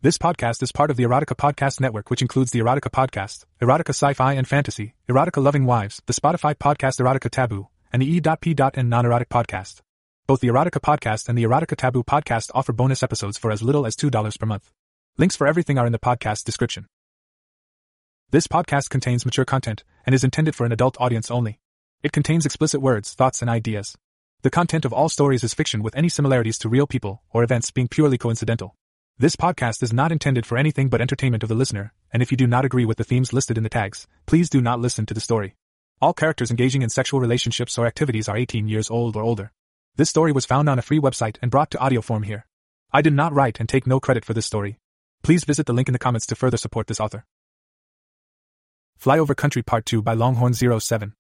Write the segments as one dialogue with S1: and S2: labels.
S1: This podcast is part of the Erotica Podcast Network, which includes the Erotica Podcast, Erotica Sci-Fi and Fantasy, Erotica Loving Wives, the Spotify podcast Erotica Taboo, and the E.P.N Non-Erotic Podcast. Both the Erotica Podcast and the Erotica Taboo Podcast offer bonus episodes for as little as $2 per month. Links for everything are in the podcast description. This podcast contains mature content and is intended for an adult audience only. It contains explicit words, thoughts, and ideas. The content of all stories is fiction, with any similarities to real people or events being purely coincidental. This podcast is not intended for anything but entertainment of the listener, and if you do not agree with the themes listed in the tags, please do not listen to the story. All characters engaging in sexual relationships or activities are 18 years old or older. This story was found on a free website and brought to audio form here. I did not write and take no credit for this story. Please visit the link in the comments to further support this author. Flyover Country Part 2 by Longhorn07.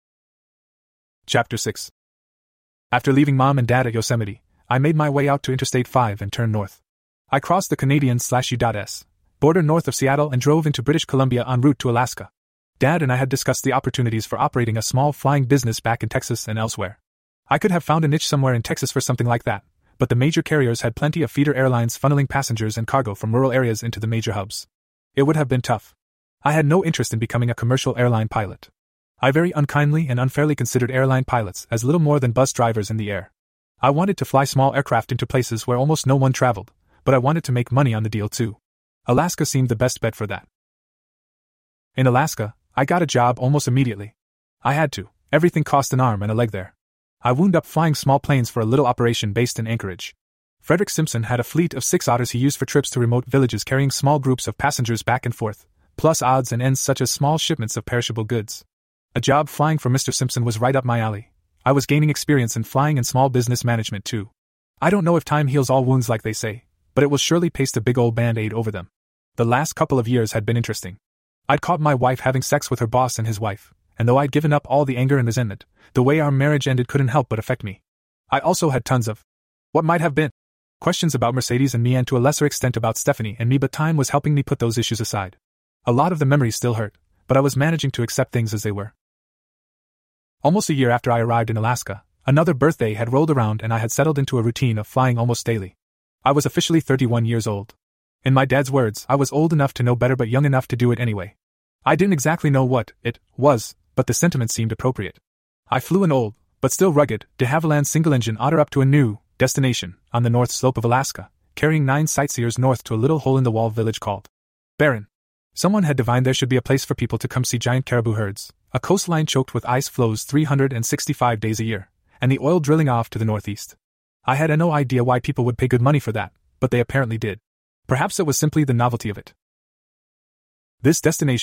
S1: Chapter 6. After leaving Mom and Dad at Yosemite, I made my way out to Interstate 5 and turned north. I crossed the Canadian/U.S. border north of Seattle and drove into British Columbia en route to Alaska. Dad and I had discussed the opportunities for operating a small flying business back in Texas and elsewhere. I could have found a niche somewhere in Texas for something like that, but the major carriers had plenty of feeder airlines funneling passengers and cargo from rural areas into the major hubs. It would have been tough. I had no interest in becoming a commercial airline pilot. I very unkindly and unfairly considered airline pilots as little more than bus drivers in the air. I wanted to fly small aircraft into places where almost no one traveled, but I wanted to make money on the deal too. Alaska seemed the best bet for that. In Alaska, I got a job almost immediately. I had to. Everything cost an arm and a leg there. I wound up flying small planes for a little operation based in Anchorage. Frederick Simpson had a fleet of 6 otters he used for trips to remote villages carrying small groups of passengers back and forth, plus odds and ends such as small shipments of perishable goods. A job flying for Mr. Simpson was right up my alley. I was gaining experience in flying and small business management too. I don't know if time heals all wounds like they say, but it will surely paste a big old band-aid over them. The last couple of years had been interesting. I'd caught my wife having sex with her boss and his wife, and though I'd given up all the anger and resentment, the way our marriage ended couldn't help but affect me. I also had tons of what might have been questions about Mercedes and me, and to a lesser extent about Stephanie and me, but time was helping me put those issues aside. A lot of the memories still hurt, but I was managing to accept things as they were. Almost a year after I arrived in Alaska, another birthday had rolled around and I had settled into a routine of flying almost daily. I was officially 31 years old. In my dad's words, I was old enough to know better but young enough to do it anyway. I didn't exactly know what it was, but the sentiment seemed appropriate. I flew an old, but still rugged, de Havilland single-engine otter up to a new destination on the north slope of Alaska, carrying 9 sightseers north to a little hole-in-the-wall village called Barron. Someone had divined there should be a place for people to come see giant caribou herds, a coastline choked with ice flows 365 days a year, and the oil drilling off to the northeast. I had no idea why people would pay good money for that, but they apparently did. Perhaps it was simply the novelty of it. This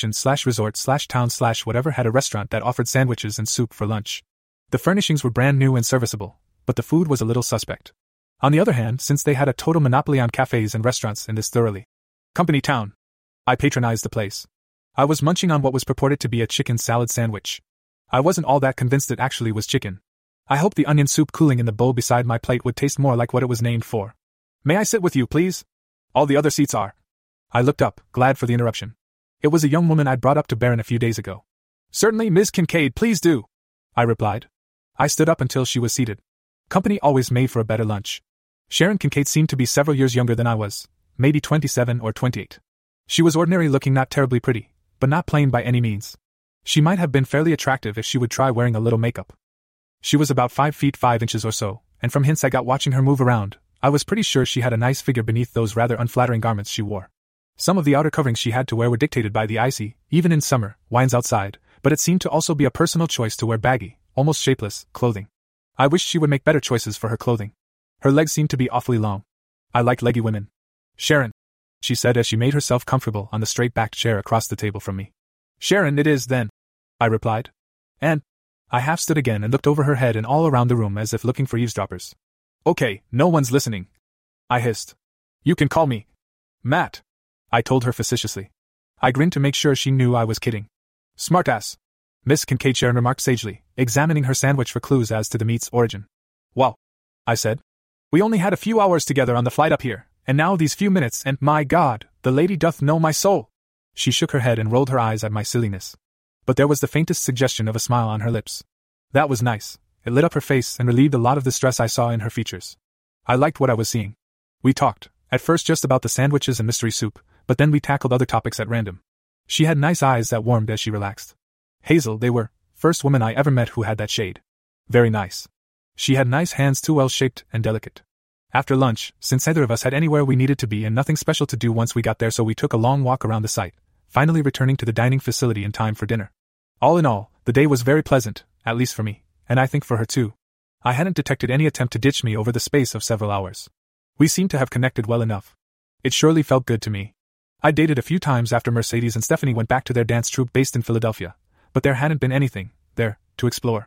S1: destination/resort/town/whatever had a restaurant that offered sandwiches and soup for lunch. The furnishings were brand new and serviceable, but the food was a little suspect. On the other hand, since they had a total monopoly on cafes and restaurants in this thoroughly company town, I patronized the place. I was munching on what was purported to be a chicken salad sandwich. I wasn't all that convinced it actually was chicken. I hoped the onion soup cooling in the bowl beside my plate would taste more like what it was named for. "May I sit with you, please? All the other seats are." I looked up, glad for the interruption. It was a young woman I'd brought up to Barron a few days ago. "Certainly, Ms. Kincaid, please do," I replied. I stood up until she was seated. Company always made for a better lunch. Sharon Kincaid seemed to be several years younger than I was, maybe 27 or 28. She was ordinary looking, not terribly pretty, but not plain by any means. She might have been fairly attractive if she would try wearing a little makeup. She was about 5 feet 5 inches or so, and from hints I got watching her move around, I was pretty sure she had a nice figure beneath those rather unflattering garments she wore. Some of the outer coverings she had to wear were dictated by the icy, even in summer, winds outside, but it seemed to also be a personal choice to wear baggy, almost shapeless, clothing. I wished she would make better choices for her clothing. Her legs seemed to be awfully long. I like leggy women. "Sharon," she said as she made herself comfortable on the straight-backed chair across the table from me. "Sharon it is, then," I replied. "And?" I half stood again and looked over her head and all around the room as if looking for eavesdroppers. "Okay, no one's listening," I hissed. "You can call me Matt," I told her facetiously. I grinned to make sure she knew I was kidding. "Smartass," Miss Kincaid Sharon remarked sagely, examining her sandwich for clues as to the meat's origin. "Well," I said, "we only had a few hours together on the flight up here, and now these few minutes, and my God, the lady doth know my soul." She shook her head and rolled her eyes at my silliness. But there was the faintest suggestion of a smile on her lips. That was nice. It lit up her face and relieved a lot of the stress I saw in her features. I liked what I was seeing. We talked, At first just about the sandwiches and mystery soup, but then we tackled other topics at random. She had nice eyes that warmed as she relaxed. Hazel, they were. First woman I ever met who had that shade. Very nice. She had nice hands, too, well shaped and delicate. After lunch, since neither of us had anywhere we needed to be and nothing special to do once we got there, so we took a long walk around the site, finally returning to the dining facility in time for dinner. All in all, the day was very pleasant, at least for me, and I think for her too. I hadn't detected any attempt to ditch me over the space of several hours. We seemed to have connected well enough. It surely felt good to me. I dated a few times after Mercedes and Stephanie went back to their dance troupe based in Philadelphia, but there hadn't been anything there to explore.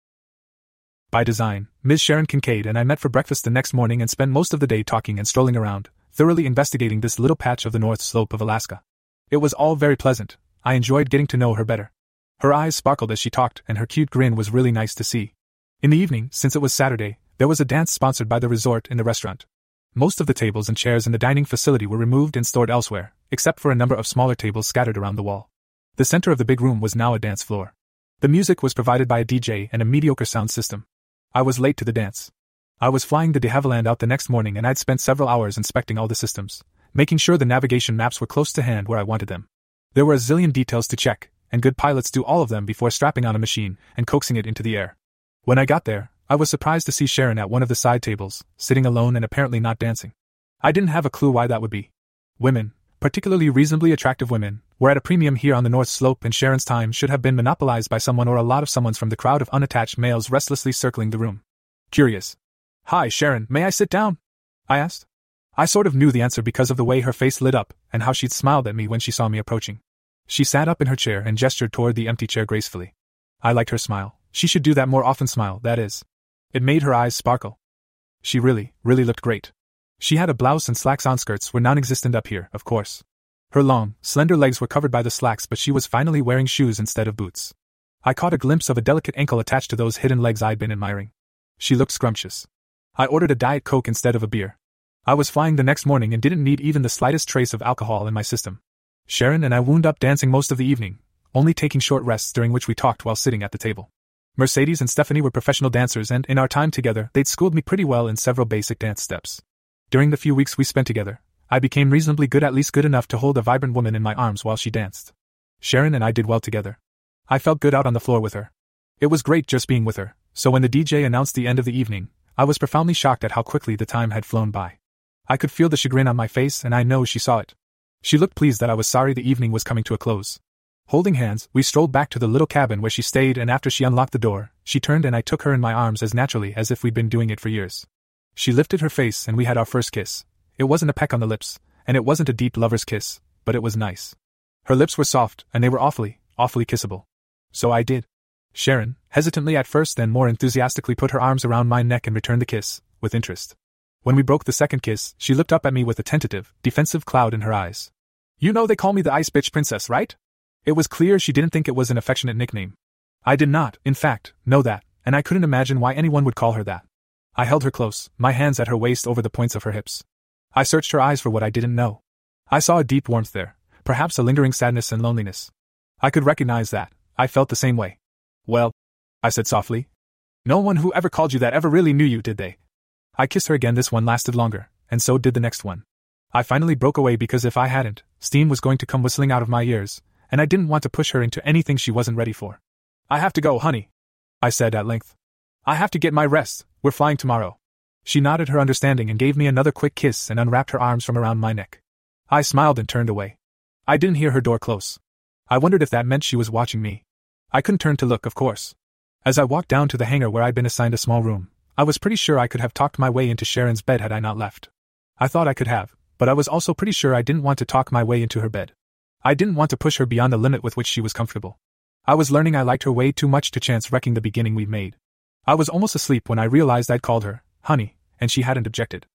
S1: By design, Ms. Sharon Kincaid and I met for breakfast the next morning and spent most of the day talking and strolling around, thoroughly investigating this little patch of the north slope of Alaska. It was all very pleasant. I enjoyed getting to know her better. Her eyes sparkled as she talked, and her cute grin was really nice to see. In the evening, since it was Saturday, there was a dance sponsored by the resort in the restaurant. Most of the tables and chairs in the dining facility were removed and stored elsewhere, except for a number of smaller tables scattered around the wall. The center of the big room was now a dance floor. The music was provided by a DJ and a mediocre sound system. I was late to the dance. I was flying the de Havilland out the next morning, and I'd spent several hours inspecting all the systems, making sure the navigation maps were close to hand where I wanted them. There were a zillion details to check, and good pilots do all of them before strapping on a machine and coaxing it into the air. When I got there, I was surprised to see Sharon at one of the side tables, sitting alone and apparently not dancing. I didn't have a clue why that would be. Women, particularly reasonably attractive women, were at a premium here on the North Slope, and Sharon's time should have been monopolized by someone or a lot of someone's from the crowd of unattached males restlessly circling the room. Curious. "Hi, Sharon, may I sit down?" I asked. I sort of knew the answer because of the way her face lit up and how she'd smiled at me when she saw me approaching. She sat up in her chair and gestured toward the empty chair gracefully. I liked her smile. She should do that more often. Smile, that is. It made her eyes sparkle. She really looked great. She had a blouse and slacks on. Skirts were non-existent up here, of course. Her long, slender legs were covered by the slacks, but she was finally wearing shoes instead of boots. I caught a glimpse of a delicate ankle attached to those hidden legs I'd been admiring. She looked scrumptious. I ordered a Diet Coke instead of a beer. I was flying the next morning and didn't need even the slightest trace of alcohol in my system. Sharon and I wound up dancing most of the evening, only taking short rests during which we talked while sitting at the table. Mercedes and Stephanie were professional dancers, and in our time together, they'd schooled me pretty well in several basic dance steps. During the few weeks we spent together, I became reasonably good, at least good enough to hold a vibrant woman in my arms while she danced. Sharon and I did well together. I felt good out on the floor with her. It was great just being with her, so when the DJ announced the end of the evening, I was profoundly shocked at how quickly the time had flown by. I could feel the chagrin on my face, and I know she saw it. She looked pleased that I was sorry the evening was coming to a close. Holding hands, we strolled back to the little cabin where she stayed, and after she unlocked the door, she turned and I took her in my arms as naturally as if we'd been doing it for years. She lifted her face and we had our first kiss. It wasn't a peck on the lips, and it wasn't a deep lover's kiss, but it was nice. Her lips were soft, and they were awfully kissable. So I did. Sharon, hesitantly at first, then more enthusiastically, put her arms around my neck and returned the kiss, with interest. When we broke the second kiss, she looked up at me with a tentative, defensive cloud in her eyes. "You know they call me the Ice Bitch Princess, right?" It was clear she didn't think it was an affectionate nickname. I did not, in fact, know that, and I couldn't imagine why anyone would call her that. I held her close, my hands at her waist over the points of her hips. I searched her eyes for what I didn't know. I saw a deep warmth there, perhaps a lingering sadness and loneliness. I could recognize that. I felt the same way. "Well," I said softly, "no one who ever called you that ever really knew you, did they?" I kissed her again. This one lasted longer, and so did the next one. I finally broke away because if I hadn't, steam was going to come whistling out of my ears, and I didn't want to push her into anything she wasn't ready for. "I have to go, honey," I said at length. "I have to get my rest. We're flying tomorrow." She nodded her understanding and gave me another quick kiss and unwrapped her arms from around my neck. I smiled and turned away. I didn't hear her door close. I wondered if that meant she was watching me. I couldn't turn to look, of course. As I walked down to the hangar where I'd been assigned a small room, I was pretty sure I could have talked my way into Sharon's bed had I not left. I thought I could have, but I was also pretty sure I didn't want to talk my way into her bed. I didn't want to push her beyond the limit with which she was comfortable. I was learning I liked her way too much to chance wrecking the beginning we'd made. I was almost asleep when I realized I'd called her honey, and she hadn't objected.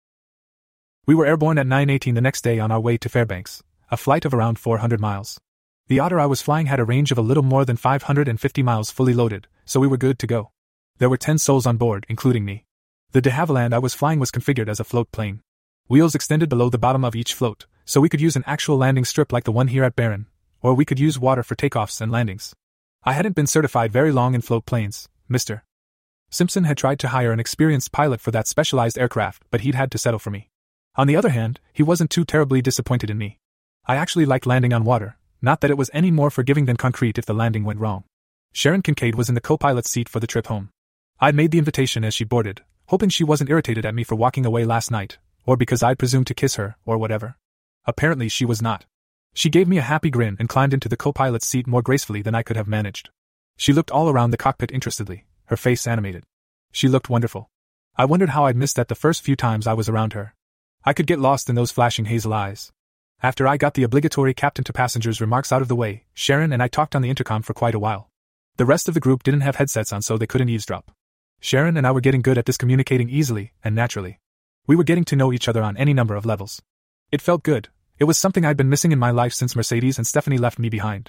S1: We were airborne at 9:18 the next day on our way to Fairbanks, a flight of around 400 miles. The otter I was flying had a range of a little more than 550 miles fully loaded, so we were good to go. There were 10 souls on board, including me. The de Havilland I was flying was configured as a float plane. Wheels extended below the bottom of each float, so we could use an actual landing strip like the one here at Barron, or we could use water for takeoffs and landings. I hadn't been certified very long in float planes. Mr. Simpson had tried to hire an experienced pilot for that specialized aircraft, but he'd had to settle for me. On the other hand, he wasn't too terribly disappointed in me. I actually liked landing on water, not that it was any more forgiving than concrete if the landing went wrong. Sharon Kincaid was in the co-pilot's seat for the trip home. I'd made the invitation as she boarded, hoping she wasn't irritated at me for walking away last night, or because I'd presumed to kiss her, or whatever. Apparently she was not. She gave me a happy grin and climbed into the co-pilot's seat more gracefully than I could have managed. She looked all around the cockpit interestedly, her face animated. She looked wonderful. I wondered how I'd missed that the first few times I was around her. I could get lost in those flashing hazel eyes. After I got the obligatory captain to passengers remarks out of the way, Sharon and I talked on the intercom for quite a while. The rest of the group didn't have headsets on, so they couldn't eavesdrop. Sharon and I were getting good at this, communicating easily and naturally. We were getting to know each other on any number of levels. It felt good. It was something I'd been missing in my life since Mercedes and Stephanie left me behind.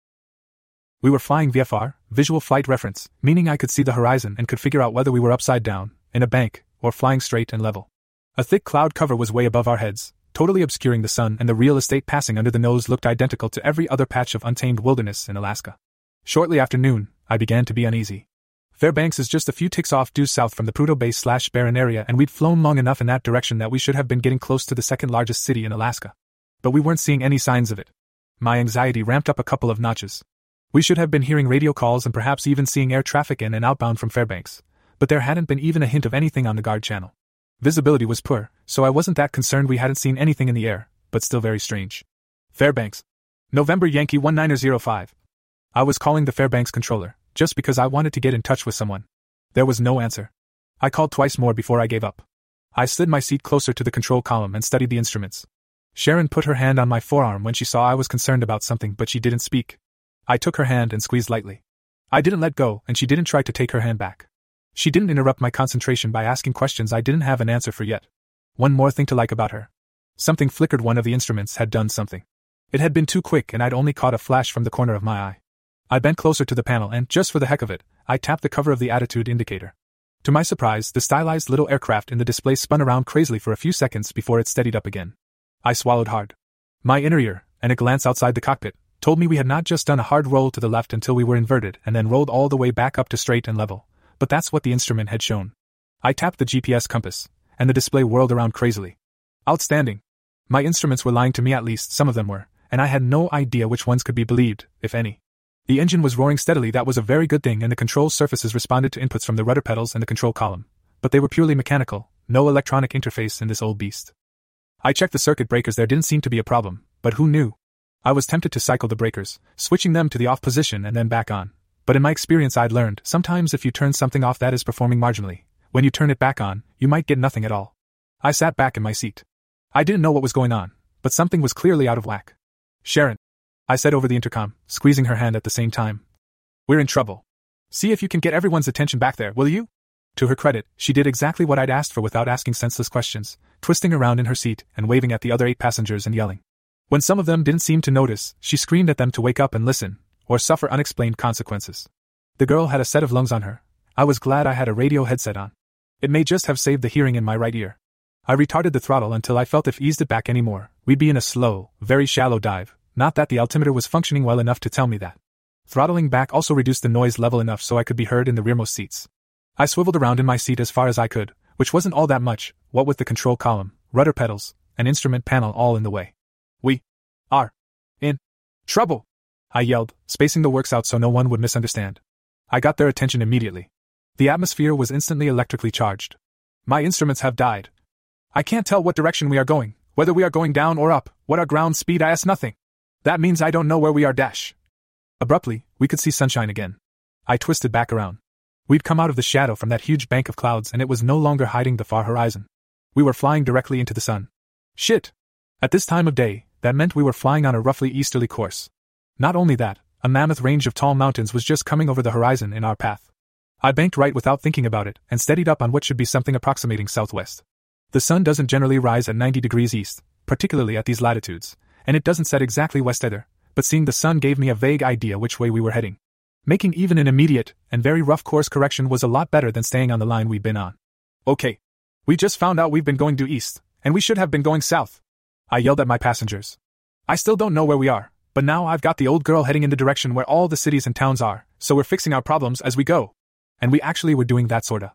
S1: We were flying VFR, visual flight reference, meaning I could see the horizon and could figure out whether we were upside down, in a bank, or flying straight and level. A thick cloud cover was way above our heads, totally obscuring the sun, and the real estate passing under the nose looked identical to every other patch of untamed wilderness in Alaska. Shortly after noon, I began to be uneasy. Fairbanks is just a few ticks off due south from the Prudhoe Bay/Barron area, and we'd flown long enough in that direction that we should have been getting close to the second largest city in Alaska. But we weren't seeing any signs of it. My anxiety ramped up a couple of notches. We should have been hearing radio calls and perhaps even seeing air traffic in and outbound from Fairbanks, but there hadn't been even a hint of anything on the guard channel. Visibility was poor, so I wasn't that concerned we hadn't seen anything in the air, but still very strange. Fairbanks. November Yankee 1905. I was calling the Fairbanks controller, just because I wanted to get in touch with someone. There was no answer. I called twice more before I gave up. I slid my seat closer to the control column and studied the instruments. Sharon put her hand on my forearm when she saw I was concerned about something, but she didn't speak. I took her hand and squeezed lightly. I didn't let go, and she didn't try to take her hand back. She didn't interrupt my concentration by asking questions I didn't have an answer for yet. One more thing to like about her. Something flickered. One of the instruments had done something. It had been too quick, and I'd only caught a flash from the corner of my eye. I bent closer to the panel and, just for the heck of it, I tapped the cover of the attitude indicator. To my surprise, the stylized little aircraft in the display spun around crazily for a few seconds before it steadied up again. I swallowed hard. My inner ear, and a glance outside the cockpit, told me we had not just done a hard roll to the left until we were inverted and then rolled all the way back up to straight and level, but that's what the instrument had shown. I tapped the GPS compass, and the display whirled around crazily. Outstanding. My instruments were lying to me, at least some of them were, and I had no idea which ones could be believed, if any. The engine was roaring steadily. That was a very good thing, and the control surfaces responded to inputs from the rudder pedals and the control column, but they were purely mechanical, no electronic interface in this old beast. I checked the circuit breakers. There didn't seem to be a problem, but who knew? I was tempted to cycle the breakers, switching them to the off position and then back on, but in my experience I'd learned, sometimes if you turn something off that is performing marginally, when you turn it back on, you might get nothing at all. I sat back in my seat. I didn't know what was going on, but something was clearly out of whack. Sharon, I said over the intercom, squeezing her hand at the same time. We're in trouble. See if you can get everyone's attention back there, will you? To her credit, she did exactly what I'd asked for without asking senseless questions, twisting around in her seat and waving at the other 8 passengers and yelling. When some of them didn't seem to notice, she screamed at them to wake up and listen, or suffer unexplained consequences. The girl had a set of lungs on her. I was glad I had a radio headset on. It may just have saved the hearing in my right ear. I retarded the throttle until I felt if eased it back anymore, we'd be in a slow, very shallow dive, not that the altimeter was functioning well enough to tell me that. Throttling back also reduced the noise level enough so I could be heard in the rearmost seats. I swiveled around in my seat as far as I could, which wasn't all that much, what with the control column, rudder pedals, and instrument panel all in the way. We are in trouble, I yelled, spacing the works out so no one would misunderstand. I got their attention immediately. The atmosphere was instantly electrically charged. My instruments have died. I can't tell what direction we are going, whether we are going down or up, what our ground speed. I asked nothing. That means I don't know where we are. Abruptly, we could see sunshine again. I twisted back around. We'd come out of the shadow from that huge bank of clouds and it was no longer hiding the far horizon. We were flying directly into the sun. Shit! At this time of day, that meant we were flying on a roughly easterly course. Not only that, a mammoth range of tall mountains was just coming over the horizon in our path. I banked right without thinking about it and steadied up on what should be something approximating southwest. The sun doesn't generally rise at 90 degrees east, particularly at these latitudes, and it doesn't set exactly west either, but seeing the sun gave me a vague idea which way we were heading. Making even an immediate and very rough course correction was a lot better than staying on the line we'd been on. Okay. We just found out we've been going due east, and we should have been going south. I yelled at my passengers. I still don't know where we are, but now I've got the old girl heading in the direction where all the cities and towns are, so we're fixing our problems as we go. And we actually were doing that sorta.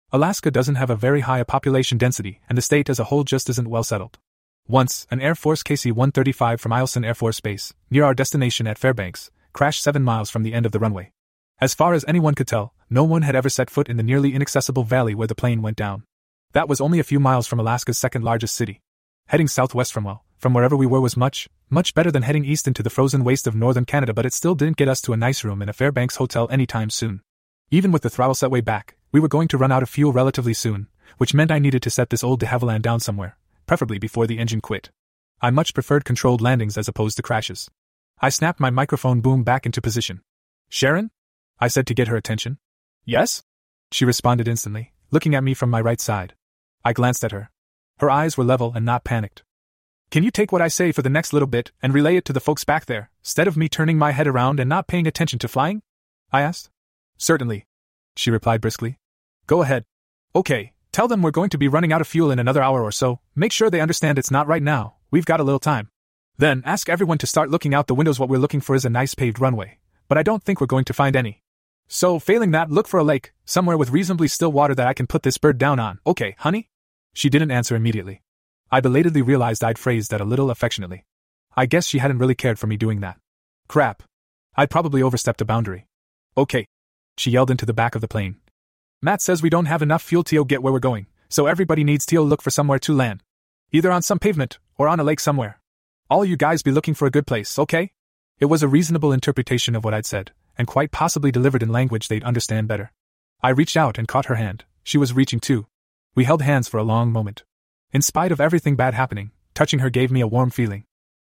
S1: Alaska doesn't have a very high population density, and the state as a whole just isn't well settled. Once, an Air Force KC-135 from Eielson Air Force Base, near our destination at Fairbanks, crashed 7 miles from the end of the runway. As far as anyone could tell, no one had ever set foot in the nearly inaccessible valley where the plane went down. That was only a few miles from Alaska's second largest city. Heading southwest from wherever we were was much better than heading east into the frozen waste of northern Canada, but it still didn't get us to a nice room in a Fairbanks hotel anytime soon. Even with the throttle set way back, we were going to run out of fuel relatively soon, which meant I needed to set this old de Havilland down somewhere, preferably before the engine quit. I much preferred controlled landings as opposed to crashes. I snapped my microphone boom back into position. "Sharon?" I said to get her attention. "Yes?" She responded instantly, looking at me from my right side. I glanced at her. Her eyes were level and not panicked. "Can you take what I say for the next little bit and relay it to the folks back there, instead of me turning my head around and not paying attention to flying?" I asked. "Certainly," she replied briskly. "Go ahead." "Okay, tell them we're going to be running out of fuel in another hour or so. Make sure they understand it's not right now, we've got a little time. Then ask everyone to start looking out the windows. What we're looking for is a nice paved runway, but I don't think we're going to find any. So, failing that, look for a lake, somewhere with reasonably still water that I can put this bird down on. Okay, honey?" She didn't answer immediately. I belatedly realized I'd phrased that a little affectionately. I guess she hadn't really cared for me doing that. Crap. I'd probably overstepped a boundary. "Okay," she yelled into the back of the plane. "Matt says we don't have enough fuel to get where we're going, so everybody needs to look for somewhere to land. Either on some pavement, or on a lake somewhere. All you guys be looking for a good place, okay?" It was a reasonable interpretation of what I'd said, and quite possibly delivered in language they'd understand better. I reached out and caught her hand. She was reaching too. We held hands for a long moment. In spite of everything bad happening, touching her gave me a warm feeling.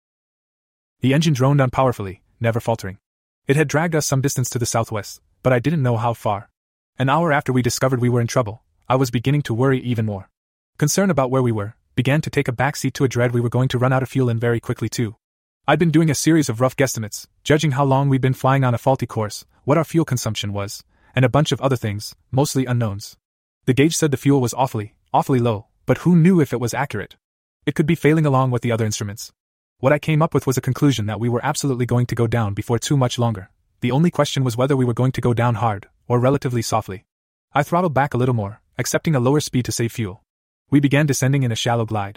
S1: The engine droned on powerfully, never faltering. It had dragged us some distance to the southwest, but I didn't know how far. An hour after we discovered we were in trouble, I was beginning to worry even more. Concern about where we were began to take a backseat to a dread we were going to run out of fuel in very quickly too. I'd been doing a series of rough guesstimates, judging how long we'd been flying on a faulty course, what our fuel consumption was, and a bunch of other things, mostly unknowns. The gauge said the fuel was awfully low, but who knew if it was accurate? It could be failing along with the other instruments. What I came up with was a conclusion that we were absolutely going to go down before too much longer. The only question was whether we were going to go down hard, or relatively softly. I throttled back a little more, accepting a lower speed to save fuel. We began descending in a shallow glide.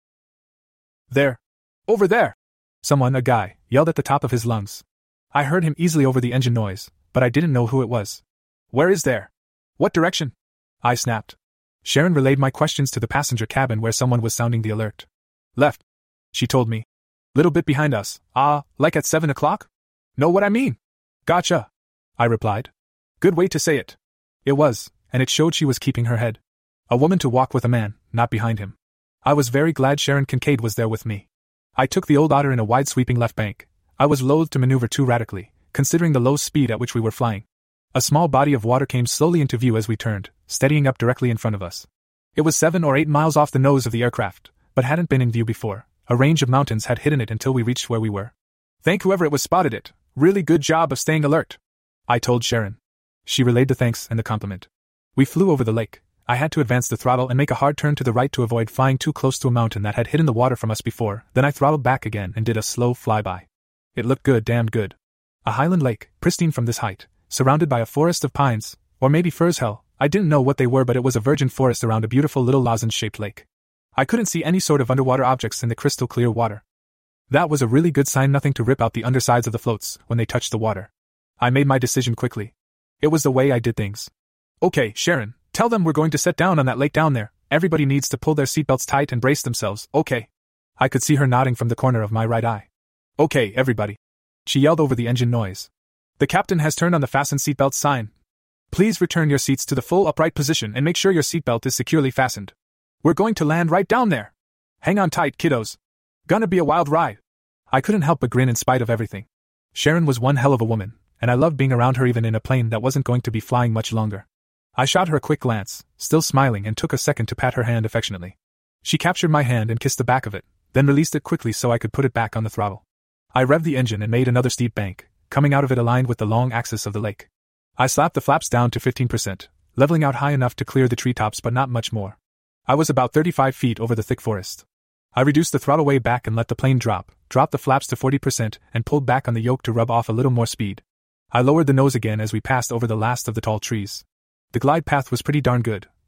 S1: "There! Over there!" Someone, a guy, yelled at the top of his lungs. I heard him easily over the engine noise, but I didn't know who it was. "Where is there? What direction?" I snapped. Sharon relayed my questions to the passenger cabin where someone was sounding the alert. "Left," she told me. "Little bit behind us. Like at 7 o'clock? Know what I mean?" "Gotcha," I replied. Good way to say it. It was, and it showed she was keeping her head. A woman to walk with a man, not behind him. I was very glad Sharon Kincaid was there with me. I took the old otter in a wide sweeping left bank. I was loath to maneuver too radically, considering the low speed at which we were flying. A small body of water came slowly into view as we turned, steadying up directly in front of us. It was 7 or 8 miles off the nose of the aircraft, but hadn't been in view before. A range of mountains had hidden it until we reached where we were. "Thank whoever it was spotted it. Really good job of staying alert," I told Sharon. She relayed the thanks and the compliment. We flew over the lake. I had to advance the throttle and make a hard turn to the right to avoid flying too close to a mountain that had hidden the water from us before. Then I throttled back again and did a slow flyby. It looked good, damned good. A highland lake, pristine from this height, surrounded by a forest of pines, or maybe firs. Hell, I didn't know what they were, but it was a virgin forest around a beautiful little lozenge-shaped lake. I couldn't see any sort of underwater objects in the crystal clear water. That was a really good sign, nothing to rip out the undersides of the floats when they touched the water. I made my decision quickly. It was the way I did things. "Okay, Sharon, tell them we're going to set down on that lake down there. Everybody needs to pull their seatbelts tight and brace themselves, okay?" I could see her nodding from the corner of my right eye. "Okay, everybody," she yelled over the engine noise. "The captain has turned on the fasten seatbelt sign. Please return your seats to the full upright position and make sure your seatbelt is securely fastened. We're going to land right down there. Hang on tight, kiddos. Gonna be a wild ride." I couldn't help but grin in spite of everything. Sharon was one hell of a woman, and I loved being around her even in a plane that wasn't going to be flying much longer. I shot her a quick glance, still smiling, and took a second to pat her hand affectionately. She captured my hand and kissed the back of it, then released it quickly so I could put it back on the throttle. I revved the engine and made another steep bank, coming out of it aligned with the long axis of the lake. I slapped the flaps down to 15%, leveling out high enough to clear the treetops but not much more. I was about 35 feet over the thick forest. I reduced the throttle way back and let the plane dropped the flaps to 40% and pulled back on the yoke to rub off a little more speed. I lowered the nose again as we passed over the last of the tall trees. The glide path was pretty darn good,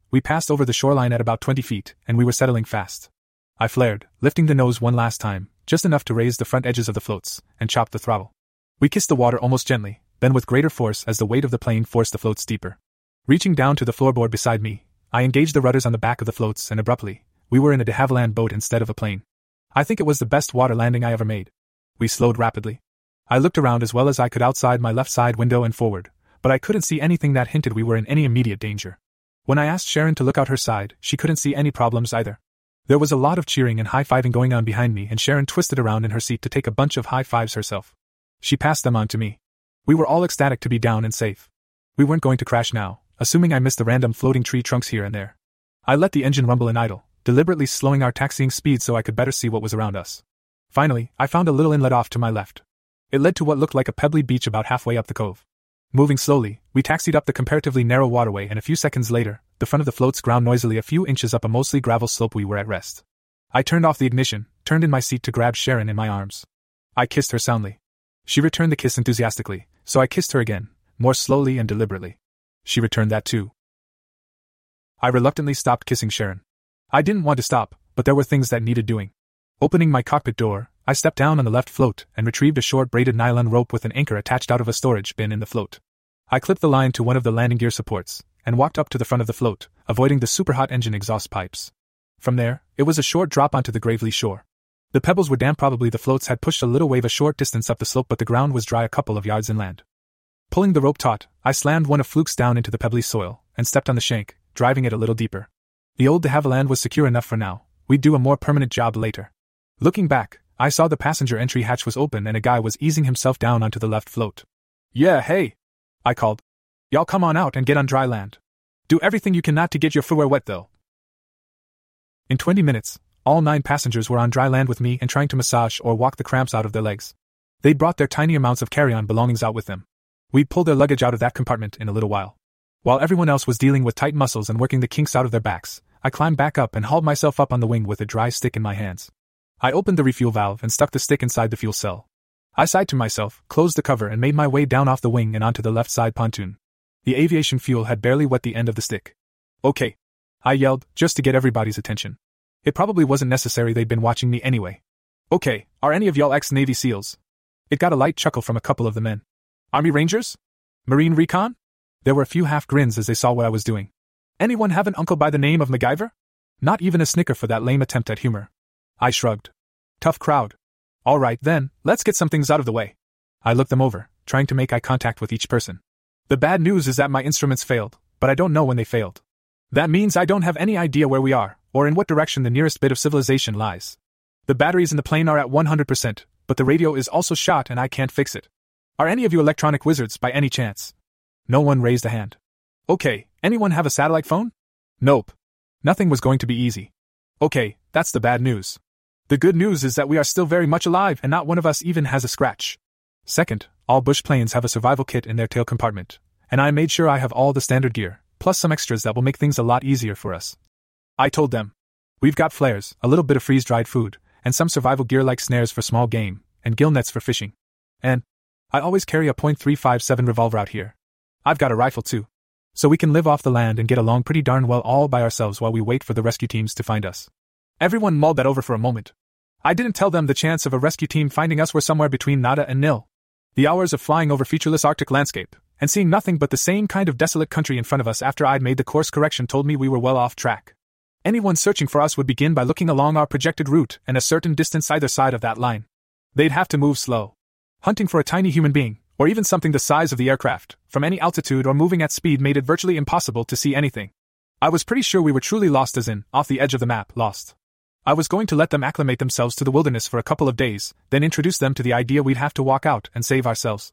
S1: We passed over the shoreline at about 20 feet, and we were settling fast. I flared, lifting the nose one last time, just enough to raise the front edges of the floats, and chopped the throttle. We kissed the water almost gently, then with greater force as the weight of the plane forced the floats deeper. Reaching down to the floorboard beside me, I engaged the rudders on the back of the floats, and abruptly, we were in a de Havilland boat instead of a plane. I think it was the best water landing I ever made. We slowed rapidly. I looked around as well as I could outside my left side window and forward, but I couldn't see anything that hinted we were in any immediate danger. When I asked Sharon to look out her side, she couldn't see any problems either. There was a lot of cheering and high-fiving going on behind me, and Sharon twisted around in her seat to take a bunch of high fives herself. She passed them on to me. We were all ecstatic to be down and safe. We weren't going to crash now, assuming I missed the random floating tree trunks here and there. I let the engine rumble and idle, deliberately slowing our taxiing speed so I could better see what was around us. Finally, I found a little inlet off to my left. It led to what looked like a pebbly beach about halfway up the cove. Moving slowly, we taxied up the comparatively narrow waterway, and a few seconds later, the front of the floats ground noisily a few inches up a mostly gravel slope. We were at rest. I turned off the ignition, turned in my seat to grab Sharon in my arms. I kissed her soundly. She returned the kiss enthusiastically, so I kissed her again, more slowly and deliberately. She returned that too. I reluctantly stopped kissing Sharon. I didn't want to stop, but there were things that needed doing. Opening my cockpit door, I stepped down on the left float and retrieved a short braided nylon rope with an anchor attached out of a storage bin in the float. I clipped the line to one of the landing gear supports and walked up to the front of the float, avoiding the superhot engine exhaust pipes. From there, it was a short drop onto the gravelly shore. The pebbles were damp. Probably the floats had pushed a little wave a short distance up the slope, but the ground was dry a couple of yards inland. Pulling the rope taut, I slammed one of Fluke's down into the pebbly soil and stepped on the shank, driving it a little deeper. The old de Havilland was secure enough for now. We'd do a more permanent job later. Looking back, I saw the passenger entry hatch was open and a guy was easing himself down onto the left float. "Yeah, hey," I called. "Y'all come on out and get on dry land. Do everything you can not to get your footwear wet though." In 20 minutes, all 9 passengers were on dry land with me and trying to massage or walk the cramps out of their legs. They'd brought their tiny amounts of carry-on belongings out with them. We'd pulled their luggage out of that compartment in a little while. While everyone else was dealing with tight muscles and working the kinks out of their backs, I climbed back up and hauled myself up on the wing with a dry stick in my hands. I opened the refuel valve and stuck the stick inside the fuel cell. I sighed to myself, closed the cover, and made my way down off the wing and onto the left side pontoon. The aviation fuel had barely wet the end of the stick. "Okay," I yelled, just to get everybody's attention. It probably wasn't necessary, they'd been watching me anyway. "Okay, are any of y'all ex-Navy SEALs?" It got a light chuckle from a couple of the men. "Army Rangers? Marine Recon?" There were a few half grins as they saw what I was doing. "Anyone have an uncle by the name of MacGyver?" Not even a snicker for that lame attempt at humor. I shrugged. Tough crowd. "All right then, let's get some things out of the way." I looked them over, trying to make eye contact with each person. "The bad news is that my instruments failed, but I don't know when they failed. That means I don't have any idea where we are, or in what direction the nearest bit of civilization lies. The batteries in the plane are at 100%, but the radio is also shot and I can't fix it. Are any of you electronic wizards by any chance?" No one raised a hand. "Okay, anyone have a satellite phone?" Nope. Nothing was going to be easy. Okay, that's the bad news. The good news is that we are still very much alive and not one of us even has a scratch. Second, all bush planes have a survival kit in their tail compartment, and I made sure I have all the standard gear, plus some extras that will make things a lot easier for us. I told them, "We've got flares, a little bit of freeze-dried food, and some survival gear like snares for small game, and gill nets for fishing. And I always carry a .357 revolver out here. I've got a rifle too. So we can live off the land and get along pretty darn well all by ourselves while we wait for the rescue teams to find us." Everyone mulled that over for a moment. I didn't tell them the chance of a rescue team finding us were somewhere between nada and nil. The hours of flying over featureless Arctic landscape, and seeing nothing but the same kind of desolate country in front of us after I'd made the course correction told me we were well off track. Anyone searching for us would begin by looking along our projected route and a certain distance either side of that line. They'd have to move slow. Hunting for a tiny human being, or even something the size of the aircraft, from any altitude or moving at speed made it virtually impossible to see anything. I was pretty sure we were truly lost, as in, off the edge of the map, lost. I was going to let them acclimate themselves to the wilderness for a couple of days, then introduce them to the idea we'd have to walk out and save ourselves.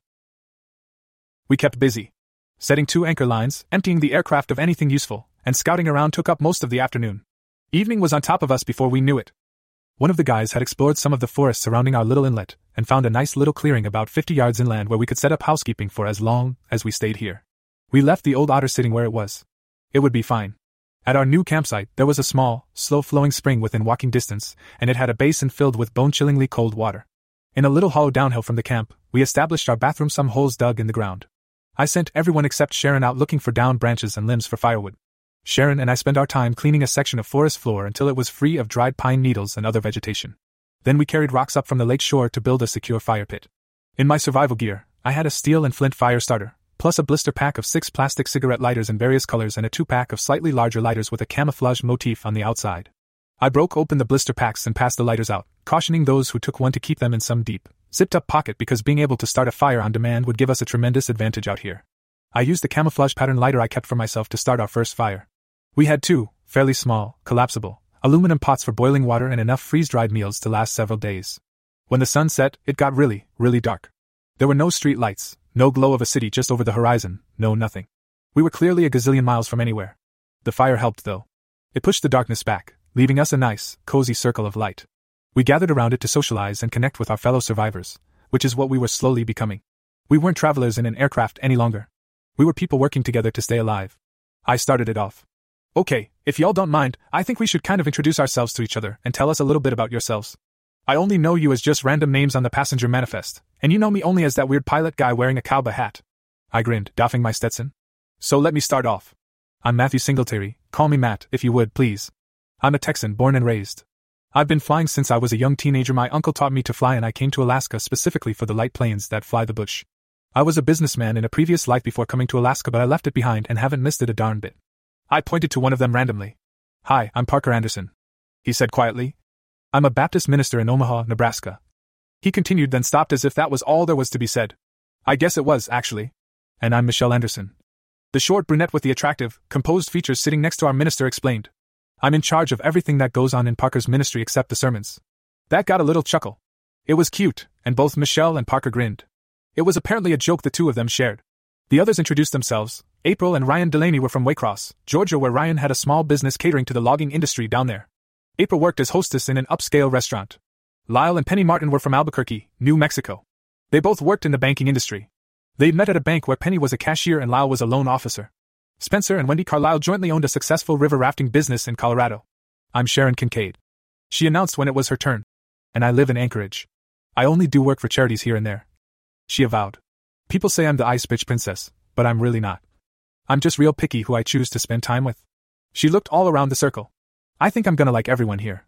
S1: We kept busy. Setting 2 anchor lines, emptying the aircraft of anything useful, and scouting around took up most of the afternoon. Evening was on top of us before we knew it. One of the guys had explored some of the forest surrounding our little inlet, and found a nice little clearing about 50 yards inland where we could set up housekeeping for as long as we stayed here. We left the old otter sitting where it was. It would be fine. At our new campsite, there was a small, slow-flowing spring within walking distance, and it had a basin filled with bone-chillingly cold water. In a little hollow downhill from the camp, we established our bathroom, some holes dug in the ground. I sent everyone except Sharon out looking for downed branches and limbs for firewood. Sharon and I spent our time cleaning a section of forest floor until it was free of dried pine needles and other vegetation. Then we carried rocks up from the lake shore to build a secure fire pit. In my survival gear, I had a steel and flint fire starter, plus a blister pack of 6 plastic cigarette lighters in various colors and a 2-pack of slightly larger lighters with a camouflage motif on the outside. I broke open the blister packs and passed the lighters out, cautioning those who took one to keep them in some deep, zipped-up pocket because being able to start a fire on demand would give us a tremendous advantage out here. I used the camouflage pattern lighter I kept for myself to start our first fire. We had 2, fairly small, collapsible, aluminum pots for boiling water and enough freeze-dried meals to last several days. When the sun set, it got really, really dark. There were no street lights, no glow of a city just over the horizon, no nothing. We were clearly a gazillion miles from anywhere. The fire helped, though. It pushed the darkness back, leaving us a nice, cozy circle of light. We gathered around it to socialize and connect with our fellow survivors, which is what we were slowly becoming. We weren't travelers in an aircraft any longer. We were people working together to stay alive. I started it off. Okay, if y'all don't mind, I think we should kind of introduce ourselves to each other and tell us a little bit about yourselves. I only know you as just random names on the passenger manifest, and you know me only as that weird pilot guy wearing a cowboy hat. I grinned, doffing my Stetson. So let me start off. I'm Matthew Singletary, call me Matt, if you would, please. I'm a Texan, born and raised. I've been flying since I was a young teenager. My uncle taught me to fly and I came to Alaska specifically for the light planes that fly the bush. I was a businessman in a previous life before coming to Alaska, but I left it behind and haven't missed it a darn bit. I pointed to one of them randomly. Hi, I'm Parker Anderson, he said quietly. I'm a Baptist minister in Omaha, Nebraska. He continued, then stopped as if that was all there was to be said. I guess it was, actually. And I'm Michelle Anderson. The short brunette with the attractive, composed features sitting next to our minister explained. I'm in charge of everything that goes on in Parker's ministry except the sermons. That got a little chuckle. It was cute, and both Michelle and Parker grinned. It was apparently a joke the two of them shared. The others introduced themselves. April and Ryan Delaney were from Waycross, Georgia, where Ryan had a small business catering to the logging industry down there. April worked as hostess in an upscale restaurant. Lyle and Penny Martin were from Albuquerque, New Mexico. They both worked in the banking industry. They'd met at a bank where Penny was a cashier and Lyle was a loan officer. Spencer and Wendy Carlisle jointly owned a successful river rafting business in Colorado. I'm Sharon Kincaid, she announced when it was her turn. And I live in Anchorage. I only do work for charities here and there, she avowed. People say I'm the ice bitch princess, but I'm really not. I'm just real picky who I choose to spend time with. She looked all around the circle. I think I'm gonna like everyone here.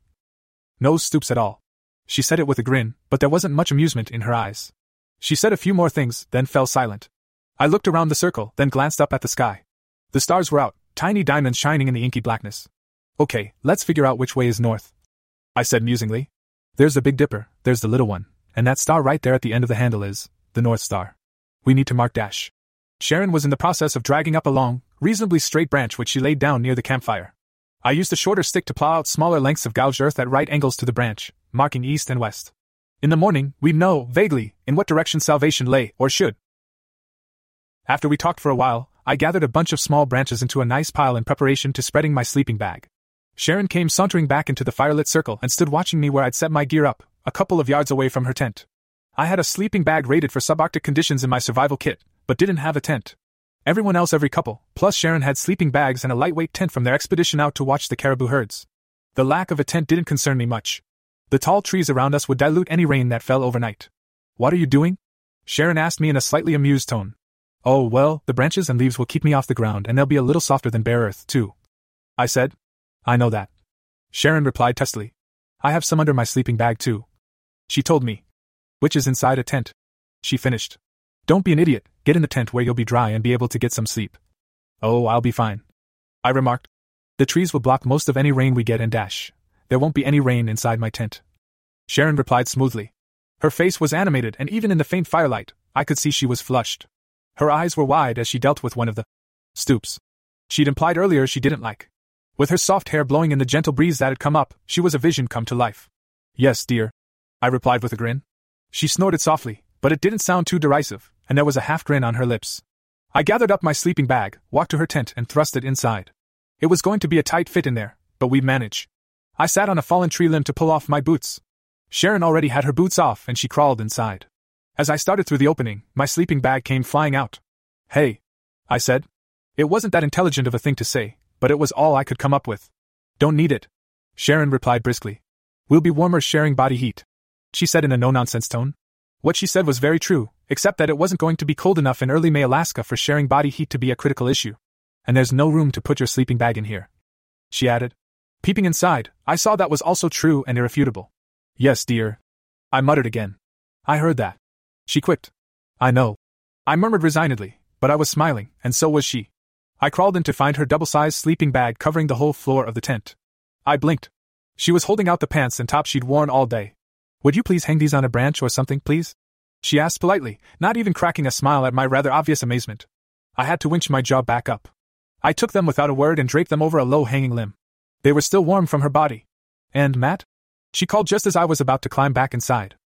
S1: No stoops at all. She said it with a grin, but there wasn't much amusement in her eyes. She said a few more things, then fell silent. I looked around the circle, then glanced up at the sky. The stars were out, tiny diamonds shining in the inky blackness. Okay, let's figure out which way is north, I said musingly. There's the Big Dipper, there's the little one, and that star right there at the end of the handle is the North Star. We need to mark dash. Sharon was in the process of dragging up a long, reasonably straight branch which she laid down near the campfire. I used a shorter stick to plow out smaller lengths of gouged earth at right angles to the branch, marking east and west. In the morning, we'd know, vaguely, in what direction salvation lay, or should. After we talked for a while, I gathered a bunch of small branches into a nice pile in preparation to spreading my sleeping bag. Sharon came sauntering back into the firelit circle and stood watching me where I'd set my gear up, a couple of yards away from her tent. I had a sleeping bag rated for subarctic conditions in my survival kit, but didn't have a tent. Everyone else, every couple, plus Sharon, had sleeping bags and a lightweight tent from their expedition out to watch the caribou herds. The lack of a tent didn't concern me much. The tall trees around us would dilute any rain that fell overnight. What are you doing? Sharon asked me in a slightly amused tone. Oh, well, the branches and leaves will keep me off the ground and they'll be a little softer than bare earth, too, I said. I know that, Sharon replied testily. I have some under my sleeping bag, too, she told me. Which is inside a tent, she finished. Don't be an idiot, get in the tent where you'll be dry and be able to get some sleep. Oh, I'll be fine, I remarked. The trees will block most of any rain we get and dash. There won't be any rain inside my tent, Sharon replied smoothly. Her face was animated and even in the faint firelight, I could see she was flushed. Her eyes were wide as she dealt with one of the stoops she'd implied earlier she didn't like. With her soft hair blowing in the gentle breeze that had come up, she was a vision come to life. Yes, dear, I replied with a grin. She snorted softly, but it didn't sound too derisive, and there was a half grin on her lips. I gathered up my sleeping bag, walked to her tent and thrust it inside. It was going to be a tight fit in there, but we'd manage. I sat on a fallen tree limb to pull off my boots. Sharon already had her boots off and she crawled inside. As I started through the opening, my sleeping bag came flying out. Hey, I said. It wasn't that intelligent of a thing to say, but it was all I could come up with. Don't need it, Sharon replied briskly. We'll be warmer sharing body heat, she said in a no-nonsense tone. What she said was very true, except that it wasn't going to be cold enough in early May Alaska for sharing body heat to be a critical issue. And there's no room to put your sleeping bag in here," she added. Peeping inside, I saw that was also true and irrefutable. "Yes, dear," I muttered again. "I heard that," she quipped. "I know," I murmured resignedly, but I was smiling, and so was she. I crawled in to find her double-sized sleeping bag covering the whole floor of the tent. I blinked. She was holding out the pants and top she'd worn all day. "Would you please hang these on a branch or something, please?" she asked politely, not even cracking a smile at my rather obvious amazement. I had to winch my jaw back up. I took them without a word and draped them over a low-hanging limb. They were still warm from her body. "And Matt?" she called just as I was about to climb back inside.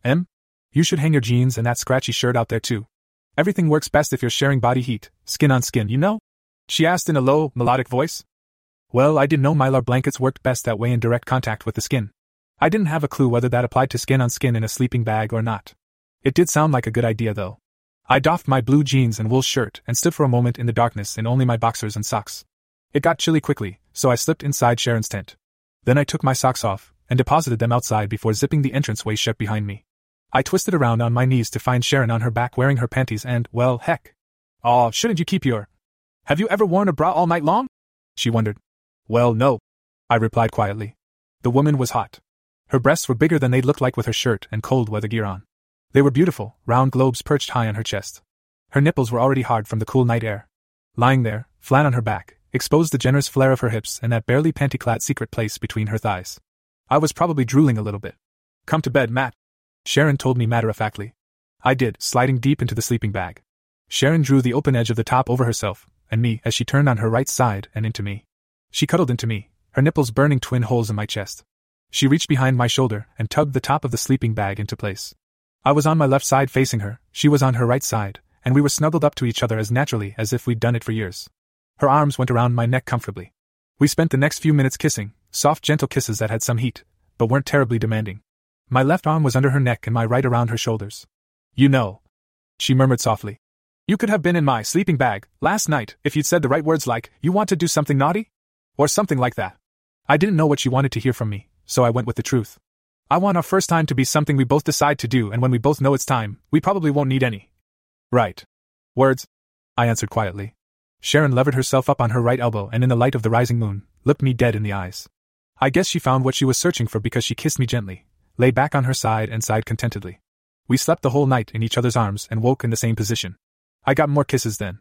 S1: You should hang your jeans and that scratchy shirt out there too. Everything works best if you're sharing body heat, skin on skin, you know?" she asked in a low, melodic voice. Well, I didn't know Mylar blankets worked best that way in direct contact with the skin. I didn't have a clue whether that applied to skin on skin in a sleeping bag or not. It did sound like a good idea though. I doffed my blue jeans and wool shirt and stood for a moment in the darkness in only my boxers and socks. It got chilly quickly, so I slipped inside Sharon's tent. Then I took my socks off and deposited them outside before zipping the entranceway shut behind me. I twisted around on my knees to find Sharon on her back wearing her panties and, well, heck. "Aw, shouldn't you keep your... Have you ever worn a bra all night long?" she wondered. "Well, no," I replied quietly. The woman was hot. Her breasts were bigger than they'd looked like with her shirt and cold weather gear on. They were beautiful, round globes perched high on her chest. Her nipples were already hard from the cool night air. Lying there, flat on her back, exposed the generous flare of her hips and that barely panty-clad secret place between her thighs. I was probably drooling a little bit. "Come to bed, Matt," Sharon told me matter-of-factly. I did, sliding deep into the sleeping bag. Sharon drew the open edge of the top over herself and me as she turned on her right side and into me. She cuddled into me, her nipples burning twin holes in my chest. She reached behind my shoulder and tugged the top of the sleeping bag into place. I was on my left side facing her, she was on her right side, and we were snuggled up to each other as naturally as if we'd done it for years. Her arms went around my neck comfortably. We spent the next few minutes kissing, soft gentle kisses that had some heat, but weren't terribly demanding. My left arm was under her neck and my right around her shoulders. "You know," she murmured softly, "you could have been in my sleeping bag last night if you'd said the right words like, 'You want to do something naughty?' Or something like that." I didn't know what she wanted to hear from me, so I went with the truth. "I want our first time to be something we both decide to do, and when we both know it's time, we probably won't need any." "Right. Words," I answered quietly. Sharon levered herself up on her right elbow and in the light of the rising moon, looked me dead in the eyes. I guess she found what she was searching for because she kissed me gently, lay back on her side and sighed contentedly. We slept the whole night in each other's arms and woke in the same position. I got more kisses then.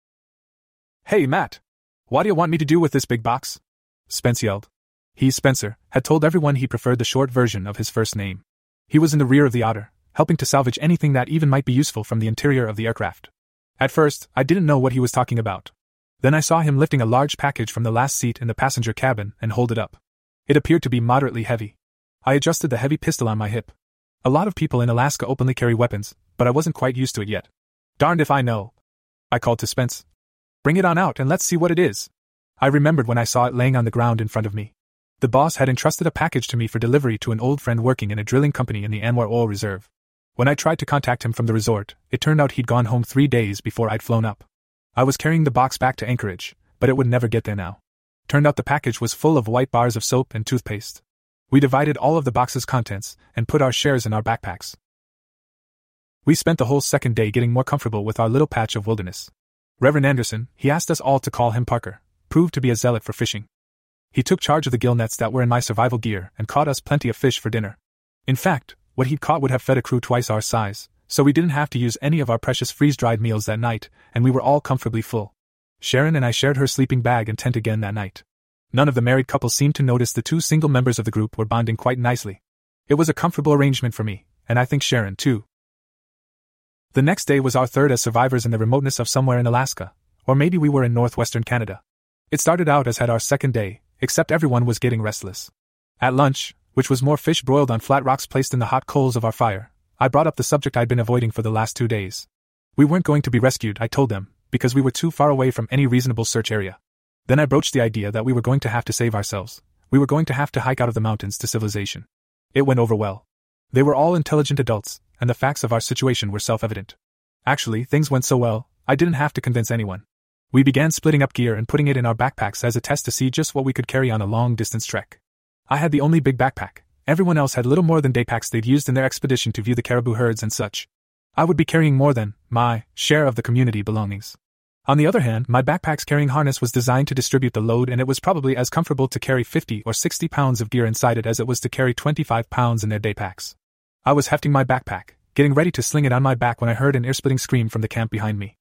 S1: "Hey, Matt! What do you want me to do with this big box?" Spence yelled. He, Spencer, had told everyone he preferred the short version of his first name. He was in the rear of the Otter, helping to salvage anything that even might be useful from the interior of the aircraft. At first, I didn't know what he was talking about. Then I saw him lifting a large package from the last seat in the passenger cabin and hold it up. It appeared to be moderately heavy. I adjusted the heavy pistol on my hip. A lot of people in Alaska openly carry weapons, but I wasn't quite used to it yet. "Darned if I know," I called to Spence. "Bring it on out and let's see what it is." I remembered when I saw it laying on the ground in front of me. The boss had entrusted a package to me for delivery to an old friend working in a drilling company in the Anwar Oil Reserve. When I tried to contact him from the resort, it turned out he'd gone home 3 days before I'd flown up. I was carrying the box back to Anchorage, but it would never get there now. Turned out the package was full of white bars of soap and toothpaste. We divided all of the box's contents and put our shares in our backpacks. We spent the whole second day getting more comfortable with our little patch of wilderness. Reverend Anderson, he asked us all to call him Parker, proved to be a zealot for fishing. He took charge of the gill nets that were in my survival gear and caught us plenty of fish for dinner. In fact, what he'd caught would have fed a crew twice our size, so we didn't have to use any of our precious freeze-dried meals that night, and we were all comfortably full. Sharon and I shared her sleeping bag and tent again that night. None of the married couple seemed to notice the 2 single members of the group were bonding quite nicely. It was a comfortable arrangement for me, and I think Sharon too. The next day was our third as survivors in the remoteness of somewhere in Alaska, or maybe we were in northwestern Canada. It started out as had our second day, except everyone was getting restless. At lunch, which was more fish broiled on flat rocks placed in the hot coals of our fire, I brought up the subject I'd been avoiding for the last 2 days. We weren't going to be rescued, I told them, because we were too far away from any reasonable search area. Then I broached the idea that we were going to have to save ourselves. We were going to have to hike out of the mountains to civilization. It went over well. They were all intelligent adults, and the facts of our situation were self-evident. Actually, things went so well, I didn't have to convince anyone. We began splitting up gear and putting it in our backpacks as a test to see just what we could carry on a long-distance trek. I had the only big backpack. Everyone else had little more than daypacks they'd used in their expedition to view the caribou herds and such. I would be carrying more than my share of the community belongings. On the other hand, my backpack's carrying harness was designed to distribute the load, and it was probably as comfortable to carry 50 or 60 pounds of gear inside it as it was to carry 25 pounds in their day packs. I was hefting my backpack, getting ready to sling it on my back when I heard an ear-splitting scream from the camp behind me.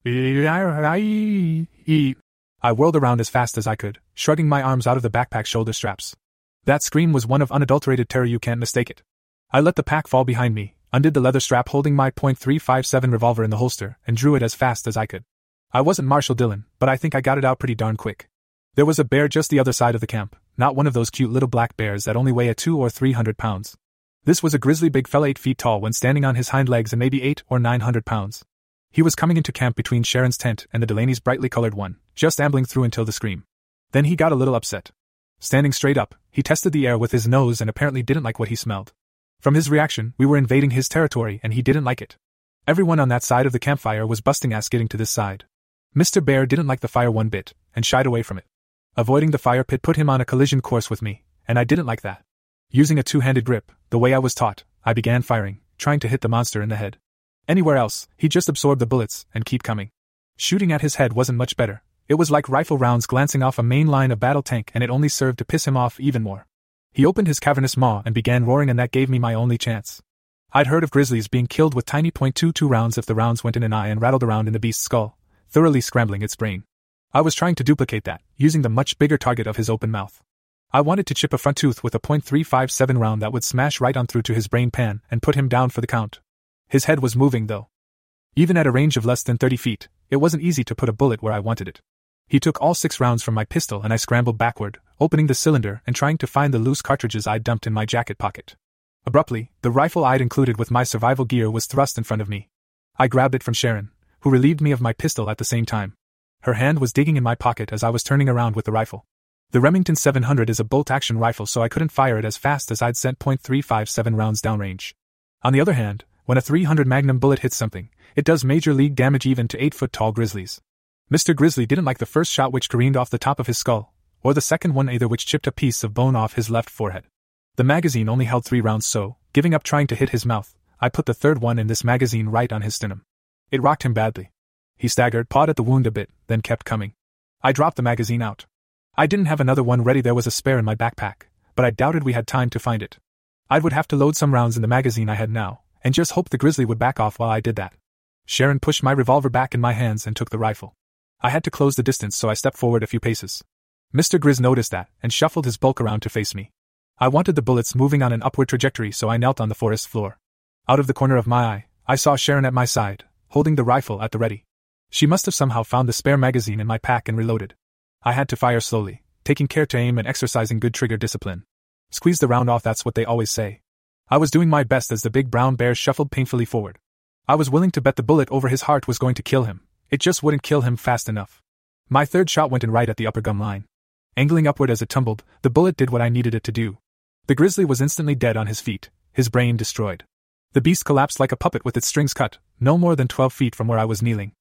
S1: I whirled around as fast as I could, shrugging my arms out of the backpack's shoulder straps. That scream was one of unadulterated terror, you can't mistake it. I let the pack fall behind me, undid the leather strap holding my .357 revolver in the holster, and drew it as fast as I could. I wasn't Marshall Dillon, but I think I got it out pretty darn quick. There was a bear just the other side of the camp, not one of those cute little black bears that only weigh a 200 or 300 pounds. This was a grizzly big fella 8 feet tall when standing on his hind legs and maybe 800 or 900 pounds. He was coming into camp between Sharon's tent and the Delaney's brightly colored one, just ambling through until the scream. Then he got a little upset. Standing straight up, he tested the air with his nose and apparently didn't like what he smelled. From his reaction, we were invading his territory and he didn't like it. Everyone on that side of the campfire was busting ass getting to this side. Mr. Bear didn't like the fire one bit, and shied away from it. Avoiding the fire pit put him on a collision course with me, and I didn't like that. Using a two-handed grip, the way I was taught, I began firing, trying to hit the monster in the head. Anywhere else, he'd just absorb the bullets and keep coming. Shooting at his head wasn't much better. It was like rifle rounds glancing off a main line of battle tank, and it only served to piss him off even more. He opened his cavernous maw and began roaring, and that gave me my only chance. I'd heard of grizzlies being killed with tiny .22 rounds if the rounds went in an eye and rattled around in the beast's skull, thoroughly scrambling its brain. I was trying to duplicate that, using the much bigger target of his open mouth. I wanted to chip a front tooth with a .357 round that would smash right on through to his brain pan and put him down for the count. His head was moving, though. Even at a range of less than 30 feet, it wasn't easy to put a bullet where I wanted it. He took all 6 rounds from my pistol and I scrambled backward, opening the cylinder and trying to find the loose cartridges I'd dumped in my jacket pocket. Abruptly, the rifle I'd included with my survival gear was thrust in front of me. I grabbed it from Sharon, who relieved me of my pistol at the same time. Her hand was digging in my pocket as I was turning around with the rifle. The Remington 700 is a bolt-action rifle, so I couldn't fire it as fast as I'd sent .357 rounds downrange. On the other hand, when a 300 Magnum bullet hits something, it does major league damage even to 8-foot-tall grizzlies. Mr. Grizzly didn't like the first shot, which careened off the top of his skull, or the second one either, which chipped a piece of bone off his left forehead. The magazine only held 3 rounds, so, giving up trying to hit his mouth, I put the third one in this magazine right on his sternum. It rocked him badly. He staggered, pawed at the wound a bit, then kept coming. I dropped the magazine out. I didn't have another one ready. There was a spare in my backpack, but I doubted we had time to find it. I would have to load some rounds in the magazine I had now, and just hope the grizzly would back off while I did that. Sharon pushed my revolver back in my hands and took the rifle. I had to close the distance, so I stepped forward a few paces. Mr. Grizz noticed that, and shuffled his bulk around to face me. I wanted the bullets moving on an upward trajectory, so I knelt on the forest floor. Out of the corner of my eye, I saw Sharon at my side, holding the rifle at the ready. She must have somehow found the spare magazine in my pack and reloaded. I had to fire slowly, taking care to aim and exercising good trigger discipline. Squeeze the round off, that's what they always say. I was doing my best as the big brown bear shuffled painfully forward. I was willing to bet the bullet over his heart was going to kill him. It just wouldn't kill him fast enough. My third shot went in right at the upper gum line. Angling upward as it tumbled, the bullet did what I needed it to do. The grizzly was instantly dead on his feet, his brain destroyed. The beast collapsed like a puppet with its strings cut, no more than 12 feet from where I was kneeling.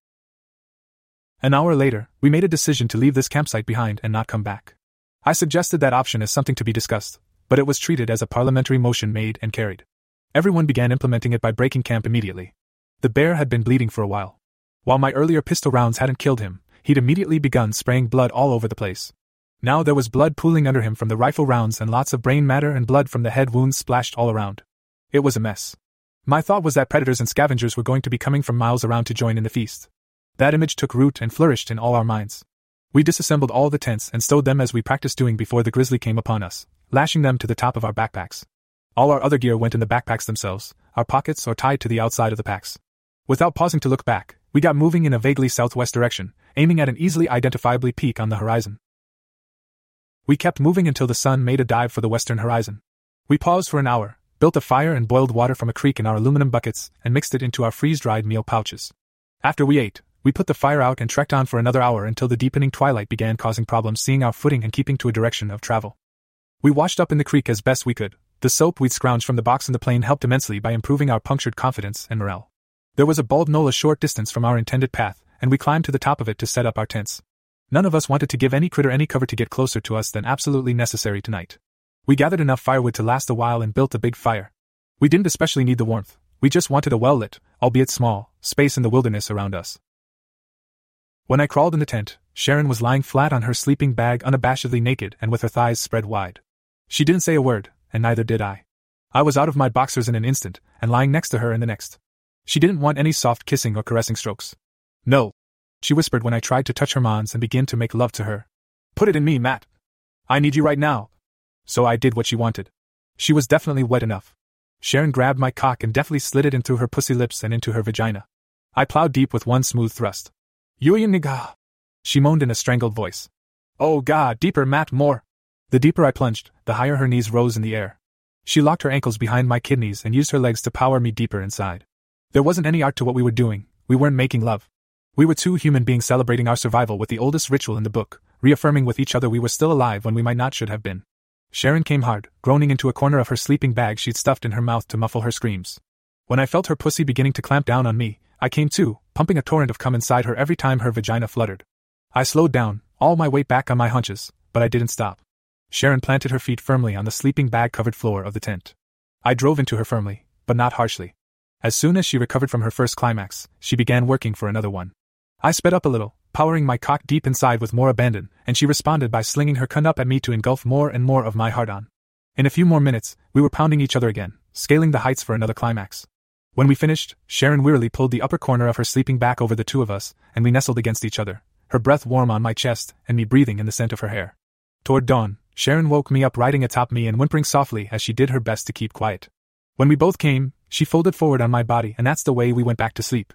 S1: An hour later, we made a decision to leave this campsite behind and not come back. I suggested that option as something to be discussed, but it was treated as a parliamentary motion made and carried. Everyone began implementing it by breaking camp immediately. The bear had been bleeding for a while. While my earlier pistol rounds hadn't killed him, he'd immediately begun spraying blood all over the place. Now there was blood pooling under him from the rifle rounds and lots of brain matter and blood from the head wounds splashed all around. It was a mess. My thought was that predators and scavengers were going to be coming from miles around to join in the feast. That image took root and flourished in all our minds. We disassembled all the tents and stowed them as we practiced doing before the grizzly came upon us, lashing them to the top of our backpacks. All our other gear went in the backpacks themselves, our pockets or tied to the outside of the packs. Without pausing to look back, we got moving in a vaguely southwest direction, aiming at an easily identifiable peak on the horizon. We kept moving until the sun made a dive for the western horizon. We paused for an hour, built a fire and boiled water from a creek in our aluminum buckets and mixed it into our freeze-dried meal pouches. After we ate, we put the fire out and trekked on for another hour until the deepening twilight began causing problems seeing our footing and keeping to a direction of travel. We washed up in the creek as best we could. The soap we'd scrounged from the box in the plane helped immensely by improving our punctured confidence and morale. There was a bald knoll a short distance from our intended path, and we climbed to the top of it to set up our tents. None of us wanted to give any critter any cover to get closer to us than absolutely necessary tonight. We gathered enough firewood to last a while and built a big fire. We didn't especially need the warmth, we just wanted a well-lit, albeit small, space in the wilderness around us. When I crawled in the tent, Sharon was lying flat on her sleeping bag, unabashedly naked and with her thighs spread wide. She didn't say a word, and neither did I. I was out of my boxers in an instant, and lying next to her in the next. She didn't want any soft kissing or caressing strokes. "No," she whispered when I tried to touch her mons and begin to make love to her. "Put it in me, Matt. I need you right now." So I did what she wanted. She was definitely wet enough. Sharon grabbed my cock and deftly slid it in through her pussy lips and into her vagina. I plowed deep with one smooth thrust. "You nigga," she moaned in a strangled voice. "Oh God, deeper, Matt, more." The deeper I plunged, the higher her knees rose in the air. She locked her ankles behind my kidneys and used her legs to power me deeper inside. There wasn't any art to what we were doing. We weren't making love. We were two human beings celebrating our survival with the oldest ritual in the book, reaffirming with each other we were still alive when we might not should have been. Sharon came hard, groaning into a corner of her sleeping bag she'd stuffed in her mouth to muffle her screams. When I felt her pussy beginning to clamp down on me, I came too, pumping a torrent of cum inside her every time her vagina fluttered. I slowed down, all my weight back on my haunches, but I didn't stop. Sharon planted her feet firmly on the sleeping bag-covered floor of the tent. I drove into her firmly, but not harshly. As soon as she recovered from her first climax, she began working for another one. I sped up a little, powering my cock deep inside with more abandon, and she responded by slinging her cunt up at me to engulf more and more of my hard-on. In a few more minutes, we were pounding each other again, scaling the heights for another climax. When we finished, Sharon wearily pulled the upper corner of her sleeping bag over the two of us, and we nestled against each other, her breath warm on my chest and me breathing in the scent of her hair. Toward dawn, Sharon woke me up riding atop me and whimpering softly as she did her best to keep quiet. When we both came, she folded forward on my body, and that's the way we went back to sleep.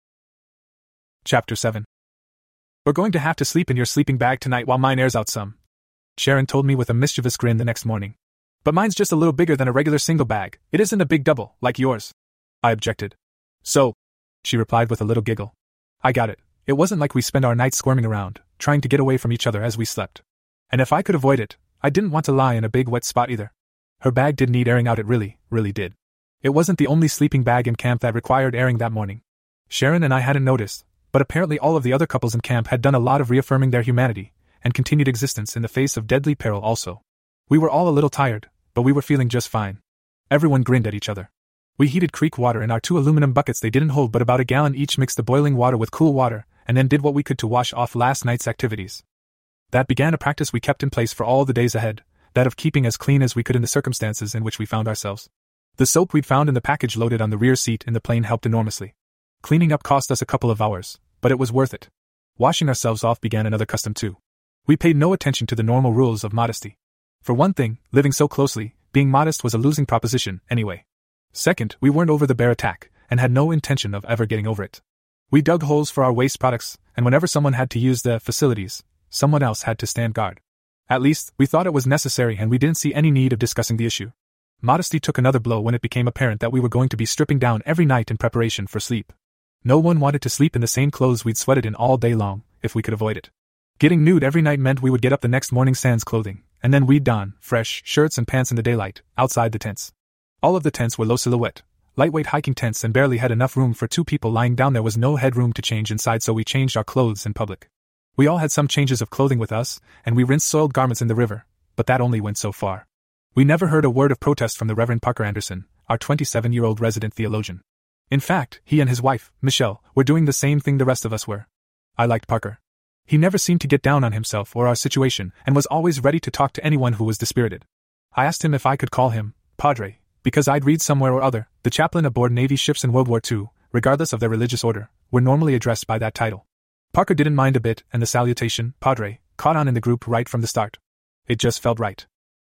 S1: Chapter 7. "We're going to have to sleep in your sleeping bag tonight while mine airs out some," Sharon told me with a mischievous grin the next morning. "But mine's just a little bigger than a regular single bag. It isn't a big double, like yours." I objected. "So," she replied with a little giggle. I got it. It wasn't like we spent our nights squirming around, trying to get away from each other as we slept. And if I could avoid it, I didn't want to lie in a big wet spot either. Her bag did need airing out, it really did. It wasn't the only sleeping bag in camp that required airing that morning. Sharon and I hadn't noticed, but apparently all of the other couples in camp had done a lot of reaffirming their humanity and continued existence in the face of deadly peril also. We were all a little tired, but we were feeling just fine. Everyone grinned at each other. We heated creek water in our 2 aluminum buckets. They didn't hold but about a gallon each, mixed the boiling water with cool water, and then did what we could to wash off last night's activities. That began a practice we kept in place for all the days ahead, that of keeping as clean as we could in the circumstances in which we found ourselves. The soap we'd found in the package loaded on the rear seat in the plane helped enormously. Cleaning up cost us a couple of hours, but it was worth it. Washing ourselves off began another custom too. We paid no attention to the normal rules of modesty. For one thing, living so closely, being modest was a losing proposition anyway. Second, we weren't over the bear attack, and had no intention of ever getting over it. We dug holes for our waste products, and whenever someone had to use the facilities, someone else had to stand guard. At least, we thought it was necessary, and we didn't see any need of discussing the issue. Modesty took another blow when it became apparent that we were going to be stripping down every night in preparation for sleep. No one wanted to sleep in the same clothes we'd sweated in all day long, if we could avoid it. Getting nude every night meant we would get up the next morning sans clothing, and then we'd don fresh shirts and pants in the daylight, outside the tents. All of the tents were low silhouette, lightweight hiking tents, and barely had enough room for 2 people lying down. There was no headroom to change inside, so we changed our clothes in public. We all had some changes of clothing with us, and we rinsed soiled garments in the river, but that only went so far. We never heard a word of protest from the Reverend Parker Anderson, our 27-year-old resident theologian. In fact, he and his wife, Michelle, were doing the same thing the rest of us were. I liked Parker. He never seemed to get down on himself or our situation, and was always ready to talk to anyone who was dispirited. I asked him if I could call him Padre, because I'd read somewhere or other, the chaplain aboard Navy ships in World War II, regardless of their religious order, were normally addressed by that title. Parker didn't mind a bit, and the salutation, Padre, caught on in the group right from the start. It just felt right.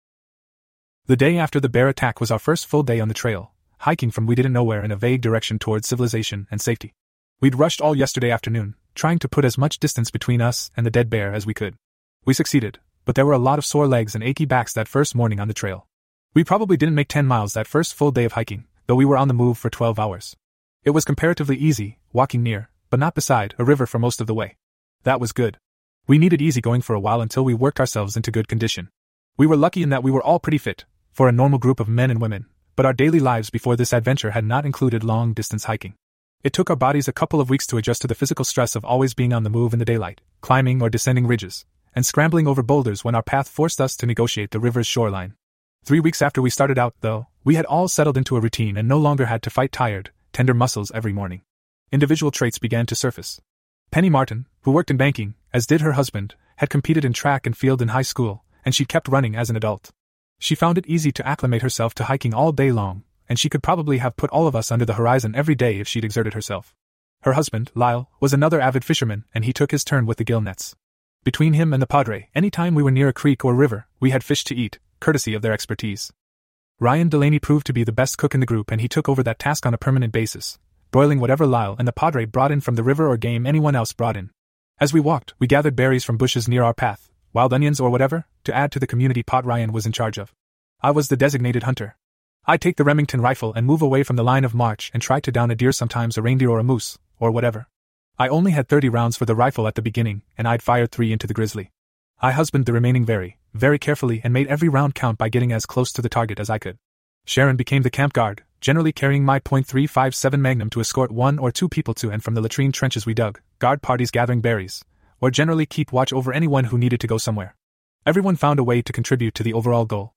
S1: The day after the bear attack was our first full day on the trail, hiking from we didn't know where in a vague direction towards civilization and safety. We'd rushed all yesterday afternoon, trying to put as much distance between us and the dead bear as we could. We succeeded, but there were a lot of sore legs and achy backs that first morning on the trail. We probably didn't make 10 miles that first full day of hiking, though we were on the move for 12 hours. It was comparatively easy, walking near, but not beside, a river for most of the way. That was good. We needed easy going for a while until we worked ourselves into good condition. We were lucky in that we were all pretty fit, for a normal group of men and women, but our daily lives before this adventure had not included long-distance hiking. It took our bodies a couple of weeks to adjust to the physical stress of always being on the move in the daylight, climbing or descending ridges, and scrambling over boulders when our path forced us to negotiate the river's shoreline. 3 weeks after we started out, though, we had all settled into a routine and no longer had to fight tired, tender muscles every morning. Individual traits began to surface. Penny Martin, who worked in banking, as did her husband, had competed in track and field in high school, and she kept running as an adult. She found it easy to acclimate herself to hiking all day long, and she could probably have put all of us under the horizon every day if she'd exerted herself. Her husband, Lyle, was another avid fisherman, and he took his turn with the gill nets. Between him and the Padre, any time we were near a creek or river, we had fish to eat, courtesy of their expertise. Ryan Delaney proved to be the best cook in the group, and he took over that task on a permanent basis, broiling whatever Lyle and the Padre brought in from the river or game anyone else brought in. As we walked, we gathered berries from bushes near our path, wild onions or whatever, to add to the community pot Ryan was in charge of. I was the designated hunter. I'd take the Remington rifle and move away from the line of march and try to down a deer, sometimes a reindeer or a moose, or whatever. I only had 30 rounds for the rifle at the beginning, and I'd fired 3 into the grizzly. I husbanded the remaining very, very carefully and made every round count by getting as close to the target as I could. Sharon became the camp guard, generally carrying my .357 Magnum to escort 1 or 2 people to and from the latrine trenches we dug, guard parties gathering berries, or generally keep watch over anyone who needed to go somewhere. Everyone found a way to contribute to the overall goal.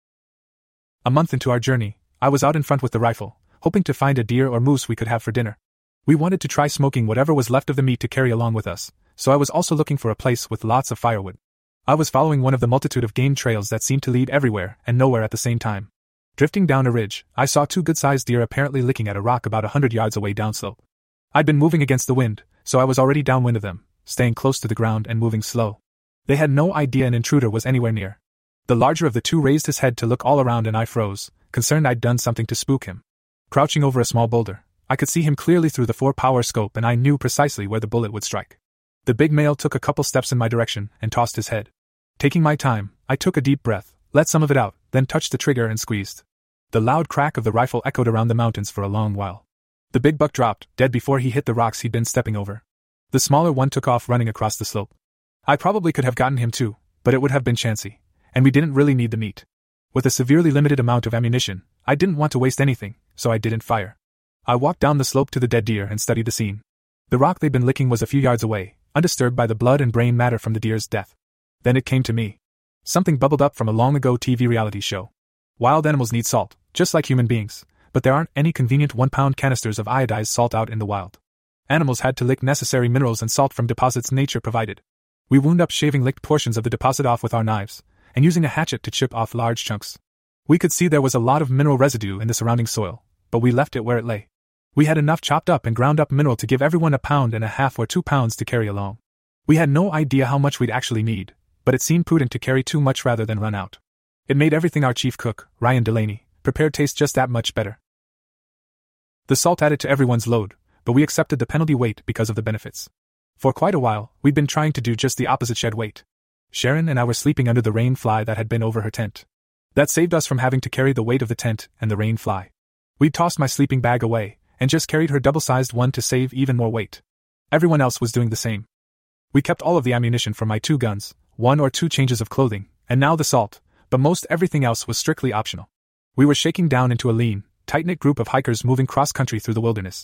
S1: A month into our journey, I was out in front with the rifle, hoping to find a deer or moose we could have for dinner. We wanted to try smoking whatever was left of the meat to carry along with us, so I was also looking for a place with lots of firewood. I was following one of the multitude of game trails that seemed to lead everywhere and nowhere at the same time. Drifting down a ridge, I saw 2 good-sized deer apparently licking at a rock about 100 yards away downslope. I'd been moving against the wind, so I was already downwind of them, staying close to the ground and moving slow. They had no idea an intruder was anywhere near. The larger of the 2 raised his head to look all around, and I froze, concerned I'd done something to spook him. Crouching over a small boulder, I could see him clearly through the 4-power scope, and I knew precisely where the bullet would strike. The big male took a couple steps in my direction and tossed his head. Taking my time, I took a deep breath, let some of it out, then touched the trigger and squeezed. The loud crack of the rifle echoed around the mountains for a long while. The big buck dropped, dead before he hit the rocks he'd been stepping over. The smaller one took off running across the slope. I probably could have gotten him too, but it would have been chancy, and we didn't really need the meat. With a severely limited amount of ammunition, I didn't want to waste anything, so I didn't fire. I walked down the slope to the dead deer and studied the scene. The rock they'd been licking was a few yards away, undisturbed by the blood and brain matter from the deer's death. Then it came to me. Something bubbled up from a long-ago TV reality show. Wild animals need salt, just like human beings, but there aren't any convenient 1-pound canisters of iodized salt out in the wild. Animals had to lick necessary minerals and salt from deposits nature provided. We wound up shaving licked portions of the deposit off with our knives, and using a hatchet to chip off large chunks. We could see there was a lot of mineral residue in the surrounding soil, but we left it where it lay. We had enough chopped up and ground up mineral to give everyone 1.5 pounds or 2 pounds to carry along. We had no idea how much we'd actually need, but it seemed prudent to carry too much rather than run out. It made everything our chief cook, Ryan Delaney, prepared taste just that much better. The salt added to everyone's load, but we accepted the penalty weight because of the benefits. For quite a while, we'd been trying to do just the opposite, shed weight. Sharon and I were sleeping under the rain fly that had been over her tent. That saved us from having to carry the weight of the tent and the rain fly. We'd tossed my sleeping bag away, and just carried her double-sized one to save even more weight. Everyone else was doing the same. We kept all of the ammunition from my 2 guns, 1 or 2 changes of clothing, and now the salt, but most everything else was strictly optional. We were shaking down into a lean, tight-knit group of hikers moving cross-country through the wilderness.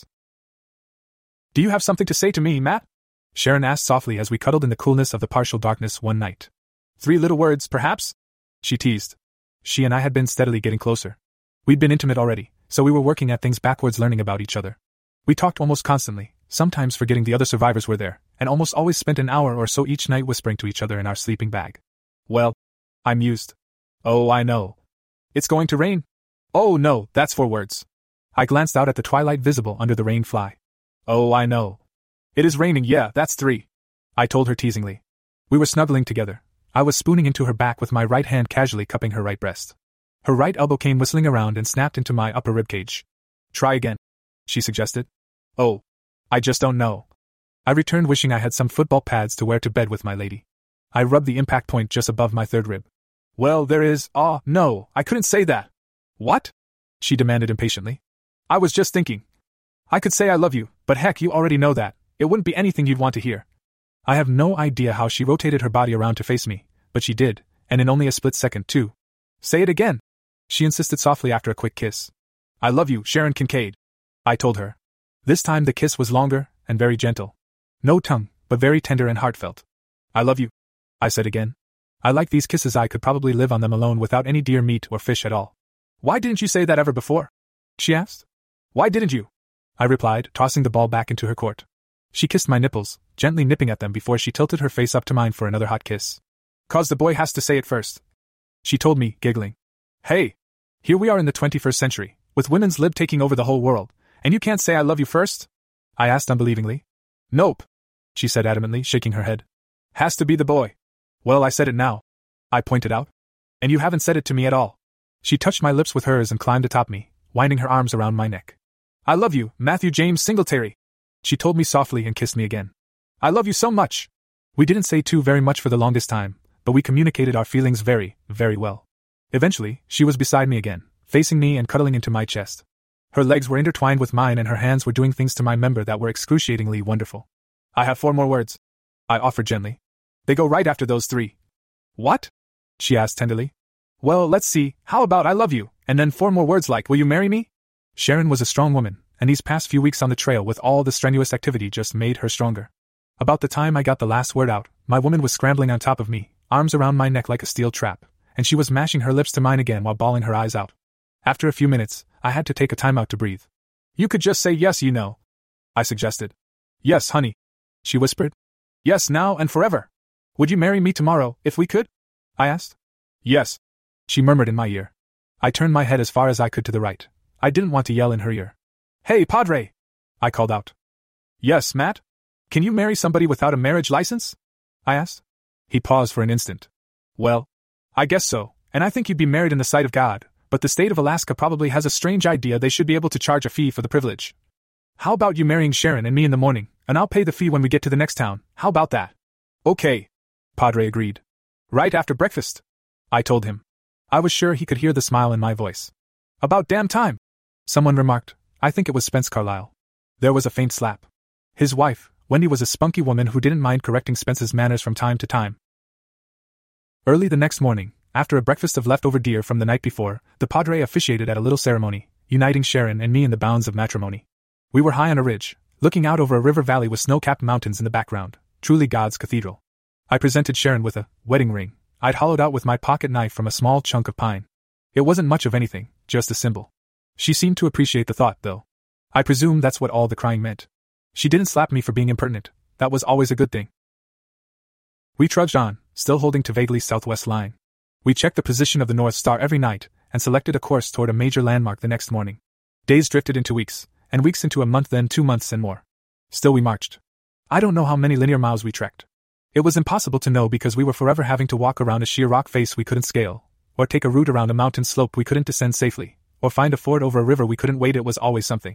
S1: "Do you have something to say to me, Matt?" Sharon asked softly as we cuddled in the coolness of the partial darkness one night. "3 little words, perhaps?" she teased. She and I had been steadily getting closer. We'd been intimate already, so we were working at things backwards, learning about each other. We talked almost constantly, sometimes forgetting the other survivors were there, and almost always spent an hour or so each night whispering to each other in our sleeping bag. "Well," I mused. "Oh, I know. It's going to rain." "Oh no, that's 4 words. I glanced out at the twilight visible under the rain fly. "Oh, I know. It is raining, yeah, that's 3. I told her teasingly. We were snuggling together. I was spooning into her back with my right hand casually cupping her right breast. Her right elbow came whistling around and snapped into my upper ribcage. "Try again," she suggested. "Oh, I just don't know." I returned, wishing I had some football pads to wear to bed with my lady. I rubbed the impact point just above my 3rd rib. "Well, there is, no, I couldn't say that." "What?" she demanded impatiently. "I was just thinking. I could say I love you, but heck, you already know that. It wouldn't be anything you'd want to hear." I have no idea how she rotated her body around to face me, but she did, and in only a split second, too. "Say it again," she insisted softly after a quick kiss. "I love you, Sharon Kincaid," I told her. This time the kiss was longer and very gentle. No tongue, but very tender and heartfelt. "I love you," I said again. I like these kisses. I could probably live on them alone without any deer meat or fish at all. "Why didn't you say that ever before?" she asked. "Why didn't you?" I replied, tossing the ball back into her court. She kissed my nipples, gently nipping at them before she tilted her face up to mine for another hot kiss. "'Cause the boy has to say it first," she told me, giggling. "Hey! Here we are in the 21st century, with women's lib taking over the whole world, and you can't say I love you first?" I asked unbelievingly. "Nope," she said adamantly, shaking her head. "Has to be the boy." "Well, I said it now," I pointed out. "And you haven't said it to me at all." She touched my lips with hers and climbed atop me, winding her arms around my neck. "I love you, Matthew James Singletary," she told me softly and kissed me again. "I love you so much." We didn't say too very much for the longest time, but we communicated our feelings very, very well. Eventually, she was beside me again, facing me and cuddling into my chest. Her legs were intertwined with mine and her hands were doing things to my member that were excruciatingly wonderful. "I have 4 more words," I offered gently. "They go right after those 3. "What?" she asked tenderly. "Well, let's see, how about I love you, and then 4 more words like, will you marry me?" Sharon was a strong woman, and these past few weeks on the trail with all the strenuous activity just made her stronger. About the time I got the last word out, my woman was scrambling on top of me, arms around my neck like a steel trap, and she was mashing her lips to mine again while bawling her eyes out. After a few minutes, I had to take a time out to breathe. "You could just say yes, you know," I suggested. "Yes, honey," she whispered. "Yes, now and forever. Would you marry me tomorrow, if we could?" I asked. "Yes," she murmured in my ear. I turned my head as far as I could to the right. I didn't want to yell in her ear. "Hey, Padre!" I called out. "Yes, Matt? Can you marry somebody without a marriage license?" I asked. He paused for an instant. "Well, I guess so, and I think you'd be married in the sight of God, but the state of Alaska probably has a strange idea they should be able to charge a fee for the privilege. How about you marrying Sharon and me in the morning, and I'll pay the fee when we get to the next town, how about that?" "Okay," Padre agreed. "Right after breakfast," I told him. I was sure he could hear the smile in my voice. "About damn time," someone remarked. I think it was Spence Carlyle. There was a faint slap. His wife, Wendy, was a spunky woman who didn't mind correcting Spence's manners from time to time. Early the next morning, after a breakfast of leftover deer from the night before, the Padre officiated at a little ceremony, uniting Sharon and me in the bounds of matrimony. We were high on a ridge, looking out over a river valley with snow-capped mountains in the background, truly God's cathedral. I presented Sharon with a wedding ring I'd hollowed out with my pocket knife from a small chunk of pine. It wasn't much of anything, just a symbol. She seemed to appreciate the thought, though. I presume that's what all the crying meant. She didn't slap me for being impertinent. That was always a good thing. We trudged on, still holding to vaguely southwest line. We checked the position of the North Star every night, and selected a course toward a major landmark the next morning. Days drifted into weeks, and weeks into a month, then 2 months and more. Still we marched. I don't know how many linear miles we trekked. It was impossible to know because we were forever having to walk around a sheer rock face we couldn't scale, or take a route around a mountain slope we couldn't descend safely, or find a ford over a river we couldn't wade. It was always something.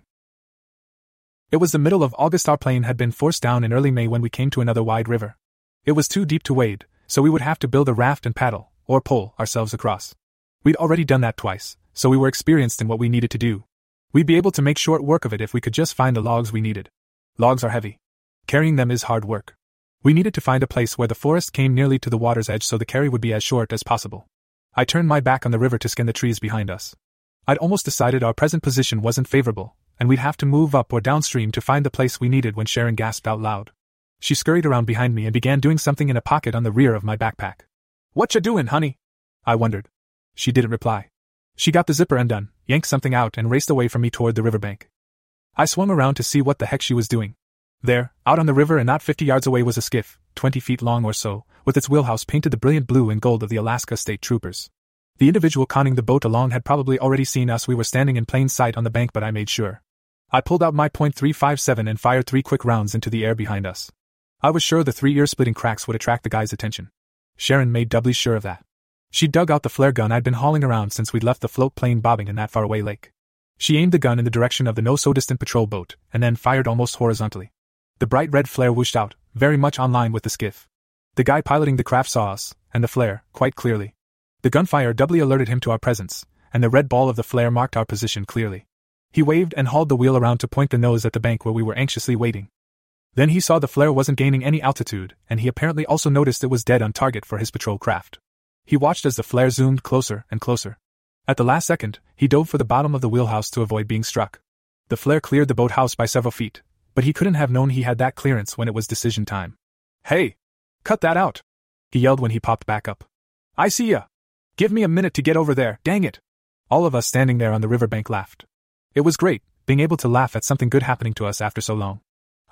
S1: It was the middle of August. Our plane had been forced down in early May when we came to another wide river. It was too deep to wade, so we would have to build a raft and paddle, or pole, ourselves across. We'd already done that twice, so we were experienced in what we needed to do. We'd be able to make short work of it if we could just find the logs we needed. Logs are heavy. Carrying them is hard work. We needed to find a place where the forest came nearly to the water's edge so the carry would be as short as possible. I turned my back on the river to scan the trees behind us. I'd almost decided our present position wasn't favorable, and we'd have to move up or downstream to find the place we needed when Sharon gasped out loud. She scurried around behind me and began doing something in a pocket on the rear of my backpack. "What ya doing, honey?" I wondered. She didn't reply. She got the zipper undone, yanked something out, and raced away from me toward the riverbank. I swung around to see what the heck she was doing. There, out on the river and not 50 yards away, was a skiff, 20 feet long or so, with its wheelhouse painted the brilliant blue and gold of the Alaska State Troopers. The individual conning the boat along had probably already seen us. We were standing in plain sight on the bank, but I made sure. I pulled out my .357 and fired 3 quick rounds into the air behind us. I was sure the 3 ear-splitting cracks would attract the guy's attention. Sharon made doubly sure of that. She dug out the flare gun I'd been hauling around since we'd left the float plane bobbing in that faraway lake. She aimed the gun in the direction of the no-so-distant patrol boat, and then fired almost horizontally. The bright red flare whooshed out, very much on line with the skiff. The guy piloting the craft saw us, and the flare, quite clearly. The gunfire doubly alerted him to our presence, and the red ball of the flare marked our position clearly. He waved and hauled the wheel around to point the nose at the bank where we were anxiously waiting. Then he saw the flare wasn't gaining any altitude, and he apparently also noticed it was dead on target for his patrol craft. He watched as the flare zoomed closer and closer. At the last second, he dove for the bottom of the wheelhouse to avoid being struck. The flare cleared the boathouse by several feet, but he couldn't have known he had that clearance when it was decision time. "Hey! Cut that out!" he yelled when he popped back up. "I see ya! Give me a minute to get over there, dang it!" All of us standing there on the riverbank laughed. It was great, being able to laugh at something good happening to us after so long.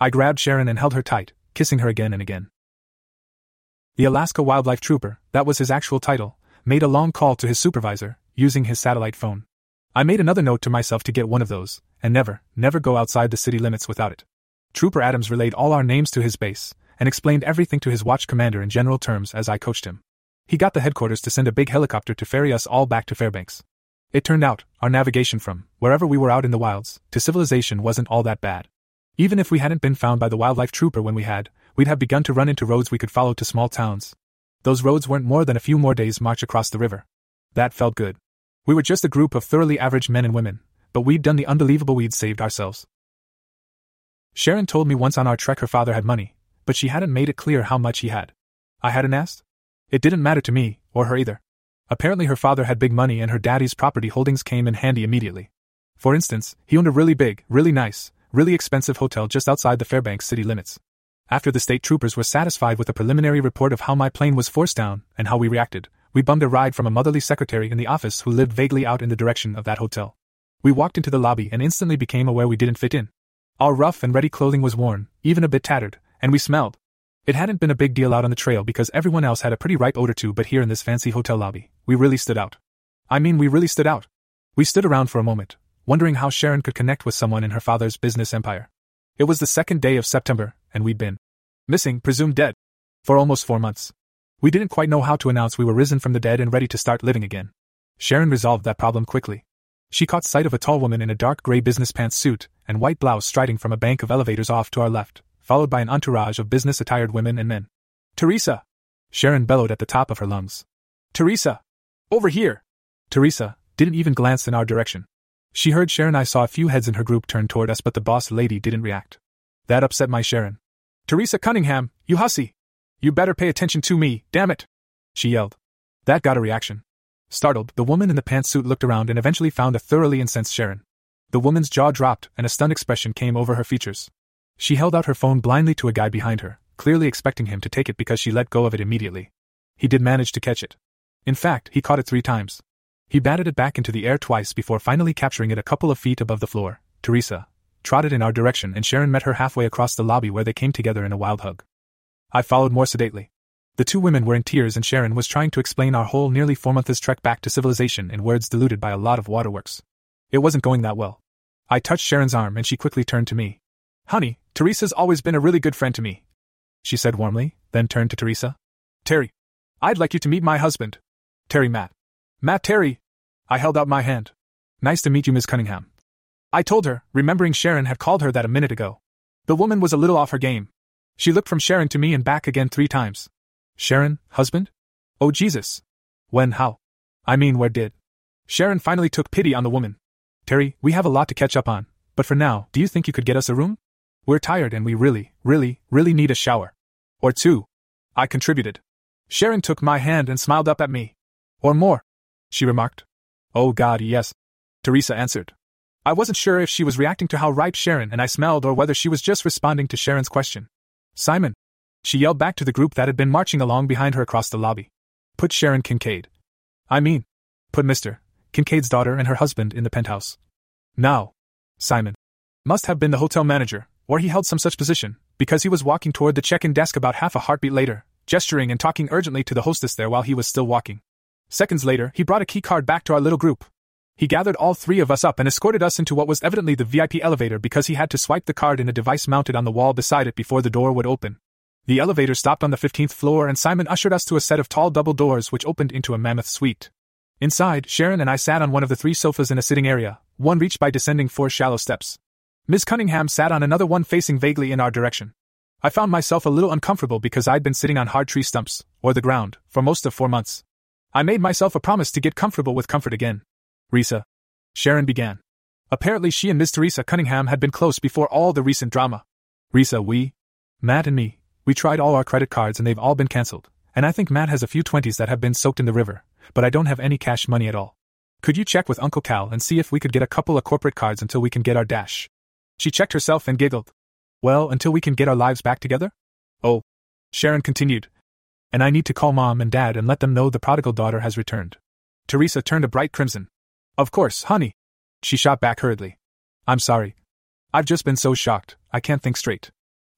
S1: I grabbed Sharon and held her tight, kissing her again and again. The Alaska Wildlife Trooper, that was his actual title, made a long call to his supervisor, using his satellite phone. I made another note to myself to get one of those, and never go outside the city limits without it. Trooper Adams relayed all our names to his base, and explained everything to his watch commander in general terms as I coached him. He got the headquarters to send a big helicopter to ferry us all back to Fairbanks. It turned out, our navigation from wherever we were out in the wilds to civilization wasn't all that bad. Even if we hadn't been found by the wildlife trooper when we'd have begun to run into roads we could follow to small towns. Those roads weren't more than a few more days' march across the river. That felt good. We were just a group of thoroughly average men and women, but we'd done the unbelievable, we'd saved ourselves. Sharon told me once on our trek her father had money, but she hadn't made it clear how much he had. I hadn't asked. It didn't matter to me, or her either. Apparently her father had big money and her daddy's property holdings came in handy immediately. For instance, he owned a really big, really nice, really expensive hotel just outside the Fairbanks city limits. After the state troopers were satisfied with a preliminary report of how my plane was forced down and how we reacted, we bummed a ride from a motherly secretary in the office who lived vaguely out in the direction of that hotel. We walked into the lobby and instantly became aware we didn't fit in. Our rough and ready clothing was worn, even a bit tattered, and we smelled. It hadn't been a big deal out on the trail because everyone else had a pretty ripe odor too, but here in this fancy hotel lobby, we really stood out. We really stood out. We stood around for a moment, wondering how Sharon could connect with someone in her father's business empire. It was the 2nd day of September, and we'd been missing, presumed dead, for almost 4 months. We didn't quite know how to announce we were risen from the dead and ready to start living again. Sharon resolved that problem quickly. She caught sight of a tall woman in a dark gray business pants suit and white blouse striding from a bank of elevators off to our left, followed by an entourage of business-attired women and men. "Teresa!" Sharon bellowed at the top of her lungs. "Teresa! Over here!" Teresa didn't even glance in our direction. She heard Sharon. I saw a few heads in her group turn toward us, but the boss lady didn't react. That upset my Sharon. "Teresa Cunningham, you hussy! You better pay attention to me, damn it!" she yelled. That got a reaction. Startled, the woman in the pantsuit looked around and eventually found a thoroughly incensed Sharon. The woman's jaw dropped and a stunned expression came over her features. She held out her phone blindly to a guy behind her, clearly expecting him to take it because she let go of it immediately. He did manage to catch it. In fact, he caught it 3 times. He batted it back into the air twice before finally capturing it a couple of feet above the floor. Teresa trotted in our direction and Sharon met her halfway across the lobby where they came together in a wild hug. I followed more sedately. The 2 women were in tears and Sharon was trying to explain our whole nearly 4-month trek back to civilization in words diluted by a lot of waterworks. It wasn't going that well. I touched Sharon's arm and she quickly turned to me. "Honey, Teresa's always been a really good friend to me," she said warmly, then turned to Teresa. "Terry, I'd like you to meet my husband. Terry Matt." "Matt Terry." I held out my hand. "Nice to meet you, Ms. Cunningham," I told her, remembering Sharon had called her that a minute ago. The woman was a little off her game. She looked from Sharon to me and back again 3 times. "Sharon, husband? Oh Jesus. When, how? Where did?" Sharon finally took pity on the woman. "Terry, we have a lot to catch up on, but for now, do you think you could get us a room? We're tired and we really need a shower. Or 2. I contributed. Sharon took my hand and smiled up at me. "Or more," she remarked. "Oh God, yes," Teresa answered. I wasn't sure if she was reacting to how ripe Sharon and I smelled or whether she was just responding to Sharon's question. "Simon," she yelled back to the group that had been marching along behind her across the lobby. "Put Sharon Kincaid. Put Mr. Kincaid's daughter and her husband in the penthouse. Now." Simon must have been the hotel manager, or he held some such position, because he was walking toward the check-in desk about half a heartbeat later, gesturing and talking urgently to the hostess there while he was still walking. Seconds later, he brought a key card back to our little group. He gathered all 3 of us up and escorted us into what was evidently the VIP elevator because he had to swipe the card in a device mounted on the wall beside it before the door would open. The elevator stopped on the 15th floor and Simon ushered us to a set of tall double doors which opened into a mammoth suite. Inside, Sharon and I sat on one of the 3 sofas in a sitting area, one reached by descending 4 shallow steps. Miss Cunningham sat on another one facing vaguely in our direction. I found myself a little uncomfortable because I'd been sitting on hard tree stumps, or the ground, for most of 4 months. I made myself a promise to get comfortable with comfort again. "Risa," Sharon began. Apparently she and Miss Teresa Cunningham had been close before all the recent drama. "Risa, Matt and me, we tried all our credit cards and they've all been cancelled, and I think Matt has a few 20s that have been soaked in the river, but I don't have any cash money at all. Could you check with Uncle Cal and see if we could get a couple of corporate cards until we can get our dash?" She checked herself and giggled. "Well, until we can get our lives back together?" "Oh," Sharon continued. "And I need to call Mom and Dad and let them know the prodigal daughter has returned." Teresa turned a bright crimson. "Of course, honey," she shot back hurriedly. "I'm sorry. I've just been so shocked, I can't think straight.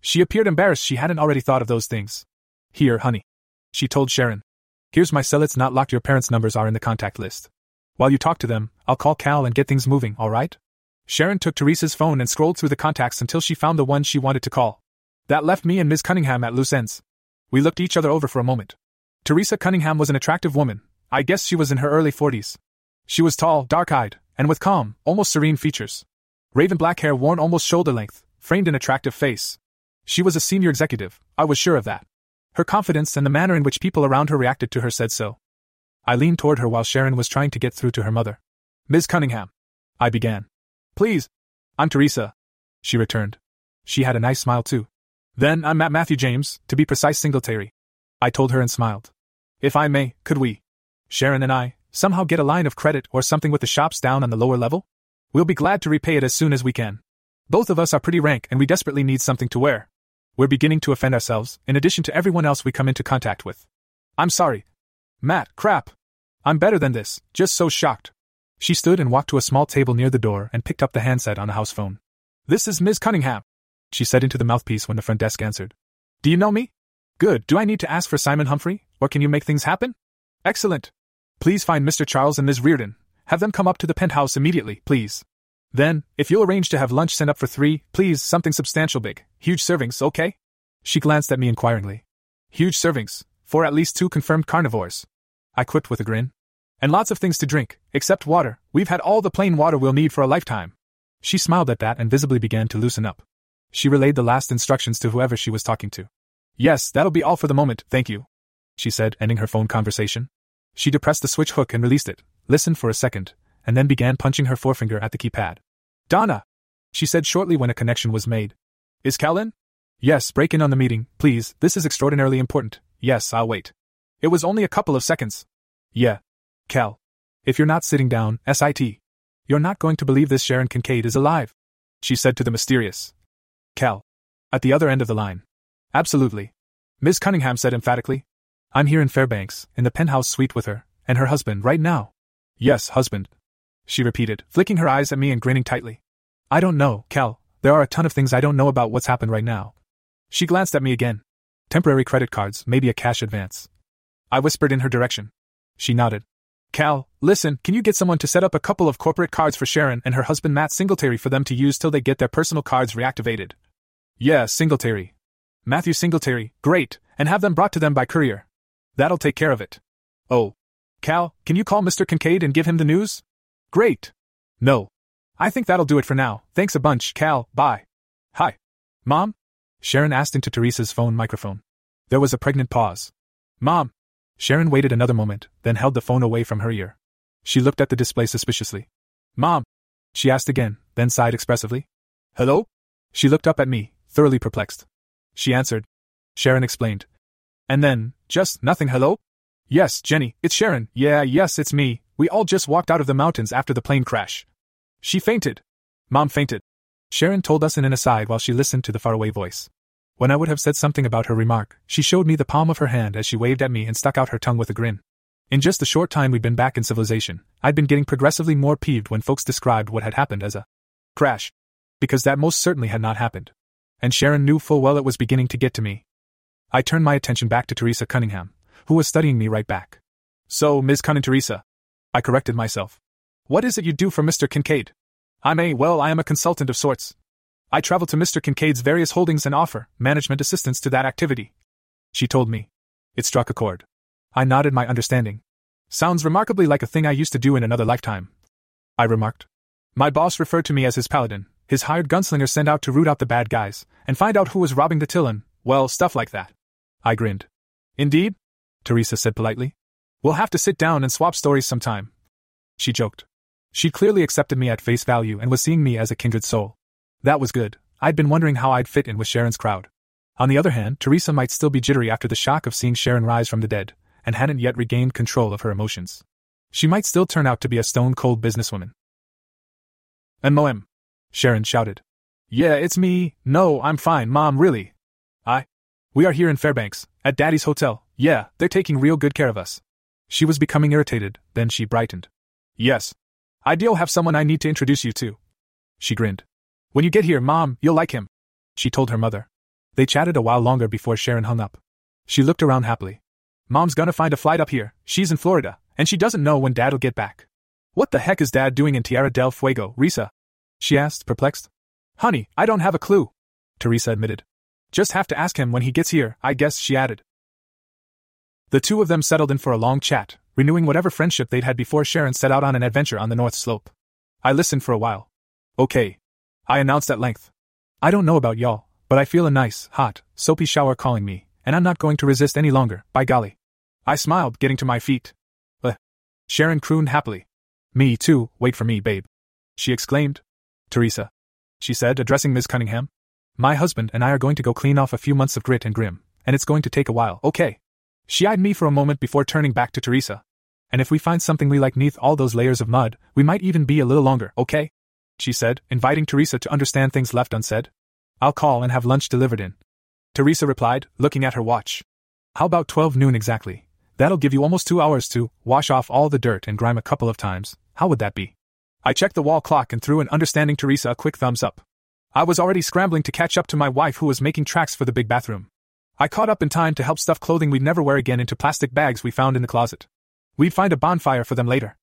S1: She appeared embarrassed she hadn't already thought of those things. Here, honey. She told Sharon. Here's my cell, it's not locked, your parents' numbers are in the contact list. While you talk to them, I'll call Cal and get things moving, alright? Sharon took Teresa's phone and scrolled through the contacts until she found the one she wanted to call. That left me and Ms. Cunningham at loose ends. We looked each other over for a moment. Teresa Cunningham was an attractive woman. I guess she was in her early 40s. She was tall, dark-eyed, and with calm, almost serene features. Raven black hair worn almost shoulder-length, framed an attractive face. She was a senior executive, I was sure of that. Her confidence and the manner in which people around her reacted to her said so. I leaned toward her while Sharon was trying to get through to her mother. Ms. Cunningham. I began. Please. I'm Teresa. She returned. She had a nice smile too. Then I'm Matthew James, to be precise, Singletary. I told her and smiled. If I may, could we, Sharon and I, somehow get a line of credit or something with the shops down on the lower level? We'll be glad to repay it as soon as we can. Both of us are pretty rank and we desperately need something to wear. We're beginning to offend ourselves, in addition to everyone else we come into contact with. I'm sorry. Matt, crap. I'm better than this, just so shocked. She stood and walked to a small table near the door and picked up the handset on the house phone. This is Ms. Cunningham, she said into the mouthpiece when the front desk answered. Do you know me? Good. Do I need to ask for Simon Humphrey, or can you make things happen? Excellent. Please find Mr. Charles and Ms. Reardon. Have them come up to the penthouse immediately, please. Then, if you'll arrange to have lunch sent up for 3, please, something substantial, big, huge servings, okay? She glanced at me inquiringly. Huge servings, for at least 2 confirmed carnivores. I quipped with a grin. And lots of things to drink, except water. We've had all the plain water we'll need for a lifetime. She smiled at that and visibly began to loosen up. She relayed the last instructions to whoever she was talking to. Yes, that'll be all for the moment, thank you, she said, ending her phone conversation. She depressed the switch hook and released it, listened for a second, and then began punching her forefinger at the keypad. Donna, she said shortly when a connection was made. Is Cal in? Yes, break in on the meeting, please, this is extraordinarily important. Yes, I'll wait. It was only a couple of seconds. Yeah. Cal. If you're not sitting down, SIT. You're not going to believe this, Sharon Kincaid is alive, she said to the mysterious Cal. At the other end of the line. Absolutely. Ms. Cunningham said emphatically. I'm here in Fairbanks, in the penthouse suite with her, and her husband right now. Yes, husband, she repeated, flicking her eyes at me and grinning tightly. I don't know, Cal, there are a ton of things I don't know about what's happened right now. She glanced at me again. Temporary credit cards, maybe a cash advance. I whispered in her direction. She nodded. Cal, listen, can you get someone to set up a couple of corporate cards for Sharon and her husband Matt Singletary for them to use till they get their personal cards reactivated? Yeah, Singletary. Matthew Singletary, great, and have them brought to them by courier. That'll take care of it. Oh. Cal, can you call Mr. Kincaid and give him the news? Great. No. I think that'll do it for now, thanks a bunch, Cal, bye. Hi. Mom? Sharon asked into Teresa's phone microphone. There was a pregnant pause. Mom? Sharon waited another moment, then held the phone away from her ear. She looked at the display suspiciously. Mom? She asked again, then sighed expressively. Hello? She looked up at me, thoroughly perplexed. She answered. Sharon explained. And then, just nothing. Hello? Yes, Jenny, it's Sharon. Yes, it's me. We all just walked out of the mountains after the plane crash. She fainted. Mom fainted. Sharon told us in an aside while she listened to the faraway voice. When I would have said something about her remark, she showed me the palm of her hand as she waved at me and stuck out her tongue with a grin. In just the short time we'd been back in civilization, I'd been getting progressively more peeved when folks described what had happened as a crash. Because that most certainly had not happened. And Sharon knew full well it was beginning to get to me. I turned my attention back to Teresa Cunningham, who was studying me right back. So, Ms. Teresa, I corrected myself. What is it you do for Mr. Kincaid? I am a consultant of sorts. I travel to Mr. Kincaid's various holdings and offer management assistance to that activity. She told me. It struck a chord. I nodded my understanding. Sounds remarkably like a thing I used to do in another lifetime, I remarked. My boss referred to me as his paladin, his hired gunslinger sent out to root out the bad guys, and find out who was robbing the till and, well, stuff like that. I grinned. Indeed? Teresa said politely. We'll have to sit down and swap stories sometime. She joked. She'd clearly accepted me at face value and was seeing me as a kindred soul. That was good. I'd been wondering how I'd fit in with Sharon's crowd. On the other hand, Teresa might still be jittery after the shock of seeing Sharon rise from the dead, and hadn't yet regained control of her emotions. She might still turn out to be a stone-cold businesswoman. M.O.M. Sharon shouted. Yeah, it's me. No, I'm fine, Mom, really. We are here in Fairbanks, at Daddy's hotel. Yeah, they're taking real good care of us. She was becoming irritated, then she brightened. Yes. I'll have someone I need to introduce you to. She grinned. When you get here, Mom, you'll like him, she told her mother. They chatted a while longer before Sharon hung up. She looked around happily. Mom's gonna find a flight up here, she's in Florida, and she doesn't know when Dad'll get back. What the heck is Dad doing in Tierra del Fuego, Risa? She asked, perplexed. Honey, I don't have a clue, Teresa admitted. Just have to ask him when he gets here, I guess, she added. The two of them settled in for a long chat, renewing whatever friendship they'd had before Sharon set out on an adventure on the North Slope. I listened for a while. Okay, I announced at length. I don't know about y'all, but I feel a nice, hot, soapy shower calling me, and I'm not going to resist any longer, by golly. I smiled, getting to my feet. Sharon crooned happily. Me too, wait for me, babe, she exclaimed. Teresa, she said, addressing Ms. Cunningham. My husband and I are going to go clean off a few months of grit and grim, and it's going to take a while, okay? She eyed me for a moment before turning back to Teresa. And if we find something we like neath all those layers of mud, we might even be a little longer, okay? She said, inviting Teresa to understand things left unsaid. I'll call and have lunch delivered in. Teresa replied, looking at her watch. How about 12 noon exactly? That'll give you almost 2 hours to wash off all the dirt and grime a couple of times. How would that be? I checked the wall clock and threw an understanding Teresa a quick thumbs up. I was already scrambling to catch up to my wife, who was making tracks for the big bathroom. I caught up in time to help stuff clothing we'd never wear again into plastic bags we found in the closet. We'd find a bonfire for them later.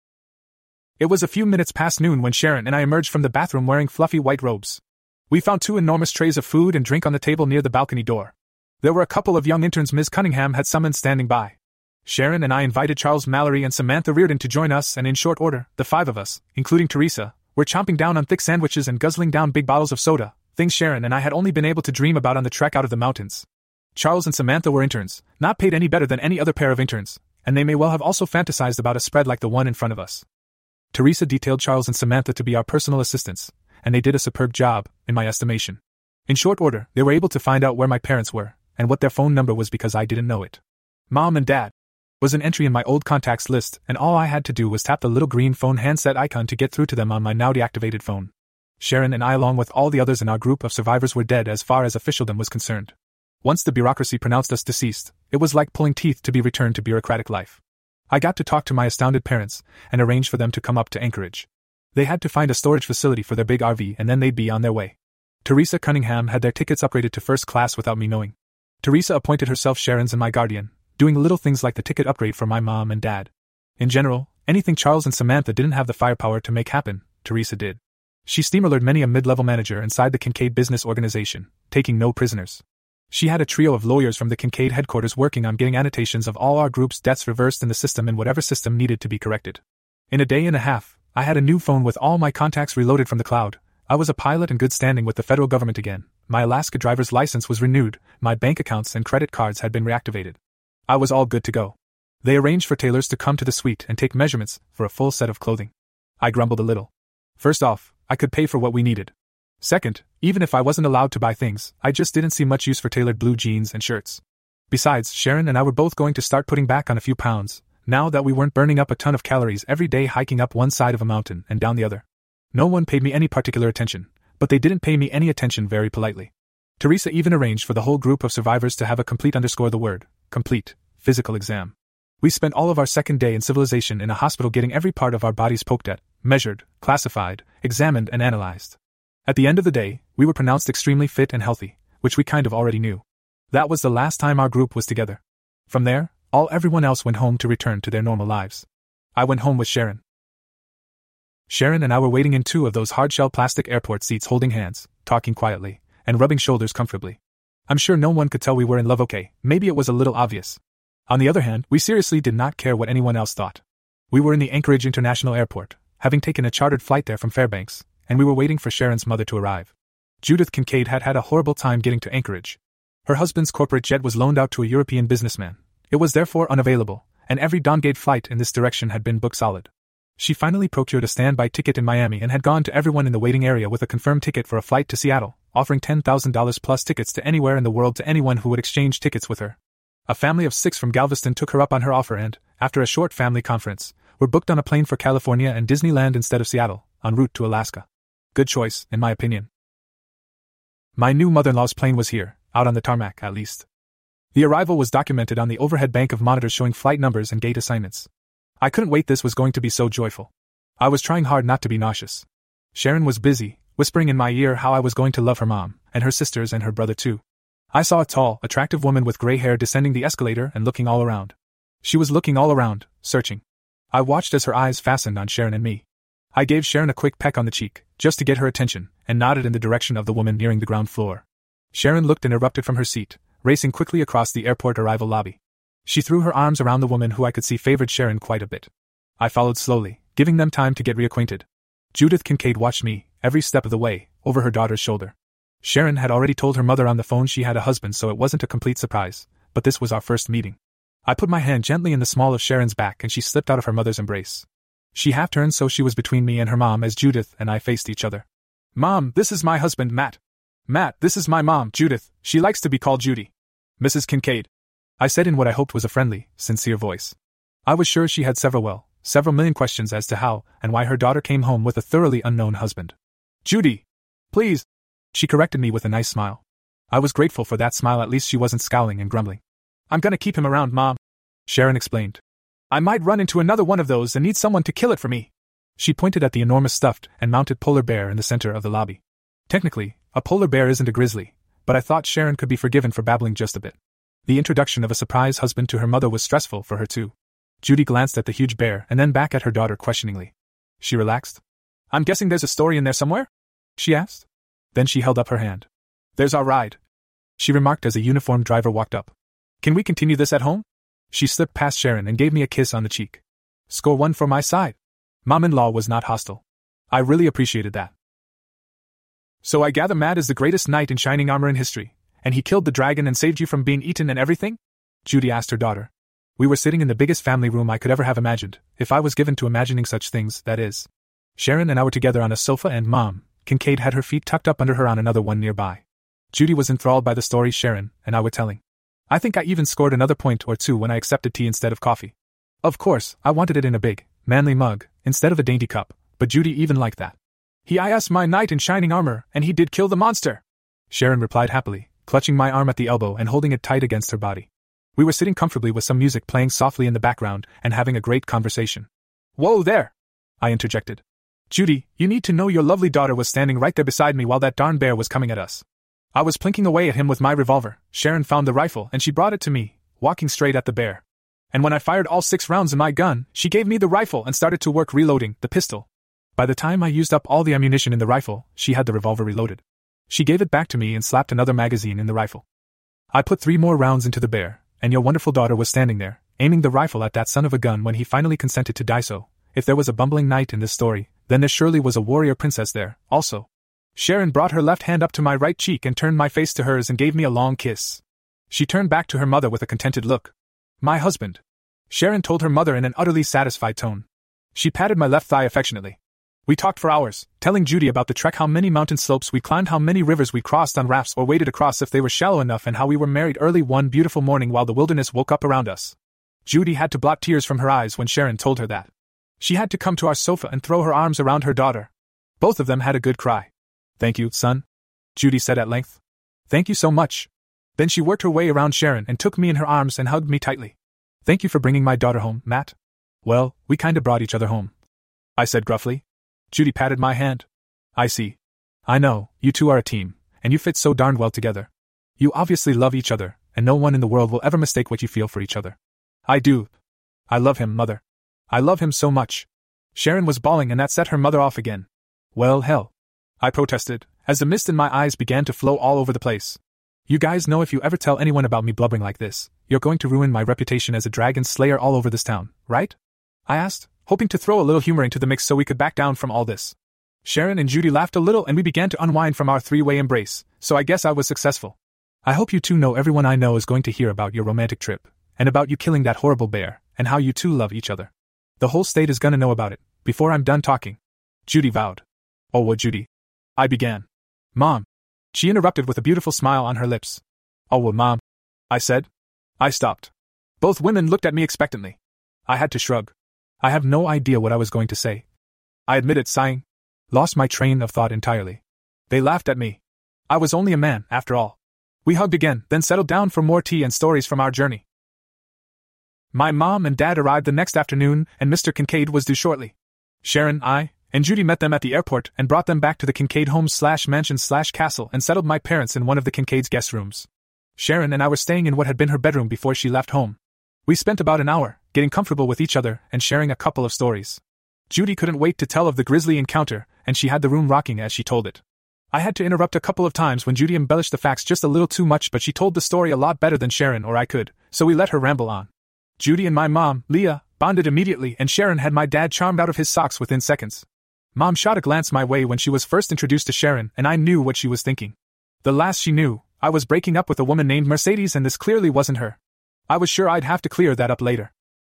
S1: It was a few minutes past noon when Sharon and I emerged from the bathroom wearing fluffy white robes. We found 2 enormous trays of food and drink on the table near the balcony door. There were a couple of young interns Ms. Cunningham had summoned standing by. Sharon and I invited Charles Mallory and Samantha Reardon to join us, and in short order, the 5 of us, including Teresa, were chomping down on thick sandwiches and guzzling down big bottles of soda, things Sharon and I had only been able to dream about on the trek out of the mountains. Charles and Samantha were interns, not paid any better than any other pair of interns, and they may well have also fantasized about a spread like the one in front of us. Teresa detailed Charles and Samantha to be our personal assistants, and they did a superb job, in my estimation. In short order, they were able to find out where my parents were, and what their phone number was because I didn't know it. Mom and Dad was an entry in my old contacts list, and all I had to do was tap the little green phone handset icon to get through to them on my now deactivated phone. Sharon and I, along with all the others in our group of survivors, were dead as far as officialdom was concerned. Once the bureaucracy pronounced us deceased, it was like pulling teeth to be returned to bureaucratic life. I got to talk to my astounded parents, and arrange for them to come up to Anchorage. They had to find a storage facility for their big RV, and then they'd be on their way. Teresa Cunningham had their tickets upgraded to first class without me knowing. Teresa appointed herself Sharon's and my guardian, doing little things like the ticket upgrade for my mom and dad. In general, anything Charles and Samantha didn't have the firepower to make happen, Teresa did. She steamrollered many a mid-level manager inside the Kincaid business organization, taking no prisoners. She had a trio of lawyers from the Kincaid headquarters working on getting annotations of all our group's debts reversed in the system and whatever system needed to be corrected. In a day and a half, I had a new phone with all my contacts reloaded from the cloud. I was a pilot in good standing with the federal government again. My Alaska driver's license was renewed, my bank accounts and credit cards had been reactivated. I was all good to go. They arranged for tailors to come to the suite and take measurements for a full set of clothing. I grumbled a little. First off, I could pay for what we needed. Second, even if I wasn't allowed to buy things, I just didn't see much use for tailored blue jeans and shirts. Besides, Sharon and I were both going to start putting back on a few pounds, now that we weren't burning up a ton of calories every day hiking up one side of a mountain and down the other. No one paid me any particular attention, but they didn't pay me any attention very politely. Teresa even arranged for the whole group of survivors to have a complete physical exam. We spent all of our second day in civilization in a hospital getting every part of our bodies poked at, measured, classified, examined and analyzed. At the end of the day, we were pronounced extremely fit and healthy, which we kind of already knew. That was the last time our group was together. From there, everyone else went home to return to their normal lives. I went home with Sharon. Sharon and I were waiting in 2 of those hard-shell plastic airport seats, holding hands, talking quietly, and rubbing shoulders comfortably. I'm sure no one could tell we were in love. Okay, maybe it was a little obvious. On the other hand, we seriously did not care what anyone else thought. We were in the Anchorage International Airport, having taken a chartered flight there from Fairbanks, and we were waiting for Sharon's mother to arrive. Judith Kincaid had had a horrible time getting to Anchorage. Her husband's corporate jet was loaned out to a European businessman. It was therefore unavailable, and every Downgate flight in this direction had been booked solid. She finally procured a standby ticket in Miami and had gone to everyone in the waiting area with a confirmed ticket for a flight to Seattle, offering $10,000 plus tickets to anywhere in the world to anyone who would exchange tickets with her. A family of 6 from Galveston took her up on her offer and, after a short family conference, were booked on a plane for California and Disneyland instead of Seattle, en route to Alaska. Good choice, in my opinion. My new mother-in-law's plane was here, out on the tarmac at least. The arrival was documented on the overhead bank of monitors showing flight numbers and gate assignments. I couldn't wait, this was going to be so joyful. I was trying hard not to be nauseous. Sharon was busy, whispering in my ear how I was going to love her mom, and her sisters and her brother too. I saw a tall, attractive woman with gray hair descending the escalator and looking all around. She was looking all around, searching. I watched as her eyes fastened on Sharon and me. I gave Sharon a quick peck on the cheek, just to get her attention, and nodded in the direction of the woman nearing the ground floor. Sharon looked and erupted from her seat, racing quickly across the airport arrival lobby. She threw her arms around the woman who I could see favored Sharon quite a bit. I followed slowly, giving them time to get reacquainted. Judith Kincaid watched me, every step of the way, over her daughter's shoulder. Sharon had already told her mother on the phone she had a husband, so it wasn't a complete surprise, but this was our first meeting. I put my hand gently in the small of Sharon's back and she slipped out of her mother's embrace. She half-turned so she was between me and her mom as Judith and I faced each other. "Mom, this is my husband, Matt. Matt, this is my mom, Judith. She likes to be called Judy. Mrs. Kincaid," I said in what I hoped was a friendly, sincere voice. I was sure she had several million questions as to how and why her daughter came home with a thoroughly unknown husband. "Judy! Please!" She corrected me with a nice smile. I was grateful for that smile, at least she wasn't scowling and grumbling. "I'm gonna keep him around, Mom," Sharon explained. "I might run into another one of those and need someone to kill it for me." She pointed at the enormous stuffed and mounted polar bear in the center of the lobby. Technically, a polar bear isn't a grizzly, but I thought Sharon could be forgiven for babbling just a bit. The introduction of a surprise husband to her mother was stressful for her too. Judy glanced at the huge bear and then back at her daughter questioningly. She relaxed. "I'm guessing there's a story in there somewhere?" she asked. Then she held up her hand. "There's our ride," she remarked as a uniformed driver walked up. "Can we continue this at home?" She slipped past Sharon and gave me a kiss on the cheek. Score one for my side. Mom-in-law was not hostile. I really appreciated that. "So I gather Matt is the greatest knight in shining armor in history, and he killed the dragon and saved you from being eaten and everything?" Judy asked her daughter. We were sitting in the biggest family room I could ever have imagined, if I was given to imagining such things, that is. Sharon and I were together on a sofa and Mom, Kincaid, had her feet tucked up under her on another one nearby. Judy was enthralled by the story Sharon and I were telling. I think I even scored another point or two when I accepted tea instead of coffee. Of course, I wanted it in a big, manly mug, instead of a dainty cup, but Judy even liked that. "He is my knight in shining armor, and he did kill the monster," Sharon replied happily, clutching my arm at the elbow and holding it tight against her body. We were sitting comfortably with some music playing softly in the background and having a great conversation. "Whoa there!" I interjected. "Judy, you need to know your lovely daughter was standing right there beside me while that darn bear was coming at us. I was plinking away at him with my revolver. Sharon found the rifle and she brought it to me, walking straight at the bear. And when I fired all 6 rounds in my gun, she gave me the rifle and started to work reloading the pistol. By the time I used up all the ammunition in the rifle, she had the revolver reloaded. She gave it back to me and slapped another magazine in the rifle. I put 3 more rounds into the bear, and your wonderful daughter was standing there, aiming the rifle at that son of a gun when he finally consented to die. So, if there was a bumbling knight in this story, then there surely was a warrior princess there, also. Sharon brought her left hand up to my right cheek and turned my face to hers and gave me a long kiss. She turned back to her mother with a contented look. "My husband," Sharon told her mother in an utterly satisfied tone. She patted my left thigh affectionately. We talked for hours, telling Judy about the trek, how many mountain slopes we climbed, how many rivers we crossed on rafts or waded across if they were shallow enough, and how we were married early one beautiful morning while the wilderness woke up around us. Judy had to blot tears from her eyes when Sharon told her that. She had to come to our sofa and throw her arms around her daughter. Both of them had a good cry. "Thank you, son," Judy said at length. "Thank you so much." Then she worked her way around Sharon and took me in her arms and hugged me tightly. "Thank you for bringing my daughter home, Matt." "Well, we kinda brought each other home," I said gruffly. Judy patted my hand. "I see. I know, you two are a team, and you fit so darned well together. You obviously love each other, and no one in the world will ever mistake what you feel for each other." "I do. I love him, Mother. I love him so much." Sharon was bawling and that set her mother off again. "Well, hell," I protested, as the mist in my eyes began to flow all over the place. "You guys know if you ever tell anyone about me blubbering like this, you're going to ruin my reputation as a dragon slayer all over this town, right?" I asked, hoping to throw a little humor into the mix so we could back down from all this. Sharon and Judy laughed a little and we began to unwind from our 3-way embrace, so I guess I was successful. "I hope you two know everyone I know is going to hear about your romantic trip, and about you killing that horrible bear, and how you two love each other. The whole state is gonna know about it, before I'm done talking," Judy vowed. "Oh, what, Judy?" I began. "Mom," she interrupted with a beautiful smile on her lips. "Oh, what, Mom?" I said. I stopped. Both women looked at me expectantly. I had to shrug. I have no idea what I was going to say. I admitted, sighing. Lost my train of thought entirely. They laughed at me. I was only a man, after all. We hugged again, then settled down for more tea and stories from our journey. My mom and dad arrived the next afternoon, and Mr. Kincaid was due shortly. Sharon, I, and Judy met them at the airport and brought them back to the Kincaid home/mansion/castle and settled my parents in one of the Kincaid's guest rooms. Sharon and I were staying in what had been her bedroom before she left home. We spent about an hour, getting comfortable with each other and sharing a couple of stories. Judy couldn't wait to tell of the grisly encounter, and she had the room rocking as she told it. I had to interrupt a couple of times when Judy embellished the facts just a little too much, but she told the story a lot better than Sharon or I could, so we let her ramble on. Judy and my mom, Leah, bonded immediately, and Sharon had my dad charmed out of his socks within seconds. Mom shot a glance my way when she was first introduced to Sharon, and I knew what she was thinking. The last she knew, I was breaking up with a woman named Mercedes, and this clearly wasn't her. I was sure I'd have to clear that up later.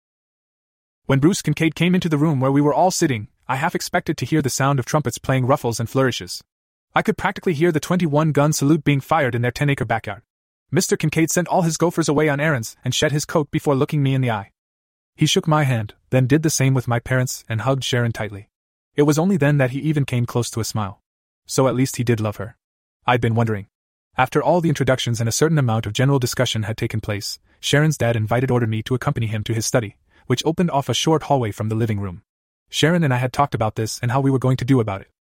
S1: When Bruce Kincaid came into the room where we were all sitting, I half expected to hear the sound of trumpets playing ruffles and flourishes. I could practically hear the 21-gun salute being fired in their 10-acre backyard. Mr. Kincaid sent all his gophers away on errands and shed his coat before looking me in the eye. He shook my hand, then did the same with my parents and hugged Sharon tightly. It was only then that he even came close to a smile. So at least he did love her. I'd been wondering. After all the introductions and a certain amount of general discussion had taken place, Sharon's dad ordered me to accompany him to his study, which opened off a short hallway from the living room. Sharon and I had talked about this and how we were going to do about it.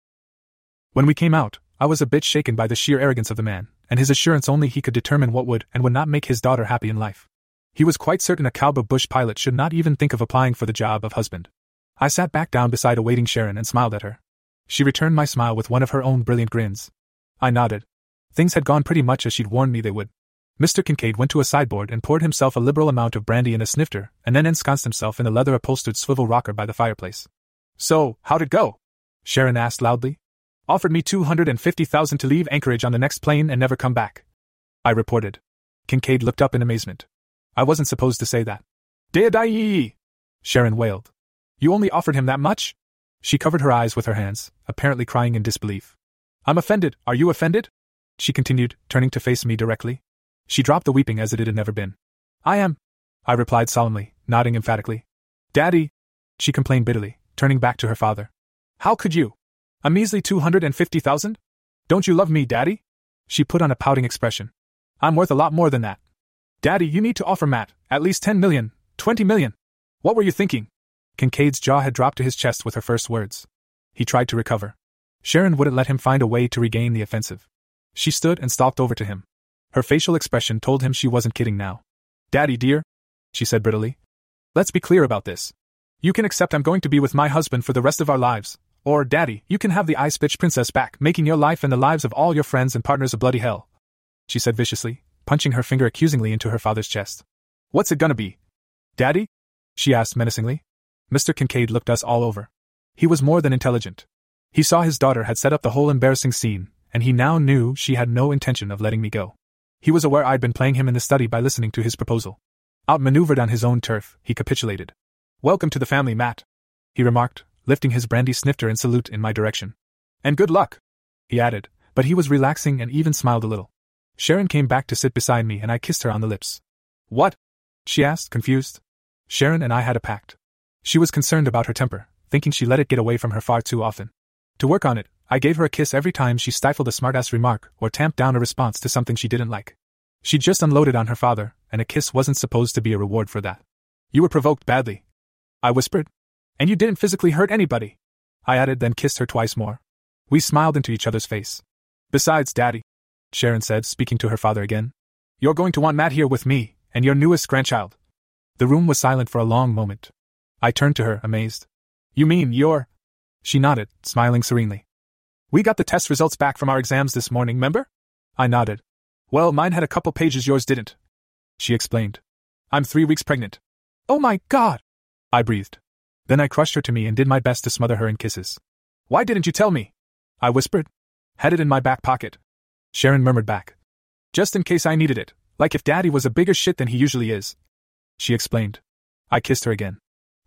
S1: When we came out, I was a bit shaken by the sheer arrogance of the man, and his assurance only he could determine what would and would not make his daughter happy in life. He was quite certain a cowboy bush pilot should not even think of applying for the job of husband. I sat back down beside a waiting Sharon and smiled at her. She returned my smile with one of her own brilliant grins. I nodded. Things had gone pretty much as she'd warned me they would. Mr. Kincaid went to a sideboard and poured himself a liberal amount of brandy in a snifter, and then ensconced himself in a leather-upholstered swivel rocker by the fireplace. "So, how'd it go?" Sharon asked loudly. "Offered me $250,000 to leave Anchorage on the next plane and never come back," I reported. Kincaid looked up in amazement. "I wasn't supposed to say that." "Dee-dee-dee," Sharon wailed. "You only offered him that much?" She covered her eyes with her hands, apparently crying in disbelief. "I'm offended. Are you offended?" she continued, turning to face me directly. She dropped the weeping as it had never been. "I am," I replied solemnly, nodding emphatically. "Daddy," she complained bitterly, turning back to her father. "How could you? A measly $250,000? Don't you love me, Daddy?" She put on a pouting expression. "I'm worth a lot more than that. Daddy, you need to offer Matt at least $10 million, $20 million. What were you thinking?" Kincaid's jaw had dropped to his chest with her first words. He tried to recover. Sharon wouldn't let him find a way to regain the offensive. She stood and stalked over to him. Her facial expression told him she wasn't kidding now. "Daddy dear," she said brittlely, "let's be clear about this. You can accept I'm going to be with my husband for the rest of our lives, or, Daddy, you can have the Ice Bitch Princess back, making your life and the lives of all your friends and partners a bloody hell," she said viciously, punching her finger accusingly into her father's chest. "What's it gonna be? Daddy?" she asked menacingly. Mr. Kincaid looked us all over. He was more than intelligent. He saw his daughter had set up the whole embarrassing scene, and he now knew she had no intention of letting me go. He was aware I'd been playing him in the study by listening to his proposal. Outmaneuvered on his own turf, he capitulated. "Welcome to the family, Matt," he remarked, lifting his brandy snifter in salute in my direction. "And good luck," he added, but he was relaxing and even smiled a little. Sharon came back to sit beside me and I kissed her on the lips. "What?" she asked, confused. Sharon and I had a pact. She was concerned about her temper, thinking she let it get away from her far too often. To work on it, I gave her a kiss every time she stifled a smart-ass remark or tamped down a response to something she didn't like. She just unloaded on her father, and a kiss wasn't supposed to be a reward for that. "You were provoked badly," I whispered. "And you didn't physically hurt anybody," I added, then kissed her twice more. We smiled into each other's face. "Besides, Daddy," Sharon said, speaking to her father again, "you're going to want Matt here with me, and your newest grandchild." The room was silent for a long moment. I turned to her, amazed. "You mean you're—" She nodded, smiling serenely. "We got the test results back from our exams this morning, 'member?" I nodded. "Well, mine had a couple pages yours didn't," she explained. "I'm 3 weeks pregnant." "Oh my God!" I breathed. Then I crushed her to me and did my best to smother her in kisses. "Why didn't you tell me?" I whispered. "Had it in my back pocket," Sharon murmured back. "Just in case I needed it, like if Daddy was a bigger shit than he usually is," she explained. I kissed her again.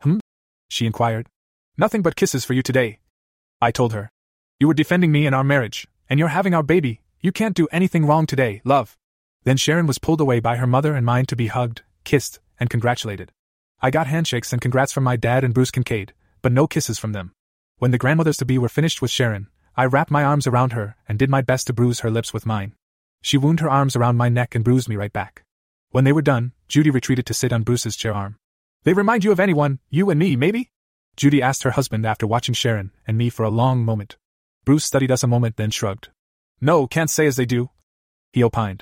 S1: She inquired. "Nothing but kisses for you today," I told her. "You were defending me and our marriage, and you're having our baby. You can't do anything wrong today, love." Then Sharon was pulled away by her mother and mine to be hugged, kissed, and congratulated. I got handshakes and congrats from my dad and Bruce Kincaid, but no kisses from them. When the grandmothers-to-be were finished with Sharon, I wrapped my arms around her and did my best to bruise her lips with mine. She wound her arms around my neck and bruised me right back. When they were done, Judy retreated to sit on Bruce's chair arm. "They remind you of anyone, you and me, maybe?" Judy asked her husband after watching Sharon and me for a long moment. Bruce studied us a moment, then shrugged. "No, can't say as they do," he opined.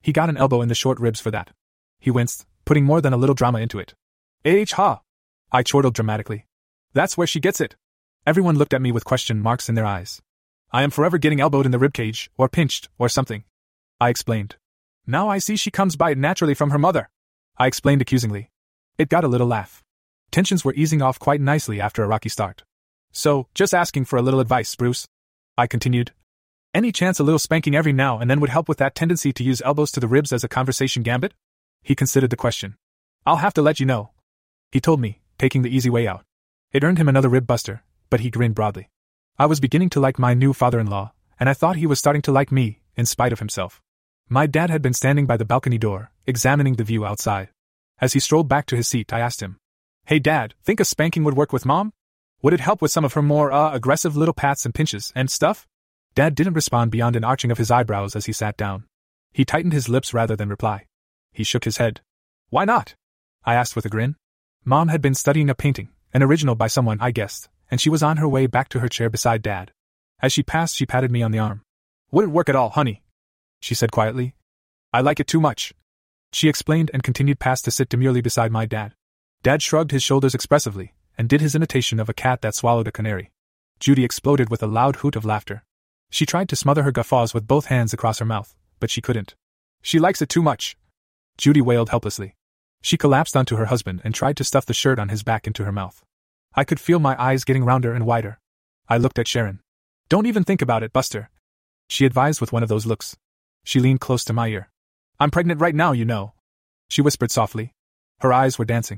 S1: He got an elbow in the short ribs for that. He winced, putting more than a little drama into it. Ha! I chortled dramatically. That's where she gets it. Everyone looked at me with question marks in their eyes. I am forever getting elbowed in the ribcage, or pinched, or something. I explained. Now I see she comes by it naturally from her mother. I explained accusingly. It got a little laugh. Tensions were easing off quite nicely after a rocky start. So, just asking for a little advice, Bruce. I continued. Any chance a little spanking every now and then would help with that tendency to use elbows to the ribs as a conversation gambit? He considered the question. I'll have to let you know, he told me, taking the easy way out. It earned him another rib buster, but he grinned broadly. I was beginning to like my new father-in-law, and I thought he was starting to like me, in spite of himself. My dad had been standing by the balcony door, examining the view outside. As he strolled back to his seat, I asked him, Hey Dad, think a spanking would work with Mom? Would it help with some of her more, aggressive little pats and pinches and stuff? Dad didn't respond beyond an arching of his eyebrows as he sat down. He tightened his lips rather than reply. He shook his head. Why not? I asked with a grin. Mom had been studying a painting, an original by someone I guessed, and she was on her way back to her chair beside Dad. As she passed, she patted me on the arm. Wouldn't work at all, honey, she said quietly. I like it too much. She explained and continued past to sit demurely beside my dad. Dad shrugged his shoulders expressively, and did his imitation of a cat that swallowed a canary. Judy exploded with a loud hoot of laughter. She tried to smother her guffaws with both hands across her mouth, but she couldn't. She likes it too much, Judy wailed helplessly. She collapsed onto her husband and tried to stuff the shirt on his back into her mouth. I could feel my eyes getting rounder and wider. I looked at Sharon. Don't even think about it, Buster, she advised with one of those looks. She leaned close to my ear. I'm pregnant right now, you know, she whispered softly. Her eyes were dancing.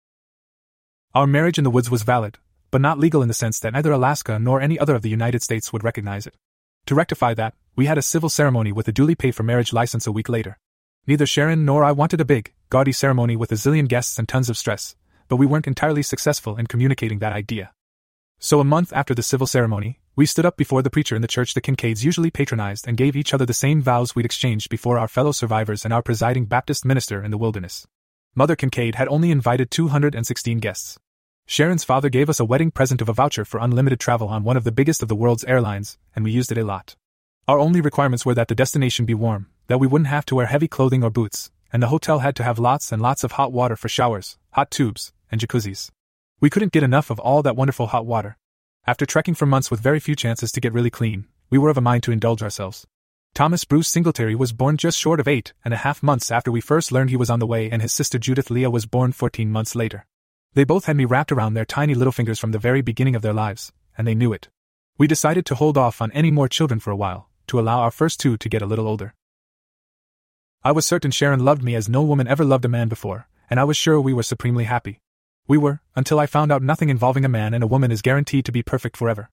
S1: Our marriage in the woods was valid, but not legal in the sense that neither Alaska nor any other of the United States would recognize it. To rectify that, we had a civil ceremony with a duly paid for marriage license a week later. Neither Sharon nor I wanted a big, gaudy ceremony with a zillion guests and tons of stress, but we weren't entirely successful in communicating that idea. So a month after the civil ceremony, we stood up before the preacher in the church the Kincaids usually patronized and gave each other the same vows we'd exchanged before our fellow survivors and our presiding Baptist minister in the wilderness. Mother Kincaid had only invited 216 guests. Sharon's father gave us a wedding present of a voucher for unlimited travel on one of the biggest of the world's airlines, and we used it a lot. Our only requirements were that the destination be warm, that we wouldn't have to wear heavy clothing or boots, and the hotel had to have lots and lots of hot water for showers, hot tubs, and jacuzzis. We couldn't get enough of all that wonderful hot water. After trekking for months with very few chances to get really clean, we were of a mind to indulge ourselves. Thomas Bruce Singletary was born just short of 8.5 months after we first learned he was on the way, and his sister Judith Leah was born 14 months later. They both had me wrapped around their tiny little fingers from the very beginning of their lives, and they knew it. We decided to hold off on any more children for a while, to allow our first two to get a little older. I was certain Sharon loved me as no woman ever loved a man before, and I was sure we were supremely happy. We were, until I found out nothing involving a man and a woman is guaranteed to be perfect forever.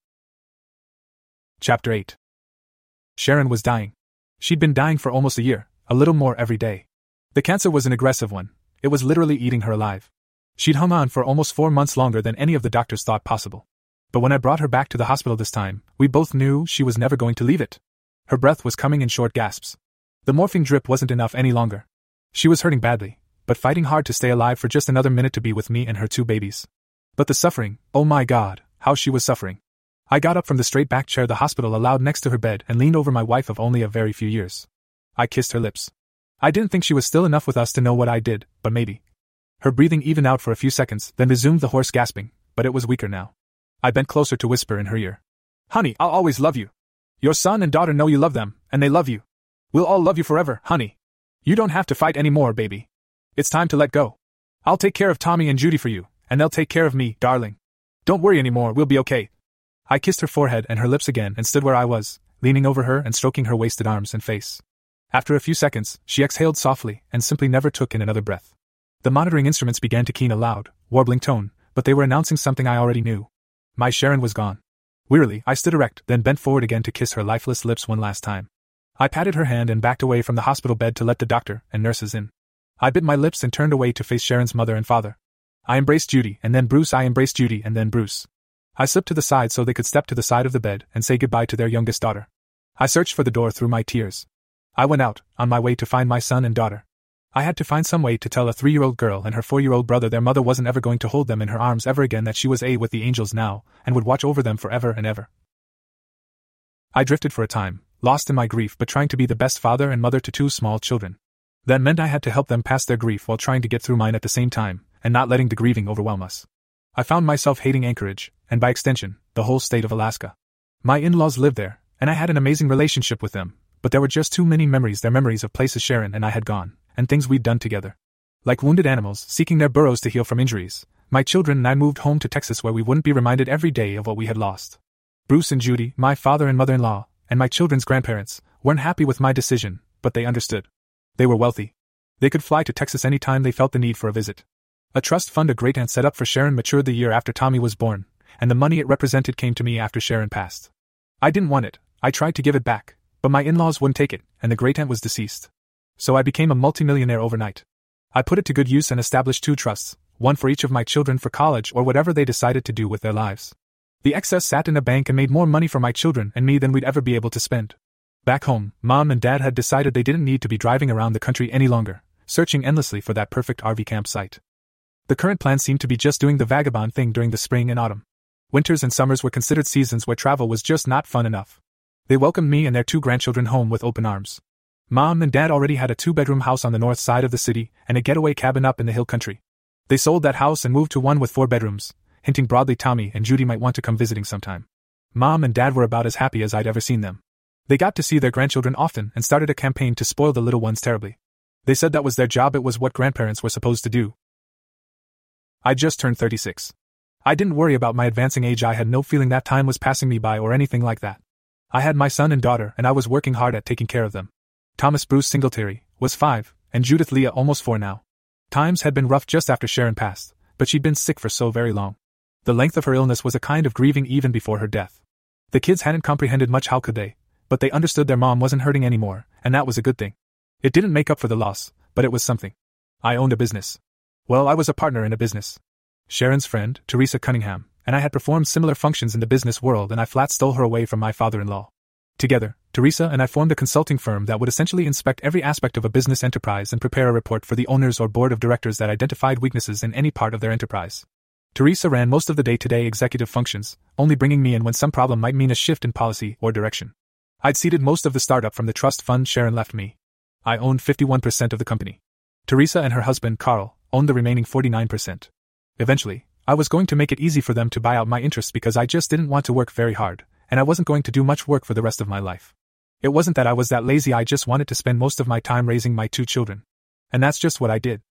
S1: Chapter 8. Sharon was dying. She'd been dying for almost a year, a little more every day. The cancer was an aggressive one. It was literally eating her alive. She'd hung on for almost 4 months longer than any of the doctors thought possible. But when I brought her back to the hospital this time, we both knew she was never going to leave it. Her breath was coming in short gasps. The morphine drip wasn't enough any longer. She was hurting badly, but fighting hard to stay alive for just another minute to be with me and her 2 babies. But the suffering, oh my God, how she was suffering. I got up from the straight back chair the hospital allowed next to her bed and leaned over my wife of only a very few years. I kissed her lips. I didn't think she was still enough with us to know what I did, but maybe. Her breathing evened out for a few seconds, then resumed the hoarse gasping, but it was weaker now. I bent closer to whisper in her ear. Honey, I'll always love you. Your son and daughter know you love them, and they love you. We'll all love you forever, honey. You don't have to fight anymore, baby. It's time to let go. I'll take care of Tommy and Judy for you, and they'll take care of me, darling. Don't worry anymore, we'll be okay. I kissed her forehead and her lips again and stood where I was, leaning over her and stroking her wasted arms and face. After a few seconds, she exhaled softly and simply never took in another breath. The monitoring instruments began to keen a loud, warbling tone, but they were announcing something I already knew. My Sharon was gone. Wearily, I stood erect, then bent forward again to kiss her lifeless lips one last time. I patted her hand and backed away from the hospital bed to let the doctor and nurses in. I bit my lips and turned away to face Sharon's mother and father. I embraced Judy, and then Bruce. I embraced Judy, and then Bruce. I slipped to the side so they could step to the side of the bed and say goodbye to their youngest daughter. I searched for the door through my tears. I went out, on my way to find my son and daughter. I had to find some way to tell a 3-year-old girl and her 4-year-old brother their mother wasn't ever going to hold them in her arms ever again, that she was with the angels now, and would watch over them forever and ever. I drifted for a time, lost in my grief but trying to be the best father and mother to 2 small children. That meant I had to help them pass their grief while trying to get through mine at the same time, and not letting the grieving overwhelm us. I found myself hating Anchorage, and by extension, the whole state of Alaska. My in-laws lived there, and I had an amazing relationship with them, but there were just too many memories, their memories of places Sharon and I had gone, and things we'd done together. Like wounded animals seeking their burrows to heal from injuries, my children and I moved home to Texas where we wouldn't be reminded every day of what we had lost. Bruce and Judy, my father and mother-in-law, and my children's grandparents, weren't happy with my decision, but they understood. They were wealthy. They could fly to Texas any time they felt the need for a visit. A trust fund a great-aunt set up for Sharon matured the year after Tommy was born, and the money it represented came to me after Sharon passed. I didn't want it. I tried to give it back, but my in-laws wouldn't take it, and the great-aunt was deceased. So I became a multimillionaire overnight. I put it to good use and established 2 trusts, one for each of my children for college or whatever they decided to do with their lives. The excess sat in a bank and made more money for my children and me than we'd ever be able to spend. Back home, Mom and Dad had decided they didn't need to be driving around the country any longer, searching endlessly for that perfect RV campsite. The current plan seemed to be just doing the vagabond thing during the spring and autumn. Winters and summers were considered seasons where travel was just not fun enough. They welcomed me and their 2 grandchildren home with open arms. Mom and Dad already had a 2-bedroom house on the north side of the city and a getaway cabin up in the hill country. They sold that house and moved to one with 4 bedrooms, hinting broadly Tommy and Judy might want to come visiting sometime. Mom and Dad were about as happy as I'd ever seen them. They got to see their grandchildren often and started a campaign to spoil the little ones terribly. They said that was their job, it was what grandparents were supposed to do. I just turned 36. I didn't worry about my advancing age, I had no feeling that time was passing me by or anything like that. I had my son and daughter and I was working hard at taking care of them. Thomas Bruce Singletary was 5, and Judith Leah almost 4 now. Times had been rough just after Sharon passed, but she'd been sick for so very long. The length of her illness was a kind of grieving even before her death. The kids hadn't comprehended much, how could they? But they understood their mom wasn't hurting anymore, and that was a good thing. It didn't make up for the loss, but it was something. I owned a business. Well, I was a partner in a business. Sharon's friend, Teresa Cunningham, and I had performed similar functions in the business world, and I flat stole her away from my father-in-law. Together, Teresa and I formed a consulting firm that would essentially inspect every aspect of a business enterprise and prepare a report for the owners or board of directors that identified weaknesses in any part of their enterprise. Teresa ran most of the day-to-day executive functions, only bringing me in when some problem might mean a shift in policy or direction. I'd seeded most of the startup from the trust fund Sharon left me. I owned 51% of the company. Teresa and her husband, Carl, owned the remaining 49%. Eventually, I was going to make it easy for them to buy out my interests because I just didn't want to work very hard, and I wasn't going to do much work for the rest of my life. It wasn't that I was that lazy, I just wanted to spend most of my time raising my 2 children. And that's just what I did.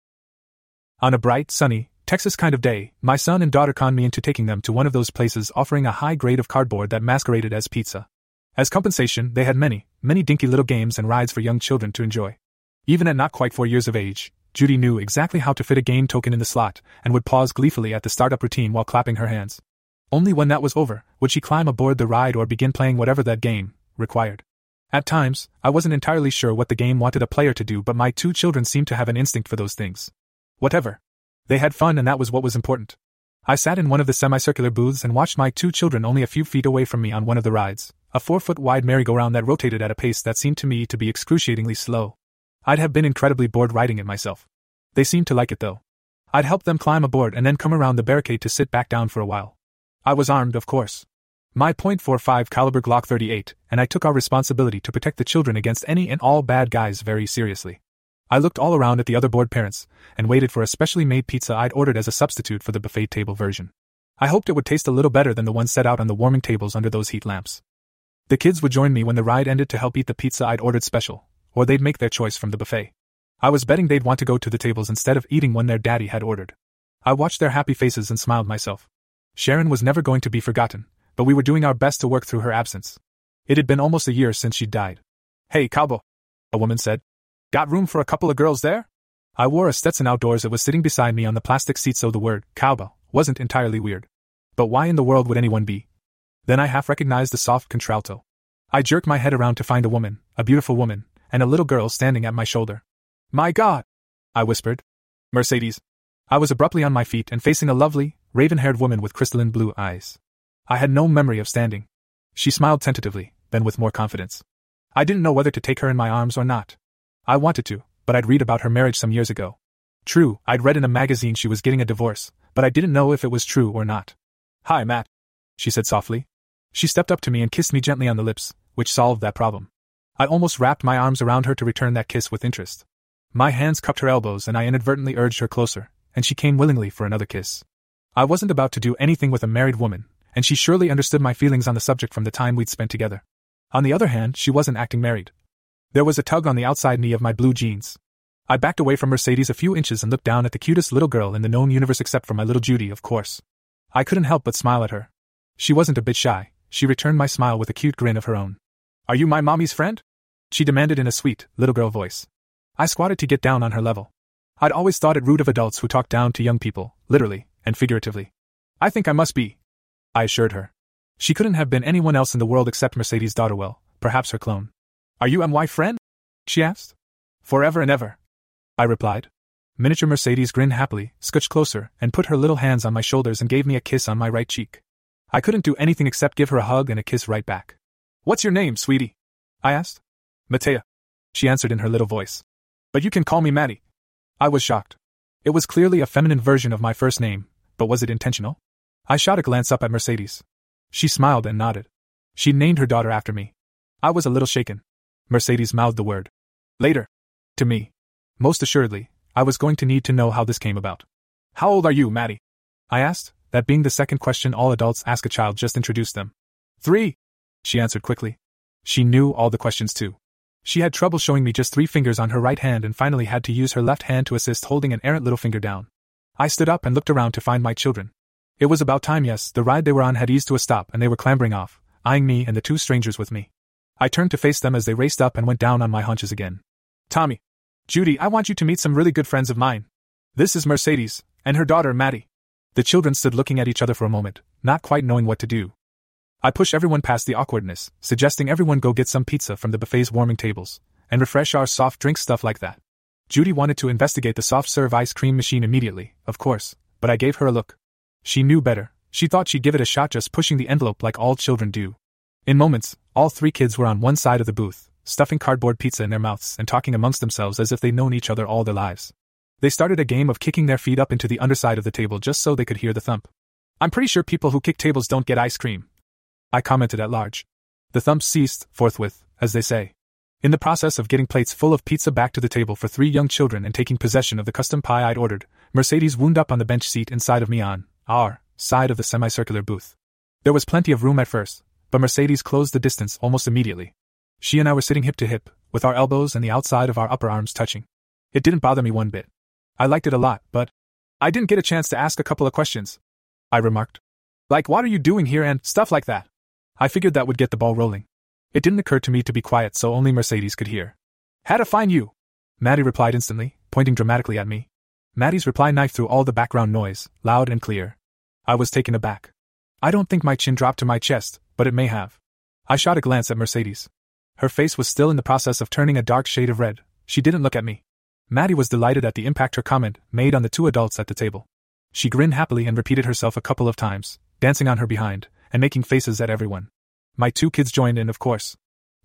S1: On a bright, sunny, Texas kind of day, my son and daughter conned me into taking them to one of those places offering a high grade of cardboard that masqueraded as pizza. As compensation, they had many dinky little games and rides for young children to enjoy. Even at not quite 4 years of age, Judy knew exactly how to fit a game token in the slot and would pause gleefully at the startup routine while clapping her hands. Only when that was over would she climb aboard the ride or begin playing whatever that game required. At times, I wasn't entirely sure what the game wanted a player to do, but my 2 children seemed to have an instinct for those things. Whatever. They had fun, and that was what was important. I sat in one of the semicircular booths and watched my 2 children only a few feet away from me on one of the rides, a 4-foot-wide merry-go-round that rotated at a pace that seemed to me to be excruciatingly slow. I'd have been incredibly bored riding it myself. They seemed to like it though. I'd help them climb aboard and then come around the barricade to sit back down for a while. I was armed, of course. My .45 caliber Glock 38, and I took our responsibility to protect the children against any and all bad guys very seriously. I looked all around at the other board parents, and waited for a specially made pizza I'd ordered as a substitute for the buffet table version. I hoped it would taste a little better than the one set out on the warming tables under those heat lamps. The kids would join me when the ride ended to help eat the pizza I'd ordered special, or they'd make their choice from the buffet. I was betting they'd want to go to the tables instead of eating one their daddy had ordered. I watched their happy faces and smiled myself. Sharon was never going to be forgotten, but we were doing our best to work through her absence. It had been almost a year since she'd died. "Hey, cowboy," a woman said. "Got room for a couple of girls there?" I wore a Stetson outdoors. It was sitting beside me on the plastic seat, so the word cowboy wasn't entirely weird. But why in the world would anyone be? Then I half recognized the soft contralto. I jerked my head around to find a woman, a beautiful woman, and a little girl standing at my shoulder. "My God!" I whispered. "Mercedes." I was abruptly on my feet and facing a lovely, raven-haired woman with crystalline blue eyes. I had no memory of standing. She smiled tentatively, then with more confidence. I didn't know whether to take her in my arms or not. I wanted to, but I'd read about her marriage some years ago. True, I'd read in a magazine she was getting a divorce, but I didn't know if it was true or not. "Hi, Matt," she said softly. She stepped up to me and kissed me gently on the lips, which solved that problem. I almost wrapped my arms around her to return that kiss with interest. My hands cupped her elbows and I inadvertently urged her closer, and she came willingly for another kiss. I wasn't about to do anything with a married woman, and she surely understood my feelings on the subject from the time we'd spent together. On the other hand, she wasn't acting married. There was a tug on the outside knee of my blue jeans. I backed away from Mercedes a few inches and looked down at the cutest little girl in the known universe except for my little Judy, of course. I couldn't help but smile at her. She wasn't a bit shy. She returned my smile with a cute grin of her own. "Are you my mommy's friend?" she demanded in a sweet, little girl voice. I squatted to get down on her level. I'd always thought it rude of adults who talked down to young people, literally and figuratively. "I think I must be," I assured her. She couldn't have been anyone else in the world except Mercedes Dotterwell, perhaps her clone. "Are you my friend?" she asked. "Forever and ever," I replied. Miniature Mercedes grinned happily, scooched closer, and put her little hands on my shoulders and gave me a kiss on my right cheek. I couldn't do anything except give her a hug and a kiss right back. "What's your name, sweetie?" I asked. "Matea," she answered in her little voice. "But you can call me Maddie." I was shocked. It was clearly a feminine version of my first name, but was it intentional? I shot a glance up at Mercedes. She smiled and nodded. She'd named her daughter after me. I was a little shaken. Mercedes mouthed the word "later" to me. Most assuredly, I was going to need to know how this came about. "How old are you, Maddie?" I asked, that being the second question all adults ask a child just introduced them. 3, she answered quickly. She knew all the questions too. She had trouble showing me just 3 fingers on her right hand and finally had to use her left hand to assist holding an errant little finger down. I stood up and looked around to find my children. It was about time, yes, the ride they were on had eased to a stop and they were clambering off, eyeing me and the 2 strangers with me. I turned to face them as they raced up and went down on my haunches again. "Tommy, Judy, I want you to meet some really good friends of mine. This is Mercedes, and her daughter, Maddie." The children stood looking at each other for a moment, not quite knowing what to do. I pushed everyone past the awkwardness, suggesting everyone go get some pizza from the buffet's warming tables, and refresh our soft drink stuff like that. Judy wanted to investigate the soft-serve ice cream machine immediately, of course, but I gave her a look. She knew better. She thought she'd give it a shot just pushing the envelope like all children do. In moments, all 3 kids were on one side of the booth, stuffing cardboard pizza in their mouths and talking amongst themselves as if they'd known each other all their lives. They started a game of kicking their feet up into the underside of the table just so they could hear the thump. "I'm pretty sure people who kick tables don't get ice cream," I commented at large. The thumps ceased, forthwith, as they say. In the process of getting plates full of pizza back to the table for 3 young children and taking possession of the custom pie I'd ordered, Mercedes wound up on the bench seat inside of me on our side of the semicircular booth. There was plenty of room at first, but Mercedes closed the distance almost immediately. She and I were sitting hip to hip, with our elbows and the outside of our upper arms touching. It didn't bother me one bit. I liked it a lot, but I didn't get a chance to ask a couple of questions, I remarked. "Like, what are you doing here and stuff like that?" I figured that would get the ball rolling. It didn't occur to me to be quiet so only Mercedes could hear. "Had to find you," Maddie replied instantly, pointing dramatically at me. Maddie's reply knifed through all the background noise, loud and clear. I was taken aback. I don't think my chin dropped to my chest, but it may have. I shot a glance at Mercedes. Her face was still in the process of turning a dark shade of red. She didn't look at me. Maddie was delighted at the impact her comment made on the 2 adults at the table. She grinned happily and repeated herself a couple of times, dancing on her behind, and making faces at everyone. My 2 kids joined in, of course.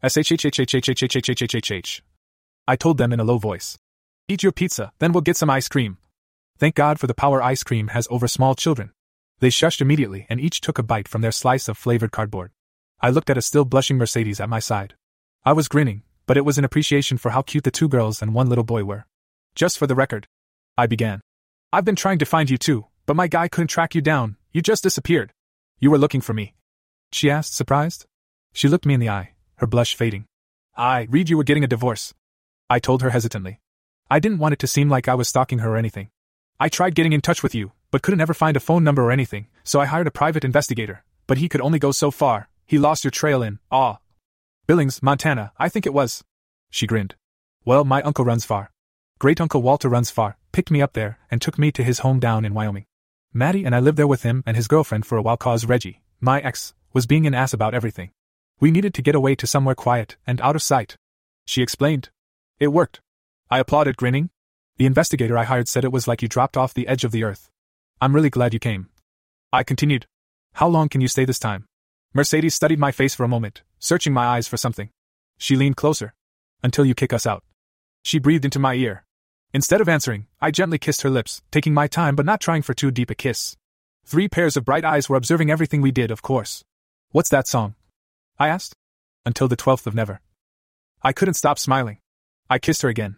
S1: "SHHHHHHHHHHHH," I told them in a low voice. "Eat your pizza, then we'll get some ice cream." Thank God for the power ice cream has over small children. They shushed immediately and each took a bite from their slice of flavored cardboard. I looked at a still blushing Mercedes at my side. I was grinning, but it was an appreciation for how cute the 2 girls and 1 little boy were. "Just for the record," I began. "I've been trying to find you too, but my guy couldn't track you down, you just disappeared. You were looking for me?" she asked, surprised. She looked me in the eye, her blush fading. "I read you were getting a divorce," I told her hesitantly. I didn't want it to seem like I was stalking her or anything. "I tried getting in touch with you, but couldn't ever find a phone number or anything, so I hired a private investigator, but he could only go so far. He lost your trail in, Billings, Montana, I think it was." She grinned. "Well, my uncle runs far. Great-uncle Walter runs far, picked me up there, and took me to his home down in Wyoming. Maddie and I lived there with him and his girlfriend for a while cause Reggie, my ex, was being an ass about everything. We needed to get away to somewhere quiet and out of sight," she explained. "It worked," I applauded, grinning. "The investigator I hired said it was like you dropped off the edge of the earth. I'm really glad you came." I continued. "How long can you stay this time?" Mercedes studied my face for a moment, searching my eyes for something. She leaned closer. "Until you kick us out." She breathed into my ear. Instead of answering, I gently kissed her lips, taking my time but not trying for too deep a kiss. 3 pairs of bright eyes were observing everything we did, of course. "What's that song?" I asked. "Until the 12th of Never." I couldn't stop smiling. I kissed her again.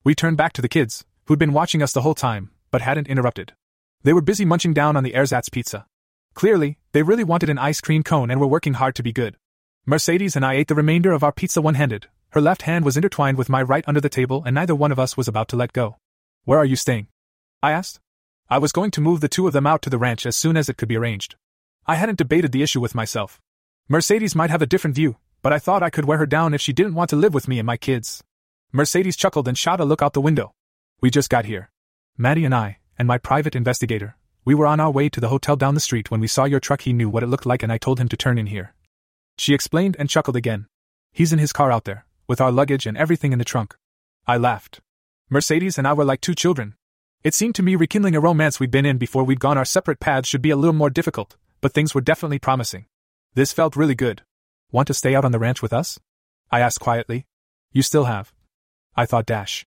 S1: We turned back to the kids, who'd been watching us the whole time, but hadn't interrupted. They were busy munching down on the ersatz pizza. Clearly, they really wanted an ice cream cone and were working hard to be good. Mercedes and I ate the remainder of our pizza one-handed. Her left hand was intertwined with my right under the table and neither one of us was about to let go. "Where are you staying?" I asked. I was going to move the two of them out to the ranch as soon as it could be arranged. I hadn't debated the issue with myself. Mercedes might have a different view, but I thought I could wear her down if she didn't want to live with me and my kids. Mercedes chuckled and shot a look out the window. "We just got here. Maddie and I, and my private investigator, we were on our way to the hotel down the street when we saw your truck. He knew what it looked like and I told him to turn in here." She explained and chuckled again. "He's in his car out there, with our luggage and everything in the trunk." I laughed. Mercedes and I were like two children. It seemed to me rekindling a romance we'd been in before we'd gone our separate paths should be a little more difficult, but things were definitely promising. This felt really good. "Want to stay out on the ranch with us?" I asked quietly. "You still have?" I thought.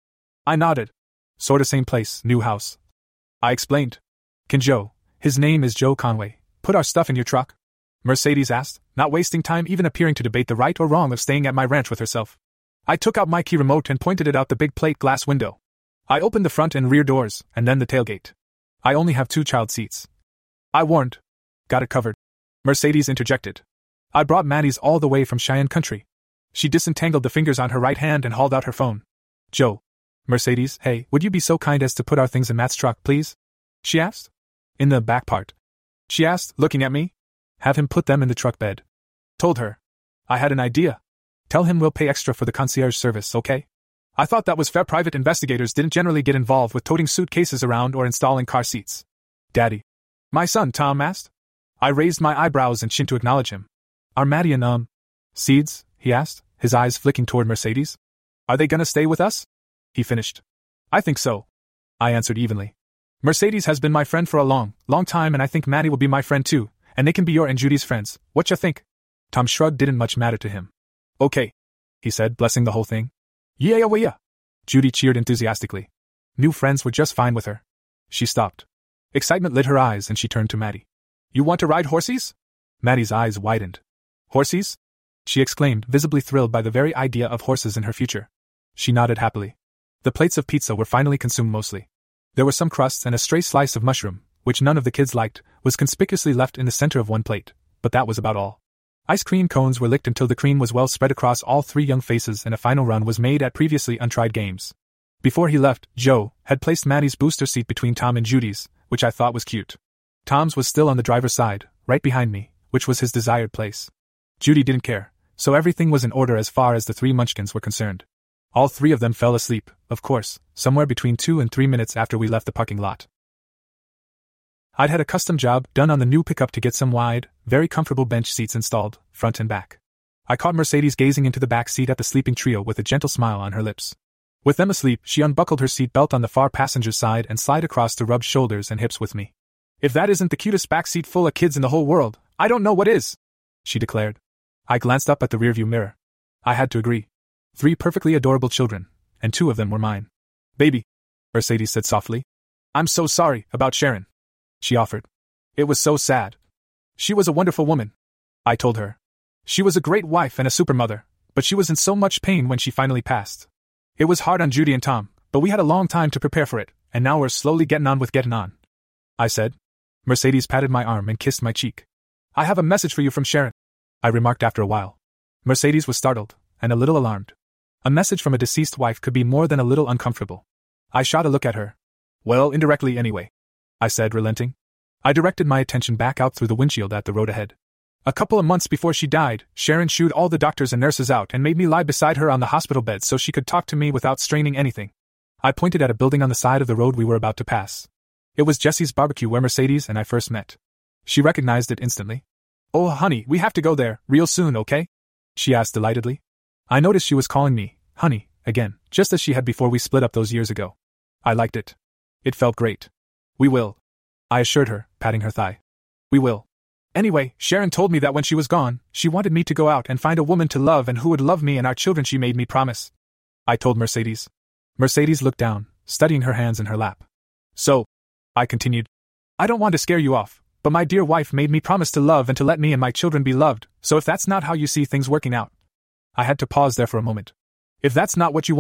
S1: I nodded. "Sorta same place, new house." I explained. "Can Joe, his name is Joe Conway, put our stuff in your truck?" Mercedes asked, not wasting time even appearing to debate the right or wrong of staying at my ranch with herself. I took out my key remote and pointed it out the big plate glass window. I opened the front and rear doors, and then the tailgate. "I only have 2 child seats," I warned. "Got it covered," Mercedes interjected. "I brought Maddie's all the way from Cheyenne Country." She disentangled the fingers on her right hand and hauled out her phone. "Joe." "Mercedes, hey, would you be so kind as to put our things in Matt's truck, please?" she asked. "In the back part?" she asked, looking at me. "Have him put them in the truck bed." Told her. I had an idea. "Tell him we'll pay extra for the concierge service, okay?" I thought that was fair. Private investigators didn't generally get involved with toting suitcases around or installing car seats. "Daddy." "My son," Tom asked. I raised my eyebrows and chin to acknowledge him. "Are Maddie and, Seeds?" he asked, his eyes flicking toward Mercedes. "Are they gonna stay with us?" he finished. "I think so," I answered evenly. "Mercedes has been my friend for a long time, and I think Maddie will be my friend too, and they can be your and Judy's friends. Whatcha think?" Tom shrugged. Didn't much matter to him. "Okay," he said, blessing the whole thing. Yeah. Judy cheered enthusiastically. New friends were just fine with her. She stopped. Excitement lit her eyes and she turned to Maddie. "You want to ride horsies?" Maddie's eyes widened. "Horsies?" she exclaimed, visibly thrilled by the very idea of horses in her future. She nodded happily. The plates of pizza were finally consumed mostly. There were some crusts and a stray slice of mushroom, which none of the kids liked, was conspicuously left in the center of one plate, but that was about all. Ice cream cones were licked until the cream was well spread across all 3 young faces and a final run was made at previously untried games. Before he left, Joe had placed Maddie's booster seat between Tom and Judy's, which I thought was cute. Tom's was still on the driver's side, right behind me, which was his desired place. Judy didn't care, so everything was in order as far as the 3 munchkins were concerned. All 3 of them fell asleep, of course, somewhere between 2 and 3 minutes after we left the parking lot. I'd had a custom job done on the new pickup to get some wide, very comfortable bench seats installed, front and back. I caught Mercedes gazing into the back seat at the sleeping trio with a gentle smile on her lips. With them asleep, she unbuckled her seat belt on the far passenger's side and slid across to rub shoulders and hips with me. "If that isn't the cutest back seat full of kids in the whole world, I don't know what is," she declared. I glanced up at the rearview mirror. I had to agree. 3 perfectly adorable children, and 2 of them were mine. "Baby," Mercedes said softly. "I'm so sorry about Sharon," she offered. "It was so sad. She was a wonderful woman," I told her. "She was a great wife and a super mother, but she was in so much pain when she finally passed. It was hard on Judy and Tom, but we had a long time to prepare for it, and now we're slowly getting on with getting on," I said. Mercedes patted my arm and kissed my cheek. "I have a message for you from Sharon," I remarked after a while. Mercedes was startled, and a little alarmed. A message from a deceased wife could be more than a little uncomfortable. I shot a look at her. "Well, indirectly anyway," I said, relenting. I directed my attention back out through the windshield at the road ahead. "A couple of months before she died, Sharon shooed all the doctors and nurses out and made me lie beside her on the hospital bed so she could talk to me without straining anything." I pointed at a building on the side of the road we were about to pass. It was Jesse's barbecue where Mercedes and I first met. She recognized it instantly. "Oh, honey, we have to go there, real soon, okay?" she asked delightedly. I noticed she was calling me, honey, again, just as she had before we split up those years ago. I liked it. It felt great. "We will," I assured her, patting her thigh. "We will. Anyway, Sharon told me that when she was gone, she wanted me to go out and find a woman to love and who would love me and our children. She made me promise," I told Mercedes. Mercedes looked down, studying her hands in her lap. "So," I continued, "I don't want to scare you off, but my dear wife made me promise to love and to let me and my children be loved, so if that's not how you see things working out..." I had to pause there for a moment. "If that's not what you want,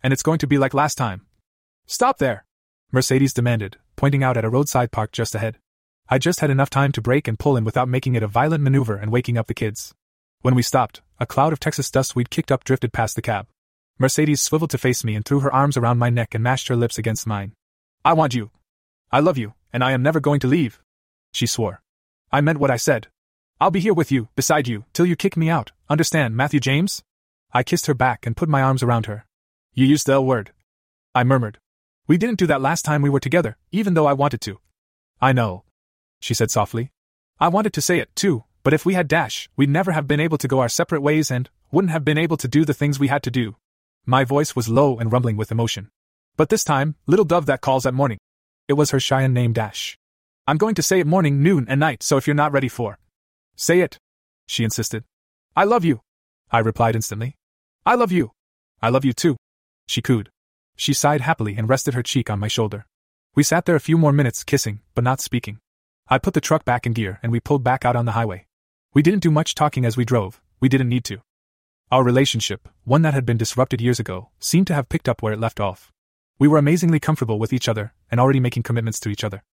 S1: And it's going to be like last time. Stop there! Mercedes demanded, pointing out at a roadside park just ahead. I just had enough time to brake and pull in without making it a violent maneuver and waking up the kids. When we stopped, a cloud of Texas dust we'd kicked up drifted past the cab. Mercedes swiveled to face me and threw her arms around my neck and mashed her lips against mine. I want you. I love you, and I am never going to leave. She swore. I meant what I said. I'll be here with you, beside you, till you kick me out, understand, Matthew James? I kissed her back and put my arms around her. You used the L word. I murmured. We didn't do that last time we were together, even though I wanted to. I know, she said softly. I wanted to say it, too, but if we had Dash, we'd never have been able to go our separate ways and wouldn't have been able to do the things we had to do. My voice was low and rumbling with emotion. But this time, little dove that calls at morning. It was her Cheyenne name Dash. I'm going to say it morning, noon, and night, so if you're not ready for. Say it, she insisted. I love you, I replied instantly. I love you. I love you too, she cooed. She sighed happily and rested her cheek on my shoulder. We sat there a few more minutes kissing, but not speaking. I put the truck back in gear and we pulled back out on the highway. We didn't do much talking as we drove, we didn't need to. Our relationship, one that had been disrupted years ago, seemed to have picked up where it left off. We were amazingly comfortable with each other and already making commitments to each other.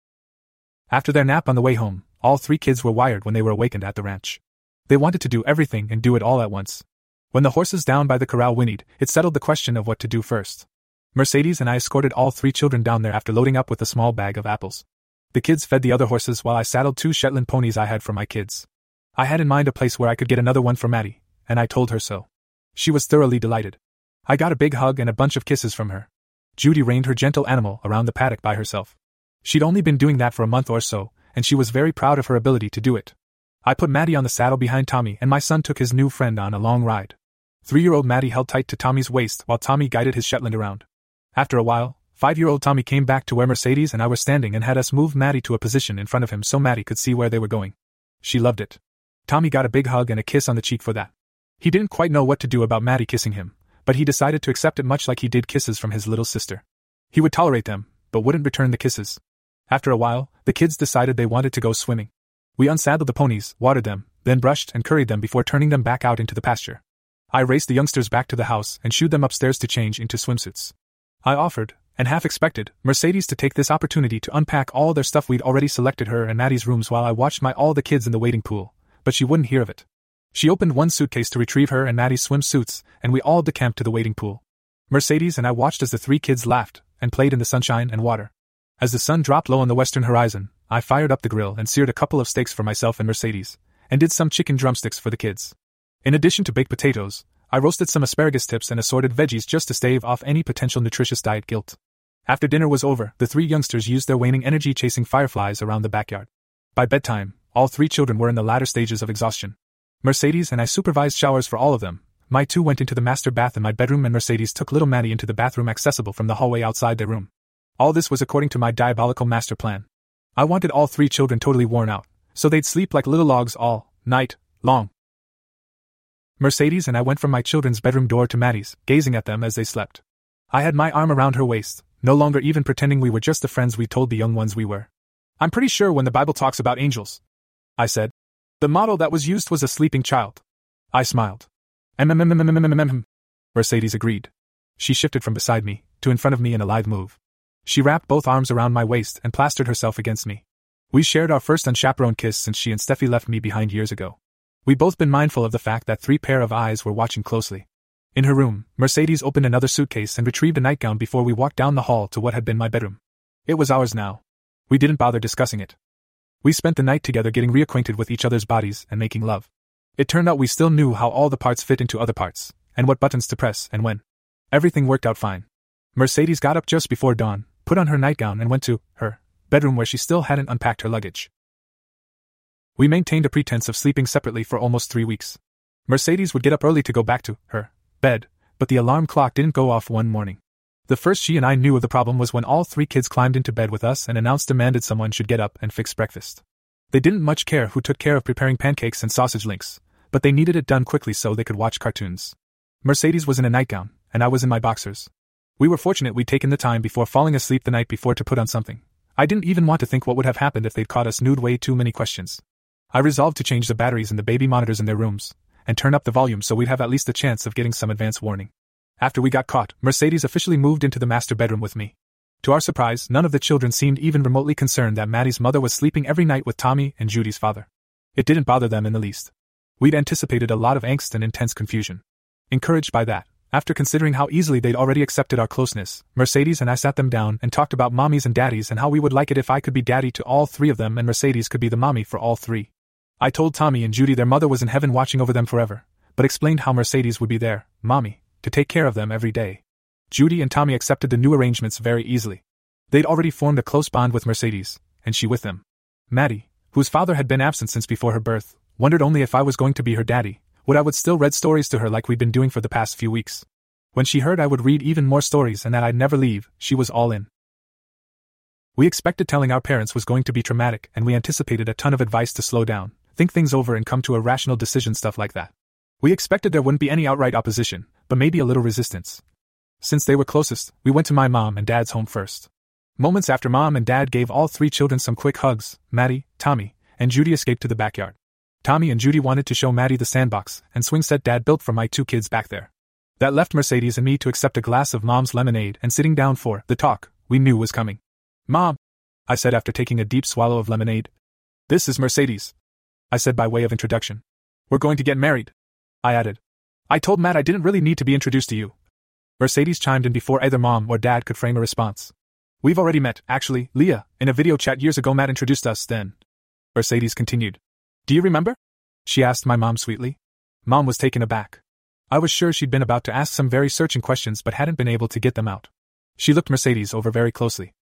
S1: After their nap on the way home, all 3 kids were wired when they were awakened at the ranch. They wanted to do everything and do it all at once. When the horses down by the corral whinnied, it settled the question of what to do first. Mercedes and I escorted all 3 children down there after loading up with a small bag of apples. The kids fed the other horses while I saddled 2 Shetland ponies I had for my kids. I had in mind a place where I could get another one for Maddie, and I told her so. She was thoroughly delighted. I got a big hug and a bunch of kisses from her. Judy reined her gentle animal around the paddock by herself. She'd only been doing that for a month or so, and she was very proud of her ability to do it. I put Maddie on the saddle behind Tommy and my son took his new friend on a long ride. 3-year-old Maddie held tight to Tommy's waist while Tommy guided his Shetland around. After a while, 5-year-old Tommy came back to where Mercedes and I were standing and had us move Maddie to a position in front of him so Maddie could see where they were going. She loved it. Tommy got a big hug and a kiss on the cheek for that. He didn't quite know what to do about Maddie kissing him, but he decided to accept it much like he did kisses from his little sister. He would tolerate them, but wouldn't return the kisses. After a while, the kids decided they wanted to go swimming. We unsaddled the ponies, watered them, then brushed and curried them before turning them back out into the pasture. I raced the youngsters back to the house and shooed them upstairs to change into swimsuits. I offered, and half expected, Mercedes to take this opportunity to unpack all their stuff. We'd already selected her and Maddie's rooms while I watched all the kids in the wading pool, but she wouldn't hear of it. She opened one suitcase to retrieve her and Maddie's swimsuits, and we all decamped to the wading pool. Mercedes and I watched as the 3 kids laughed and played in the sunshine and water. As the sun dropped low on the western horizon, I fired up the grill and seared a couple of steaks for myself and Mercedes, and did some chicken drumsticks for the kids. In addition to baked potatoes, I roasted some asparagus tips and assorted veggies just to stave off any potential nutritious diet guilt. After dinner was over, the 3 youngsters used their waning energy chasing fireflies around the backyard. By bedtime, all 3 children were in the latter stages of exhaustion. Mercedes and I supervised showers for all of them. My 2 went into the master bath in my bedroom and Mercedes took little Maddie into the bathroom accessible from the hallway outside their room. All this was according to my diabolical master plan. I wanted all 3 children totally worn out, so they'd sleep like little logs all night long. Mercedes and I went from my children's bedroom door to Maddie's, gazing at them as they slept. I had my arm around her waist, no longer even pretending we were just the friends we told the young ones we were. I'm pretty sure when the Bible talks about angels, I said, the model that was used was a sleeping child. I smiled. Mercedes agreed. She shifted from beside me to in front of me in a lithe move. She wrapped both arms around my waist and plastered herself against me. We shared our first unchaperoned kiss since she and Steffi left me behind years ago. We'd both been mindful of the fact that 3 pair of eyes were watching closely. In her room, Mercedes opened another suitcase and retrieved a nightgown before we walked down the hall to what had been my bedroom. It was ours now. We didn't bother discussing it. We spent the night together getting reacquainted with each other's bodies and making love. It turned out we still knew how all the parts fit into other parts, and what buttons to press and when. Everything worked out fine. Mercedes got up just before dawn, put on her nightgown and went to her bedroom where she still hadn't unpacked her luggage. We maintained a pretense of sleeping separately for almost 3 weeks. Mercedes would get up early to go back to her bed, but the alarm clock didn't go off one morning. The first she and I knew of the problem was when all 3 kids climbed into bed with us and demanded someone should get up and fix breakfast. They didn't much care who took care of preparing pancakes and sausage links, but they needed it done quickly so they could watch cartoons. Mercedes was in a nightgown, and I was in my boxers. We were fortunate we'd taken the time before falling asleep the night before to put on something. I didn't even want to think what would have happened if they'd caught us nude. Way too many questions. I resolved to change the batteries in the baby monitors in their rooms, and turn up the volume so we'd have at least a chance of getting some advance warning. After we got caught, Mercedes officially moved into the master bedroom with me. To our surprise, none of the children seemed even remotely concerned that Maddie's mother was sleeping every night with Tommy and Judy's father. It didn't bother them in the least. We'd anticipated a lot of angst and intense confusion. Encouraged by that, after considering how easily they'd already accepted our closeness, Mercedes and I sat them down and talked about mommies and daddies and how we would like it if I could be daddy to all three of them and Mercedes could be the mommy for all three. I told Tommy and Judy their mother was in heaven watching over them forever, but explained how Mercedes would be their mommy to take care of them every day. Judy and Tommy accepted the new arrangements very easily. They'd already formed a close bond with Mercedes, and she with them. Maddie, whose father had been absent since before her birth, wondered only if I was going to be her daddy, I would still read stories to her like we'd been doing for the past few weeks. When she heard I would read even more stories and that I'd never leave, she was all in. We expected telling our parents was going to be traumatic, and we anticipated a ton of advice to slow down, think things over and come to a rational decision, stuff like that. We expected there wouldn't be any outright opposition, but maybe a little resistance. Since they were closest, we went to my mom and dad's home first. Moments after Mom and Dad gave all three children some quick hugs, Maddie, Tommy, and Judy escaped to the backyard. Tommy and Judy wanted to show Maddie the sandbox and swing set Dad built for my two kids back there. That left Mercedes and me to accept a glass of Mom's lemonade and sitting down for the talk we knew was coming. "Mom," I said after taking a deep swallow of lemonade. "This is Mercedes," I said by way of introduction. "We're going to get married," I added. "I told Matt I didn't really need to be introduced to you." Mercedes chimed in before either Mom or Dad could frame a response. "We've already met, actually, Leah, in a video chat years ago. Matt introduced us then," Mercedes continued. "Do you remember?" she asked my mom sweetly. Mom was taken aback. I was sure she'd been about to ask some very searching questions but hadn't been able to get them out. She looked Mercedes over very closely.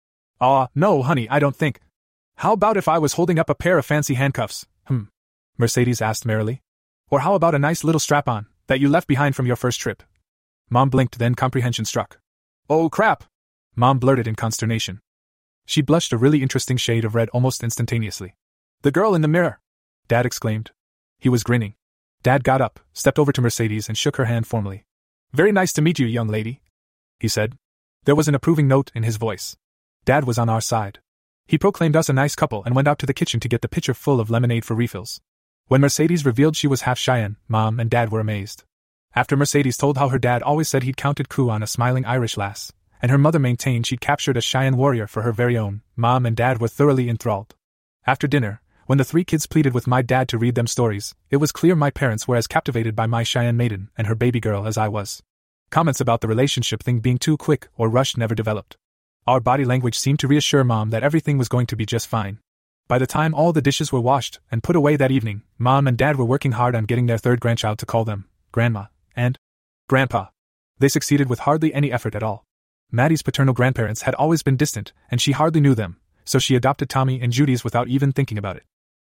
S1: No, honey, I don't think." "How about if I was holding up a pair of fancy handcuffs?" Mercedes asked merrily. "Or how about a nice little strap-on that you left behind from your first trip?" Mom blinked, then comprehension struck. "Oh crap!" Mom blurted in consternation. She blushed a really interesting shade of red almost instantaneously. "The girl in the mirror!" Dad exclaimed. He was grinning. Dad got up, stepped over to Mercedes and shook her hand formally. "Very nice to meet you, young lady," he said. There was an approving note in his voice. Dad was on our side. He proclaimed us a nice couple and went out to the kitchen to get the pitcher full of lemonade for refills. When Mercedes revealed she was half Cheyenne, Mom and Dad were amazed. After Mercedes told how her dad always said he'd counted coup on a smiling Irish lass, and her mother maintained she'd captured a Cheyenne warrior for her very own, Mom and Dad were thoroughly enthralled. After dinner, when the three kids pleaded with my dad to read them stories, it was clear my parents were as captivated by my Cheyenne maiden and her baby girl as I was. Comments about the relationship thing being too quick or rushed never developed. Our body language seemed to reassure Mom that everything was going to be just fine. By the time all the dishes were washed and put away that evening, Mom and Dad were working hard on getting their third grandchild to call them Grandma and Grandpa. They succeeded with hardly any effort at all. Maddie's paternal grandparents had always been distant, and she hardly knew them, so she adopted Tommy and Judy's without even thinking about it.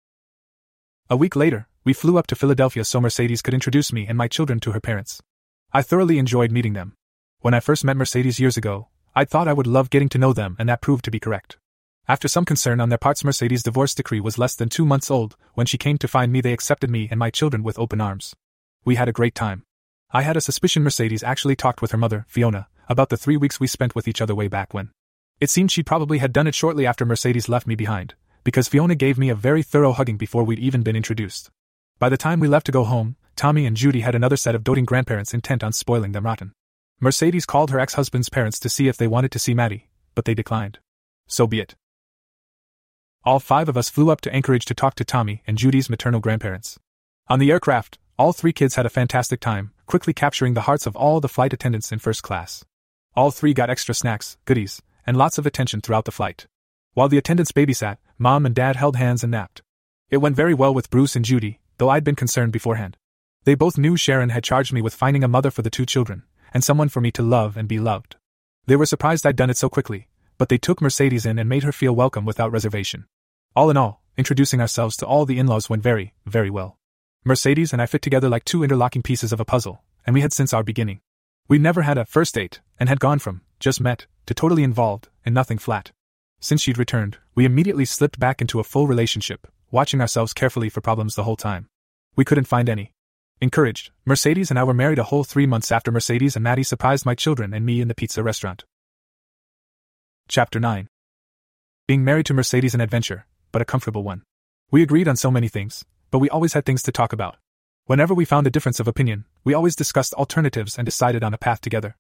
S1: A week later, we flew up to Philadelphia so Mercedes could introduce me and my children to her parents. I thoroughly enjoyed meeting them. When I first met Mercedes years ago, I thought I would love getting to know them, and that proved to be correct. After some concern on their parts, Mercedes' divorce decree was less than 2 months old. When she came to find me, they accepted me and my children with open arms. We had a great time. I had a suspicion Mercedes actually talked with her mother, Fiona, about the 3 weeks we spent with each other way back when. It seemed she probably had done it shortly after Mercedes left me behind, because Fiona gave me a very thorough hugging before we'd even been introduced. By the time we left to go home, Tommy and Judy had another set of doting grandparents intent on spoiling them rotten. Mercedes called her ex-husband's parents to see if they wanted to see Maddie, but they declined. So be it. All 5 of us flew up to Anchorage to talk to Tommy and Judy's maternal grandparents. On the aircraft, all 3 kids had a fantastic time, quickly capturing the hearts of all the flight attendants in first class. All 3 got extra snacks, goodies, and lots of attention throughout the flight. While the attendants babysat, Mom and Dad held hands and napped. It went very well with Bruce and Judy, though I'd been concerned beforehand. They both knew Sharon had charged me with finding a mother for the 2 children, and someone for me to love and be loved. They were surprised I'd done it so quickly, but they took Mercedes in and made her feel welcome without reservation. All in all, introducing ourselves to all the in-laws went very, very well. Mercedes and I fit together like 2 interlocking pieces of a puzzle, and we had since our beginning. We'd never had a first date, and had gone from just met to totally involved, and nothing flat. Since she'd returned, we immediately slipped back into a full relationship, watching ourselves carefully for problems the whole time. We couldn't find any. Encouraged, Mercedes and I were married a whole 3 months after Mercedes and Maddie surprised my children and me in the pizza restaurant. Chapter 9. Being married to Mercedes an adventure, but a comfortable one. We agreed on so many things, but we always had things to talk about. Whenever we found a difference of opinion, we always discussed alternatives and decided on a path together.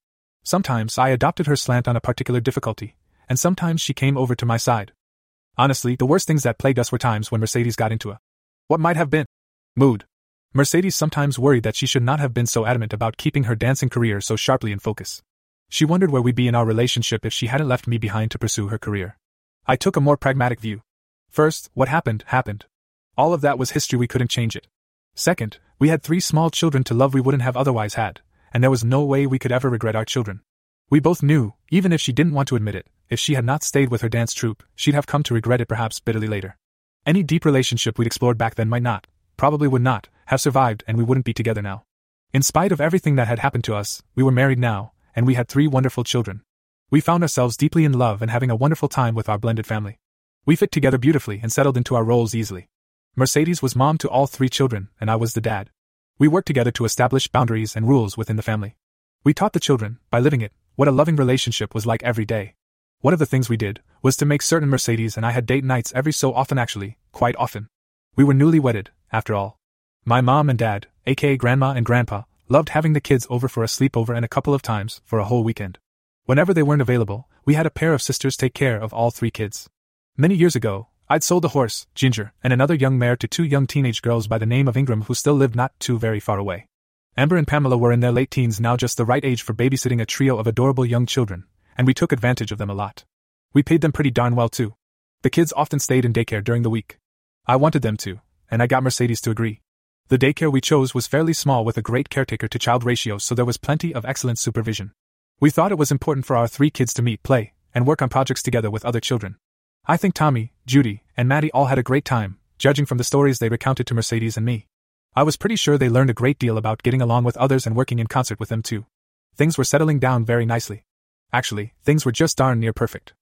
S1: Sometimes I adopted her slant on a particular difficulty, and sometimes she came over to my side. Honestly, the worst things that plagued us were times when Mercedes got into a what might have been mood. Mercedes sometimes worried that she should not have been so adamant about keeping her dancing career so sharply in focus. She wondered where we'd be in our relationship if she hadn't left me behind to pursue her career. I took a more pragmatic view. First, what happened, happened. All of that was history, we couldn't change it. Second, we had 3 small children to love we wouldn't have otherwise had, and there was no way we could ever regret our children. We both knew, even if she didn't want to admit it, if she had not stayed with her dance troupe, she'd have come to regret it perhaps bitterly later. Any deep relationship we'd explored back then might not, probably would not, have survived, and we wouldn't be together now. In spite of everything that had happened to us, we were married now, and we had 3 wonderful children. We found ourselves deeply in love and having a wonderful time with our blended family. We fit together beautifully and settled into our roles easily. Mercedes was mom to all 3 children, and I was the dad. We worked together to establish boundaries and rules within the family. We taught the children, by living it, what a loving relationship was like every day. One of the things we did was to make certain Mercedes and I had date nights every so often, actually, quite often. We were newly wedded, after all. My mom and dad, aka Grandma and Grandpa, loved having the kids over for a sleepover and a couple of times for a whole weekend. Whenever they weren't available, we had a pair of sisters take care of all 3 kids. Many years ago, I'd sold a horse, Ginger, and another young mare to 2 young teenage girls by the name of Ingram who still lived not too very far away. Amber and Pamela were in their late teens now, just the right age for babysitting a trio of adorable young children, and we took advantage of them a lot. We paid them pretty darn well too. The kids often stayed in daycare during the week. I wanted them to, and I got Mercedes to agree. The daycare we chose was fairly small with a great caretaker-to-child ratio, so there was plenty of excellent supervision. We thought it was important for our 3 kids to meet, play, and work on projects together with other children. I think Tommy, Judy, and Maddie all had a great time, judging from the stories they recounted to Mercedes and me. I was pretty sure they learned a great deal about getting along with others and working in concert with them too. Things were settling down very nicely. Actually, things were just darn near perfect.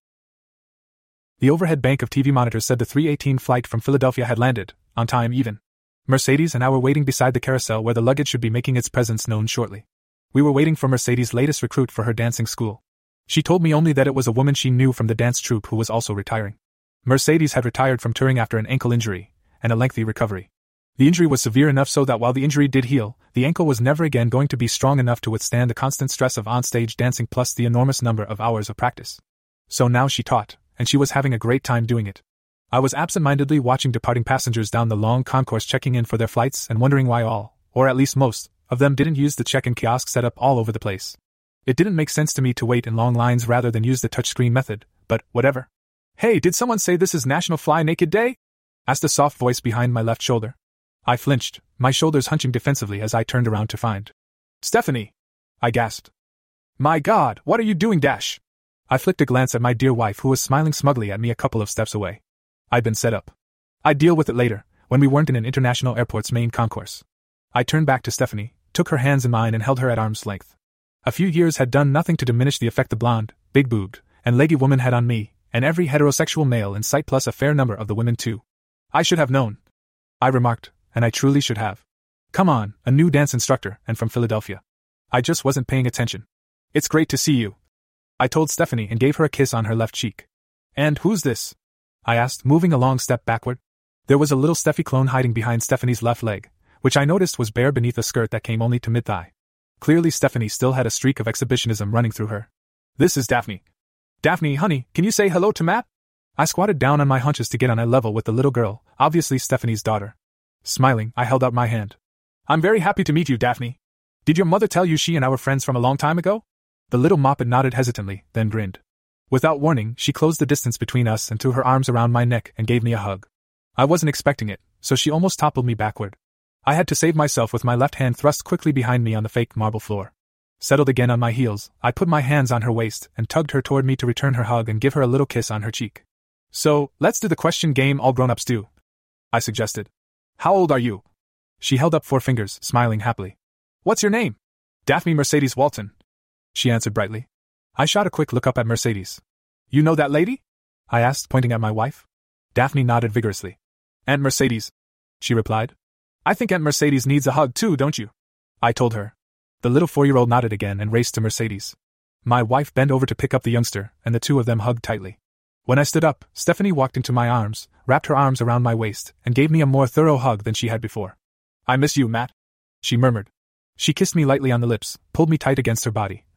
S1: The overhead bank of TV monitors said the 3:18 flight from Philadelphia had landed, on time even. Mercedes and I were waiting beside the carousel where the luggage should be making its presence known shortly. We were waiting for Mercedes' latest recruit for her dancing school. She told me only that it was a woman she knew from the dance troupe who was also retiring. Mercedes had retired from touring after an ankle injury, and a lengthy recovery. The injury was severe enough so that while the injury did heal, the ankle was never again going to be strong enough to withstand the constant stress of onstage dancing plus the enormous number of hours of practice. So now she taught, and she was having a great time doing it. I was absent-mindedly watching departing passengers down the long concourse checking in for their flights and wondering why all, or at least most, of them didn't use the check-in kiosk set up all over the place. It didn't make sense to me to wait in long lines rather than use the touchscreen method, but whatever. "Hey, did someone say this is National Fly Naked Day?" asked a soft voice behind my left shoulder. I flinched, my shoulders hunching defensively as I turned around to find Stephanie. I gasped. "My God, what are you doing, Dash?" I flicked a glance at my dear wife who was smiling smugly at me a couple of steps away. I'd been set up. I'd deal with it later, when we weren't in an international airport's main concourse. I turned back to Stephanie, took her hands in mine and held her at arm's length. A few years had done nothing to diminish the effect the blonde, big-boobed, and leggy woman had on me, and every heterosexual male in sight plus a fair number of the women too. "I should have known," I remarked, and I truly should have. "Come on, a new dance instructor, and from Philadelphia. I just wasn't paying attention. It's great to see you," I told Stephanie and gave her a kiss on her left cheek. "And who's this?" I asked, moving a long step backward. There was a little Steffi clone hiding behind Stephanie's left leg, which I noticed was bare beneath a skirt that came only to mid-thigh. Clearly Stephanie still had a streak of exhibitionism running through her. "This is Daphne." "Daphne, honey, can you say hello to Matt?" I squatted down on my haunches to get on a level with the little girl, obviously Stephanie's daughter. Smiling, I held out my hand. "I'm very happy to meet you, Daphne. Did your mother tell you she and I were friends from a long time ago?" The little moppet nodded hesitantly, then grinned. Without warning, she closed the distance between us and threw her arms around my neck and gave me a hug. I wasn't expecting it, so she almost toppled me backward. I had to save myself with my left hand thrust quickly behind me on the fake marble floor. Settled again on my heels, I put my hands on her waist and tugged her toward me to return her hug and give her a little kiss on her cheek. "So, let's do the question game all grown-ups do," I suggested. "How old are you?" She held up 4 fingers, smiling happily. "What's your name?" "Daphne Mercedes Walton," she answered brightly. I shot a quick look up at Mercedes. "You know that lady?" I asked, pointing at my wife. Daphne nodded vigorously. "Aunt Mercedes," she replied. "I think Aunt Mercedes needs a hug too, don't you?" I told her. The little 4-year-old nodded again and raced to Mercedes. My wife bent over to pick up the youngster, and the 2 of them hugged tightly. When I stood up, Stephanie walked into my arms, wrapped her arms around my waist, and gave me a more thorough hug than she had before. "I miss you, Matt," she murmured. She kissed me lightly on the lips, pulled me tight against her body,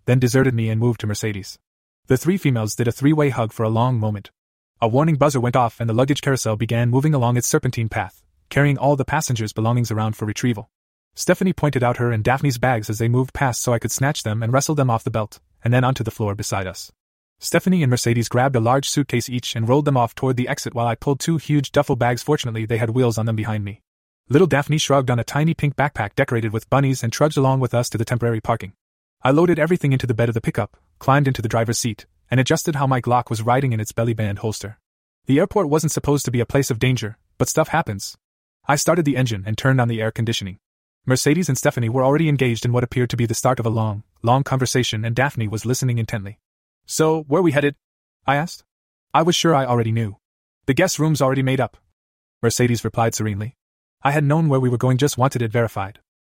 S1: then deserted me and moved to Mercedes. The three females did a three-way hug for a long moment. A warning buzzer went off and the luggage carousel began moving along its serpentine path, carrying all the passengers' belongings around for retrieval. Stephanie pointed out her and Daphne's bags as they moved past so I could snatch them and wrestle them off the belt, and then onto the floor beside us. Stephanie and Mercedes grabbed a large suitcase each and rolled them off toward the exit while I pulled two huge duffel bags. Fortunately, they had wheels on them behind me. Little Daphne shrugged on a tiny pink backpack decorated with bunnies and trudged along with us to the temporary parking. I loaded everything into the bed of the pickup, climbed into the driver's seat, and adjusted how my Glock was riding in its belly band holster. The airport wasn't supposed to be a place of danger, but stuff happens. I started the engine and turned on the air conditioning. Mercedes and Stephanie were already engaged in what appeared to be the start of a long conversation, and Daphne was listening intently. "So, where we headed?" I asked. I was sure I already knew. "The guest room's already made up," Mercedes replied serenely. I had known where we were going, just wanted it verified.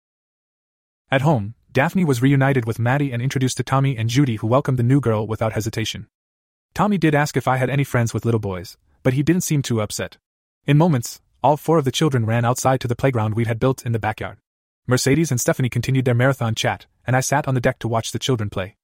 S1: At home, Daphne was reunited with Maddie and introduced to Tommy and Judy, who welcomed the new girl without hesitation. Tommy did ask if I had any friends with little boys, but he didn't seem too upset. In moments, all four of the children ran outside to the playground we had built in the backyard. Mercedes and Stephanie continued their marathon chat, and I sat on the deck to watch the children play.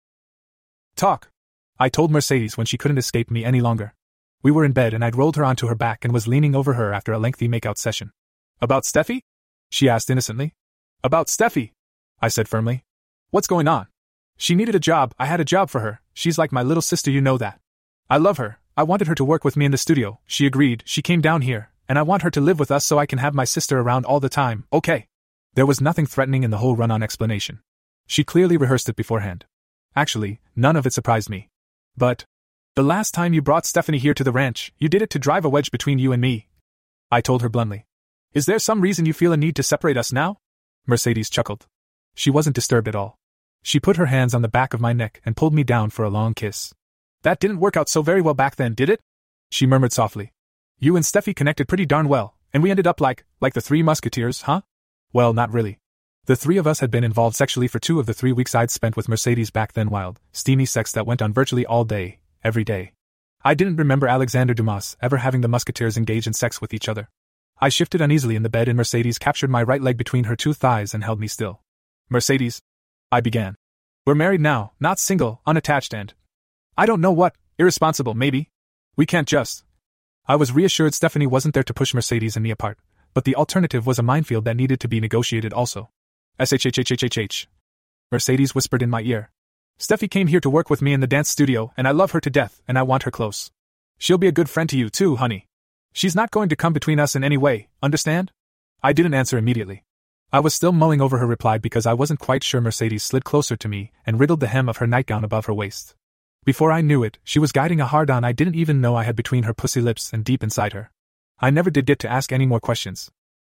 S1: "Talk," I told Mercedes when she couldn't escape me any longer. We were in bed and I'd rolled her onto her back and was leaning over her after a lengthy makeout session. "About Steffi?" she asked innocently. "About Steffi," I said firmly. "What's going on?" "She needed a job, I had a job for her, she's like my little sister, you know that. I love her, I wanted her to work with me in the studio, she agreed, she came down here, and I want her to live with us so I can have my sister around all the time, okay?" There was nothing threatening in the whole run-on explanation. She clearly rehearsed it beforehand. Actually, none of it surprised me. "But the last time you brought Stephanie here to the ranch, you did it to drive a wedge between you and me," I told her bluntly. "Is there some reason you feel a need to separate us now?" Mercedes chuckled. She wasn't disturbed at all. She put her hands on the back of my neck and pulled me down for a long kiss. "That didn't work out so very well back then, did it?" she murmured softly. "You and Steffi connected pretty darn well, and we ended up like the Three Musketeers, huh?" Well, not really. The three of us had been involved sexually for 2 of the 3 weeks I'd spent with Mercedes back then, wild, steamy sex that went on virtually all day, every day. I didn't remember Alexander Dumas ever having the Musketeers engage in sex with each other. I shifted uneasily in the bed and Mercedes captured my right leg between her 2 thighs and held me still. "Mercedes," I began. "We're married now, not single, unattached and I don't know what, irresponsible maybe. We can't just." I was reassured Stephanie wasn't there to push Mercedes and me apart, but the alternative was a minefield that needed to be negotiated also. "SHHHHHH. Mercedes whispered in my ear. "Steffi came here to work with me in the dance studio, and I love her to death, and I want her close. She'll be a good friend to you too, honey. She's not going to come between us in any way, understand?" I didn't answer immediately. I was still mulling over her reply because I wasn't quite sure. Mercedes slid closer to me and riddled the hem of her nightgown above her waist. Before I knew it, she was guiding a hard-on I didn't even know I had between her pussy lips and deep inside her. I never did get to ask any more questions.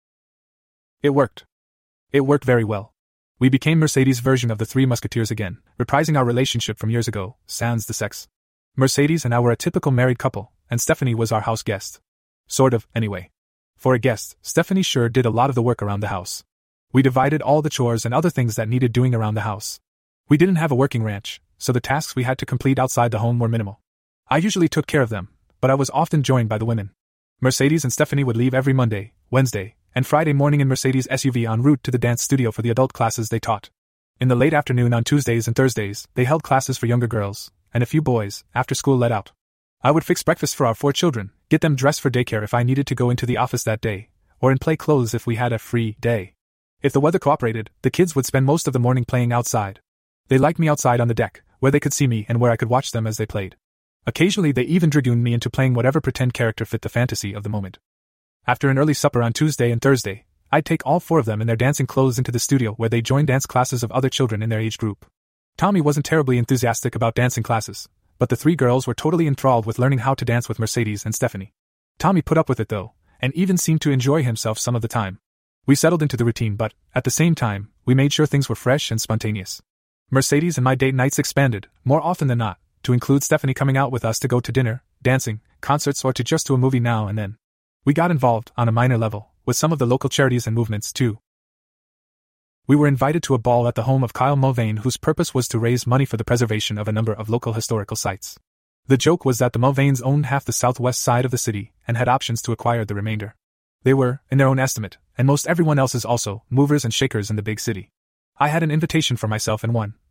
S1: It worked. It worked very well. We became Mercedes' version of the Three Musketeers again, reprising our relationship from years ago, sans the sex. Mercedes and I were a typical married couple, and Stephanie was our house guest. Sort of, anyway. For a guest, Stephanie sure did a lot of the work around the house. We divided all the chores and other things that needed doing around the house. We didn't have a working ranch, so the tasks we had to complete outside the home were minimal. I usually took care of them, but I was often joined by the women. Mercedes and Stephanie would leave every Monday, Wednesday, and Friday morning in Mercedes' SUV en route to the dance studio for the adult classes they taught. In the late afternoon on Tuesdays and Thursdays, they held classes for younger girls, and a few boys, after school let out. I would fix breakfast for our 4 children, get them dressed for daycare if I needed to go into the office that day, or in play clothes if we had a free day. If the weather cooperated, the kids would spend most of the morning playing outside. They liked me outside on the deck, where they could see me and where I could watch them as they played. Occasionally they even dragooned me into playing whatever pretend character fit the fantasy of the moment. After an early supper on Tuesday and Thursday, I'd take all 4 of them in their dancing clothes into the studio where they joined dance classes of other children in their age group. Tommy wasn't terribly enthusiastic about dancing classes, but the 3 girls were totally enthralled with learning how to dance with Mercedes and Stephanie. Tommy put up with it though, and even seemed to enjoy himself some of the time. We settled into the routine, but, at the same time, we made sure things were fresh and spontaneous. Mercedes and my date nights expanded, more often than not, to include Stephanie coming out with us to go to dinner, dancing, concerts, or to just to a movie now and then. We got involved, on a minor level, with some of the local charities and movements too. We were invited to a ball at the home of Kyle Mulvane, whose purpose was to raise money for the preservation of a number of local historical sites. The joke was that the Mulvanes owned half the southwest side of the city and had options to acquire the remainder. They were, in their own estimate, and most everyone else's also, movers and shakers in the big city. I had an invitation for myself and one,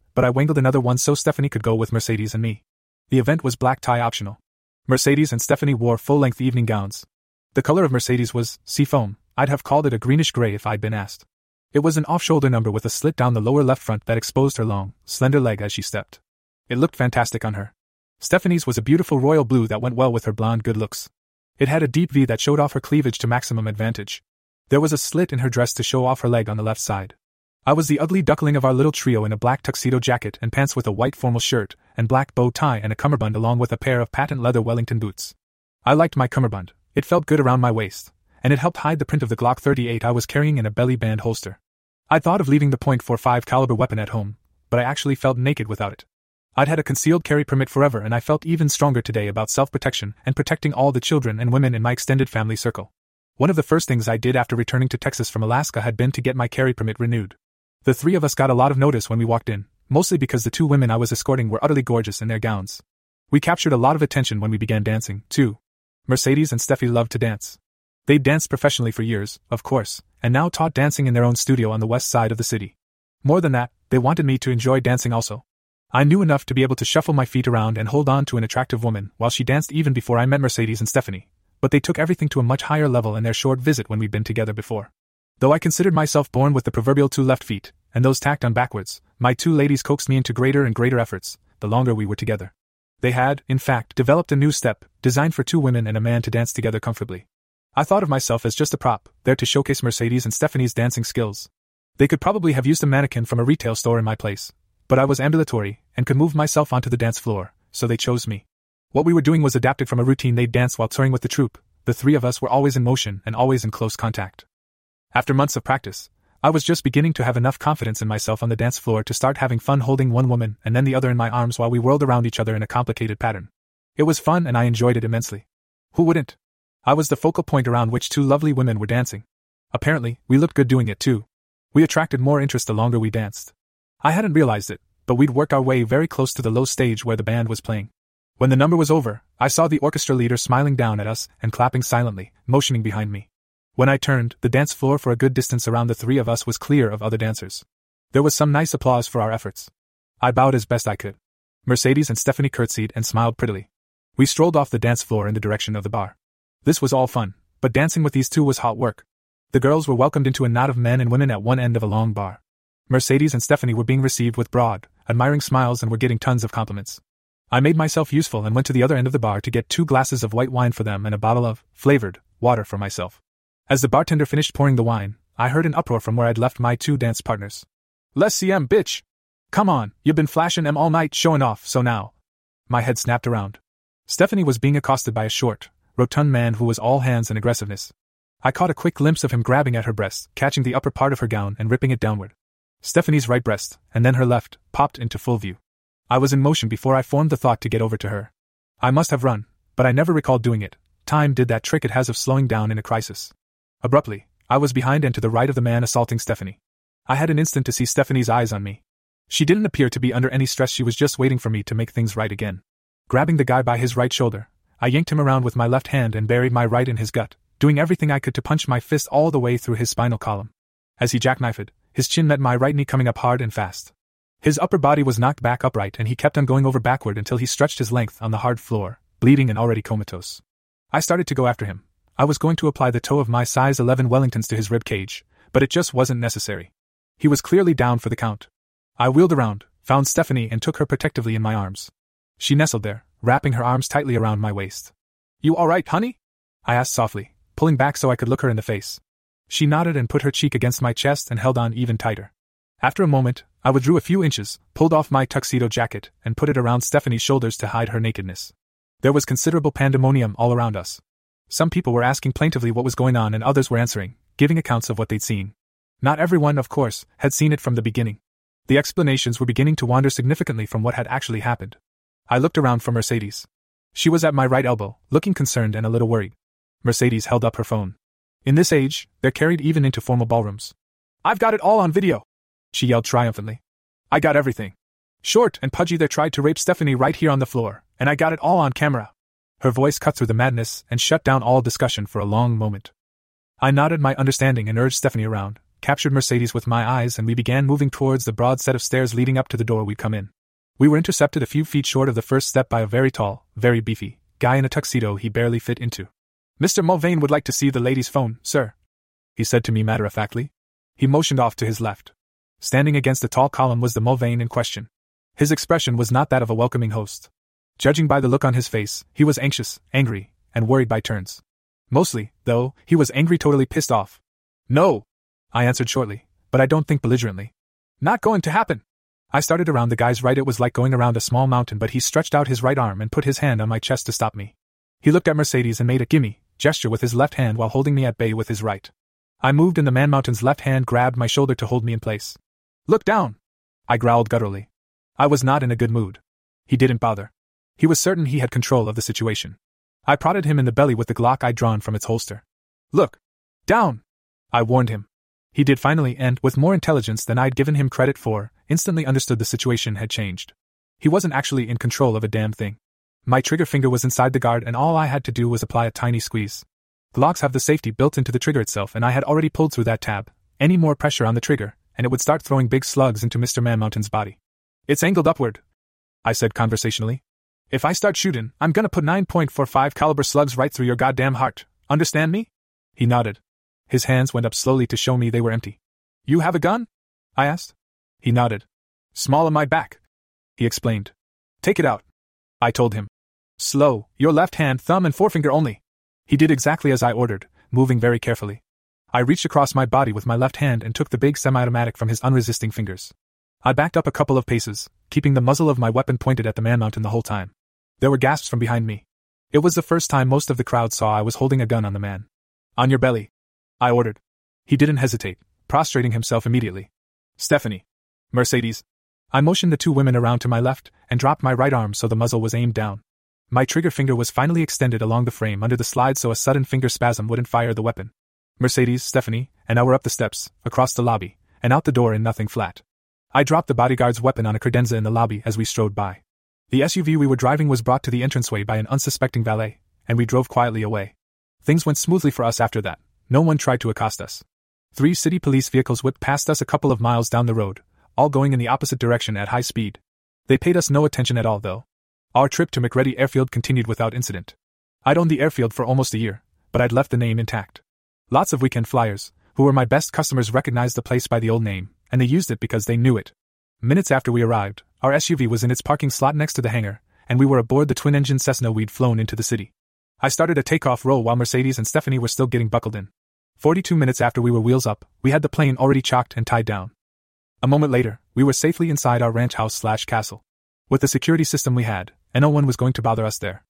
S1: but I wangled another one so Stephanie could go with Mercedes and me. The event was black tie optional. Mercedes and Stephanie wore full-length evening gowns. The color of Mercedes was seafoam. I'd have called it a greenish-gray if I'd been asked. It was an off-shoulder number with a slit down the lower left front that exposed her long, slender leg as she stepped. It looked fantastic on her. Stephanie's was a beautiful royal blue that went well with her blonde good looks. It had a deep V that showed off her cleavage to maximum advantage. There was a slit in her dress to show off her leg on the left side. I was the ugly duckling of our little trio in a black tuxedo jacket and pants with a white formal shirt and black bow tie and a cummerbund along with a pair of patent leather Wellington boots. I liked my cummerbund. It felt good around my waist, and it helped hide the print of the Glock 38 I was carrying in a belly band holster. I'd thought of leaving the .45 caliber weapon at home, but I actually felt naked without it. I'd had a concealed carry permit forever, and I felt even stronger today about self-protection and protecting all the children and women in my extended family circle. One of the first things I did after returning to Texas from Alaska had been to get my carry permit renewed. The three of us got a lot of notice when we walked in, mostly because the two women I was escorting were utterly gorgeous in their gowns. We captured a lot of attention when we began dancing, too. Mercedes and Steffi loved to dance. They'd danced professionally for years, of course, and now taught dancing in their own studio on the west side of the city. More than that, they wanted me to enjoy dancing also. I knew enough to be able to shuffle my feet around and hold on to an attractive woman while she danced even before I met Mercedes and Stephanie, but they took everything to a much higher level in their short visit when we'd been together before. Though I considered myself born with the proverbial 2 left feet, and those tacked on backwards, my 2 ladies coaxed me into greater and greater efforts, the longer we were together. They had, in fact, developed a new step, designed for 2 women and a man to dance together comfortably. I thought of myself as just a prop, there to showcase Mercedes and Stephanie's dancing skills. They could probably have used a mannequin from a retail store in my place, but I was ambulatory, and could move myself onto the dance floor, so they chose me. What we were doing was adapted from a routine they'd danced while touring with the troupe. The 3 of us were always in motion and always in close contact. After months of practice, I was just beginning to have enough confidence in myself on the dance floor to start having fun holding one woman and then the other in my arms while we whirled around each other in a complicated pattern. It was fun and I enjoyed it immensely. Who wouldn't? I was the focal point around which 2 lovely women were dancing. Apparently, we looked good doing it too. We attracted more interest the longer we danced. I hadn't realized it, but we'd worked our way very close to the low stage where the band was playing. When the number was over, I saw the orchestra leader smiling down at us and clapping silently, motioning behind me. When I turned, the dance floor for a good distance around the 3 of us was clear of other dancers. There was some nice applause for our efforts. I bowed as best I could. Mercedes and Stephanie curtsied and smiled prettily. We strolled off the dance floor in the direction of the bar. This was all fun, but dancing with these 2 was hot work. The girls were welcomed into a knot of men and women at one end of a long bar. Mercedes and Stephanie were being received with broad, admiring smiles and were getting tons of compliments. I made myself useful and went to the other end of the bar to get 2 glasses of white wine for them and a bottle of flavored water for myself. As the bartender finished pouring the wine, I heard an uproar from where I'd left my 2 dance partners. "Let's see 'em, bitch! Come on, you've been flashing 'em all night showing off, so now." My head snapped around. Stephanie was being accosted by a short, rotund man who was all hands and aggressiveness. I caught a quick glimpse of him grabbing at her breast, catching the upper part of her gown and ripping it downward. Stephanie's right breast, and then her left, popped into full view. I was in motion before I formed the thought to get over to her. I must have run, but I never recalled doing it. Time did that trick it has of slowing down in a crisis. Abruptly, I was behind and to the right of the man assaulting Stephanie. I had an instant to see Stephanie's eyes on me. She didn't appear to be under any stress, she was just waiting for me to make things right again. Grabbing the guy by his right shoulder, I yanked him around with my left hand and buried my right in his gut, doing everything I could to punch my fist all the way through his spinal column. As he jackknifed, his chin met my right knee coming up hard and fast. His upper body was knocked back upright and he kept on going over backward until he stretched his length on the hard floor, bleeding and already comatose. I started to go after him. I was going to apply the toe of my size 11 Wellingtons to his rib cage, but it just wasn't necessary. He was clearly down for the count. I wheeled around, found Stephanie and took her protectively in my arms. She nestled there, wrapping her arms tightly around my waist. "You all right, honey?" I asked softly, pulling back so I could look her in the face. She nodded and put her cheek against my chest and held on even tighter. After a moment, I withdrew a few inches, pulled off my tuxedo jacket, and put it around Stephanie's shoulders to hide her nakedness. There was considerable pandemonium all around us. Some people were asking plaintively what was going on and others were answering, giving accounts of what they'd seen. Not everyone, of course, had seen it from the beginning. The explanations were beginning to wander significantly from what had actually happened. I looked around for Mercedes. She was at my right elbow, looking concerned and a little worried. Mercedes held up her phone. In this age, they're carried even into formal ballrooms. "I've got it all on video," she yelled triumphantly. "I got everything. Short and pudgy there tried to rape Stephanie right here on the floor, and I got it all on camera." Her voice cut through the madness and shut down all discussion for a long moment. I nodded my understanding and urged Stephanie around, captured Mercedes with my eyes, and we began moving towards the broad set of stairs leading up to the door we'd come in. We were intercepted a few feet short of the first step by a very tall, very beefy guy in a tuxedo he barely fit into. "Mr. Mulvane would like to see the lady's phone, sir," he said to me matter-of-factly. He motioned off to his left. Standing against the tall column was the Mulvane in question. His expression was not that of a welcoming host. Judging by the look on his face, he was anxious, angry, and worried by turns. Mostly, though, he was angry, totally pissed off. "No," I answered shortly, but I don't think belligerently. "Not going to happen." I started around the guy's right. It was like going around a small mountain, but he stretched out his right arm and put his hand on my chest to stop me. He looked at Mercedes and made a gimme gesture with his left hand while holding me at bay with his right. I moved and the man mountain's left hand grabbed my shoulder to hold me in place. "Look down," I growled gutturally. I was not in a good mood. He didn't bother. He was certain he had control of the situation. I prodded him in the belly with the Glock I'd drawn from its holster. "Look down," I warned him. He did finally, and, with more intelligence than I'd given him credit for, instantly understood the situation had changed. He wasn't actually in control of a damn thing. My trigger finger was inside the guard, and all I had to do was apply a tiny squeeze. Glocks have the safety built into the trigger itself, and I had already pulled through that tab. Any more pressure on the trigger, and it would start throwing big slugs into Mr. Man Mountain's body. "It's angled upward," I said conversationally. "If I start shooting, I'm gonna put 9.45 caliber slugs right through your goddamn heart. Understand me?" He nodded. His hands went up slowly to show me they were empty. "You have a gun?" I asked. He nodded. "Small on my back," he explained. "Take it out," I told him. "Slow, your left hand, thumb and forefinger only." He did exactly as I ordered, moving very carefully. I reached across my body with my left hand and took the big semi-automatic from his unresisting fingers. I backed up a couple of paces, keeping the muzzle of my weapon pointed at the man mountain the whole time. There were gasps from behind me. It was the first time most of the crowd saw I was holding a gun on the man. "On your belly," I ordered. He didn't hesitate, prostrating himself immediately. "Stephanie. Mercedes." I motioned the two women around to my left, and dropped my right arm so the muzzle was aimed down. My trigger finger was finally extended along the frame under the slide so a sudden finger spasm wouldn't fire the weapon. Mercedes, Stephanie, and I were up the steps, across the lobby, and out the door in nothing flat. I dropped the bodyguard's weapon on a credenza in the lobby as we strode by. The SUV we were driving was brought to the entranceway by an unsuspecting valet, and we drove quietly away. Things went smoothly for us after that. No one tried to accost us. 3 city police vehicles whipped past us a couple of miles down the road, all going in the opposite direction at high speed. They paid us no attention at all, though. Our trip to McReady Airfield continued without incident. I'd owned the airfield for almost a year, but I'd left the name intact. Lots of weekend flyers, who were my best customers, recognized the place by the old name, and they used it because they knew it. Minutes after we arrived, our SUV was in its parking slot next to the hangar, and we were aboard the twin-engine Cessna we'd flown into the city. I started a takeoff roll while Mercedes and Stephanie were still getting buckled in. 42 minutes after we were wheels up, we had the plane already chocked and tied down. A moment later, we were safely inside our ranch house/castle. With the security system we had, and no one was going to bother us there.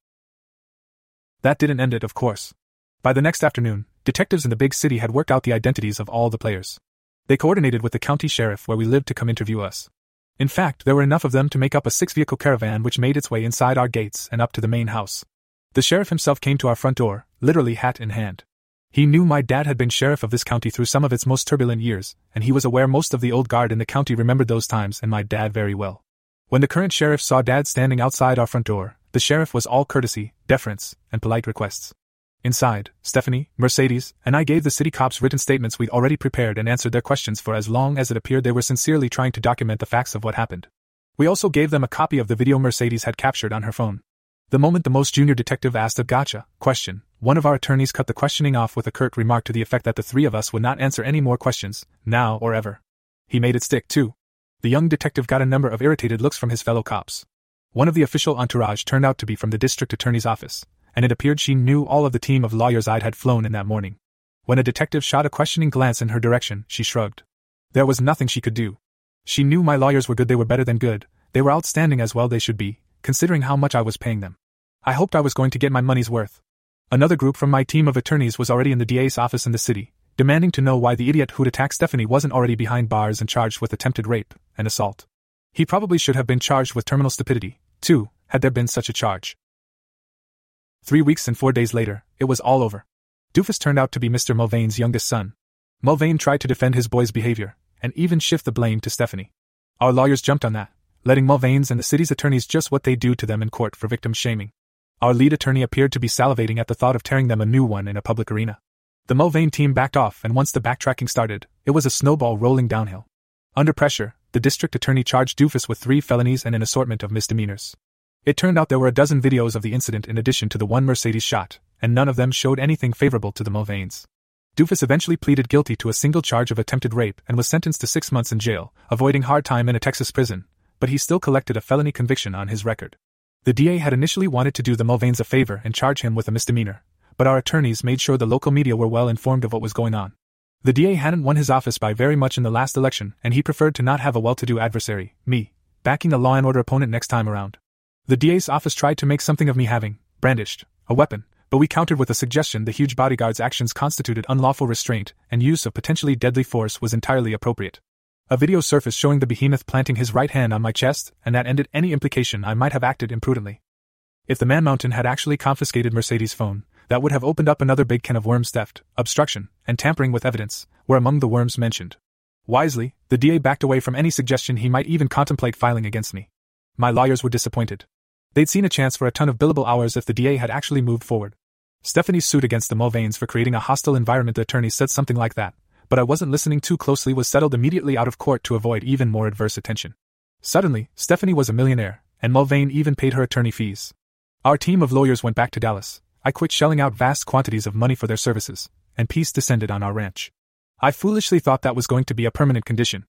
S1: That didn't end it, of course. By the next afternoon, detectives in the big city had worked out the identities of all the players. They coordinated with the county sheriff where we lived to come interview us. In fact, there were enough of them to make up a 6-vehicle caravan which made its way inside our gates and up to the main house. The sheriff himself came to our front door, literally hat in hand. He knew my dad had been sheriff of this county through some of its most turbulent years, and he was aware most of the old guard in the county remembered those times and my dad very well. When the current sheriff saw Dad standing outside our front door, the sheriff was all courtesy, deference, and polite requests. Inside, Stephanie, Mercedes, and I gave the city cops written statements we'd already prepared and answered their questions for as long as it appeared they were sincerely trying to document the facts of what happened. We also gave them a copy of the video Mercedes had captured on her phone. The moment the most junior detective asked a gotcha question, one of our attorneys cut the questioning off with a curt remark to the effect that the 3 of us would not answer any more questions, now or ever. He made it stick, too. The young detective got a number of irritated looks from his fellow cops. One of the official entourage turned out to be from the district attorney's office, and it appeared she knew all of the team of lawyers I'd had flown in that morning. When a detective shot a questioning glance in her direction, she shrugged. There was nothing she could do. She knew my lawyers were good, they were better than good, they were outstanding as well they should be, considering how much I was paying them. I hoped I was going to get my money's worth. Another group from my team of attorneys was already in the DA's office in the city, demanding to know why the idiot who'd attacked Stephanie wasn't already behind bars and charged with attempted rape and assault. He probably should have been charged with terminal stupidity, too, had there been such a charge. 3 weeks and 4 days later, it was all over. Doofus turned out to be Mr. Mulvane's youngest son. Mulvane tried to defend his boy's behavior, and even shift the blame to Stephanie. Our lawyers jumped on that, letting Mulvane's and the city's attorneys just what they do to them in court for victim shaming. Our lead attorney appeared to be salivating at the thought of tearing them a new one in a public arena. The Mulvane team backed off, and once the backtracking started, it was a snowball rolling downhill. Under pressure, the district attorney charged Doofus with 3 felonies and an assortment of misdemeanors. It turned out there were a dozen videos of the incident in addition to the one Mercedes shot, and none of them showed anything favorable to the Mulvanes. Doofus eventually pleaded guilty to a single charge of attempted rape and was sentenced to 6 months in jail, avoiding hard time in a Texas prison, but he still collected a felony conviction on his record. The DA had initially wanted to do the Mulvanes a favor and charge him with a misdemeanor, but our attorneys made sure the local media were well informed of what was going on. The DA hadn't won his office by very much in the last election, and he preferred to not have a well-to-do adversary, me, backing a law and order opponent next time around. The DA's office tried to make something of me having brandished a weapon, but we countered with a suggestion the huge bodyguard's actions constituted unlawful restraint, and use of potentially deadly force was entirely appropriate. A video surfaced showing the behemoth planting his right hand on my chest, and that ended any implication I might have acted imprudently. If the Man Mountain had actually confiscated Mercedes' phone, that would have opened up another big can of worms. Theft, obstruction, and tampering with evidence were among the worms mentioned. Wisely, the DA backed away from any suggestion he might even contemplate filing against me. My lawyers were disappointed. They'd seen a chance for a ton of billable hours if the DA had actually moved forward. Stephanie's suit against the Mulvanes for creating a hostile environment, the attorney said something like that, but I wasn't listening too closely, was settled immediately out of court to avoid even more adverse attention. Suddenly, Stephanie was a millionaire, and Mulvane even paid her attorney fees. Our team of lawyers went back to Dallas. I quit shelling out vast quantities of money for their services, and peace descended on our ranch. I foolishly thought that was going to be a permanent condition.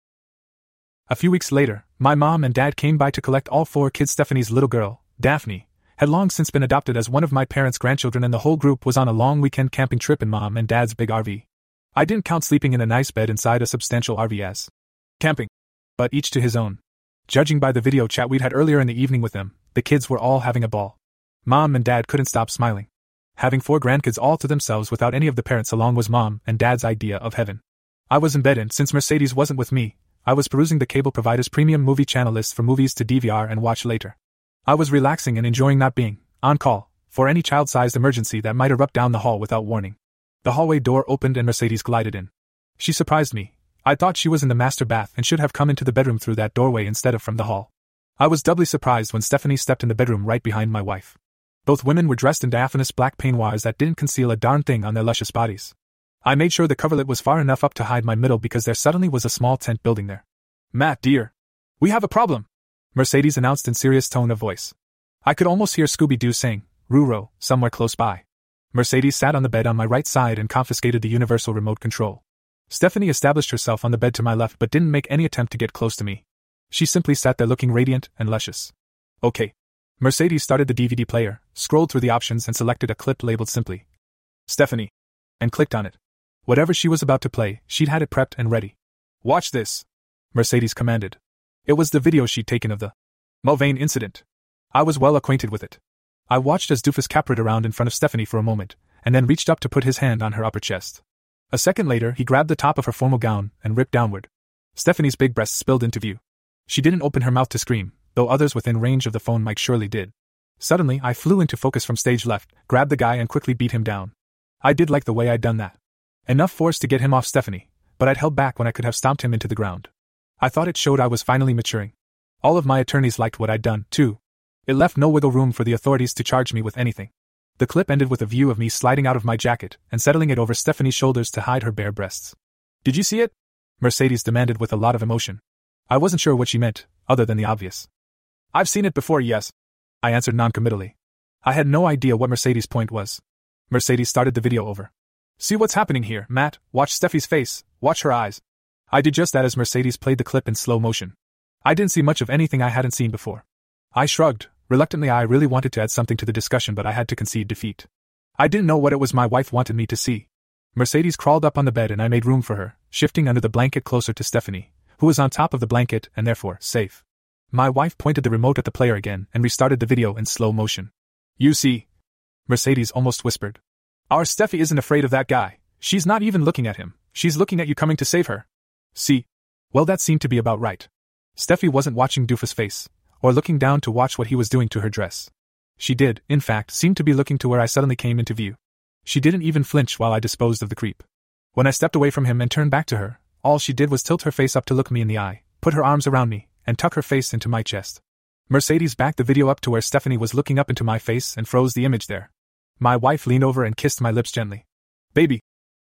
S1: A few weeks later, my mom and dad came by to collect all 4 kids. Stephanie's little girl, Daphne, had long since been adopted as one of my parents' grandchildren, and the whole group was on a long weekend camping trip in Mom and Dad's big RV. I didn't count sleeping in a nice bed inside a substantial RV as camping, but each to his own. Judging by the video chat we'd had earlier in the evening with them, the kids were all having a ball. Mom and Dad couldn't stop smiling. Having 4 grandkids all to themselves without any of the parents along was Mom and Dad's idea of heaven. I was in bed, and since Mercedes wasn't with me, I was perusing the cable provider's premium movie channel list for movies to DVR and watch later. I was relaxing and enjoying not being on call for any child-sized emergency that might erupt down the hall without warning. The hallway door opened and Mercedes glided in. She surprised me. I thought she was in the master bath and should have come into the bedroom through that doorway instead of from the hall. I was doubly surprised when Stephanie stepped in the bedroom right behind my wife. Both women were dressed in diaphanous black peignoirs that didn't conceal a darn thing on their luscious bodies. I made sure the coverlet was far enough up to hide my middle because there suddenly was a small tent building there. "Matt, dear. We have a problem," Mercedes announced in serious tone of voice. I could almost hear Scooby-Doo saying, "Ruro," somewhere close by. Mercedes sat on the bed on my right side and confiscated the universal remote control. Stephanie established herself on the bed to my left but didn't make any attempt to get close to me. She simply sat there looking radiant and luscious. "Okay." Mercedes started the DVD player, scrolled through the options and selected a clip labeled simply Stephanie, and clicked on it. Whatever she was about to play, she'd had it prepped and ready. "Watch this," Mercedes commanded. It was the video she'd taken of the Mulvane incident. I was well acquainted with it. I watched as Doofus capered around in front of Stephanie for a moment, and then reached up to put his hand on her upper chest. A second later, he grabbed the top of her formal gown and ripped downward. Stephanie's big breasts spilled into view. She didn't open her mouth to scream, though others within range of the phone mic surely did. Suddenly, I flew into focus from stage left, grabbed the guy and quickly beat him down. I did like the way I'd done that. Enough force to get him off Stephanie, but I'd held back when I could have stomped him into the ground. I thought it showed I was finally maturing. All of my attorneys liked what I'd done, too. It left no wiggle room for the authorities to charge me with anything. The clip ended with a view of me sliding out of my jacket and settling it over Stephanie's shoulders to hide her bare breasts. "Did you see it?" Mercedes demanded with a lot of emotion. I wasn't sure what she meant, other than the obvious. "I've seen it before, yes," I answered noncommittally. I had no idea what Mercedes' point was. Mercedes started the video over. "See what's happening here, Matt? Watch Steffi's face, watch her eyes." I did just that as Mercedes played the clip in slow motion. I didn't see much of anything I hadn't seen before. I shrugged. Reluctantly, I really wanted to add something to the discussion, but I had to concede defeat. I didn't know what it was my wife wanted me to see. Mercedes crawled up on the bed and I made room for her, shifting under the blanket closer to Stephanie, who was on top of the blanket and therefore safe. My wife pointed the remote at the player again and restarted the video in slow motion. "You see," Mercedes almost whispered. "Our Steffi isn't afraid of that guy. She's not even looking at him. She's looking at you coming to save her." "See?" Well, that seemed to be about right. Steffi wasn't watching Doofus' face, or looking down to watch what he was doing to her dress. She did, in fact, seem to be looking to where I suddenly came into view. She didn't even flinch while I disposed of the creep. When I stepped away from him and turned back to her, all she did was tilt her face up to look me in the eye, put her arms around me, and tuck her face into my chest. Mercedes backed the video up to where Stephanie was looking up into my face and froze the image there. My wife leaned over and kissed my lips gently. "Baby,"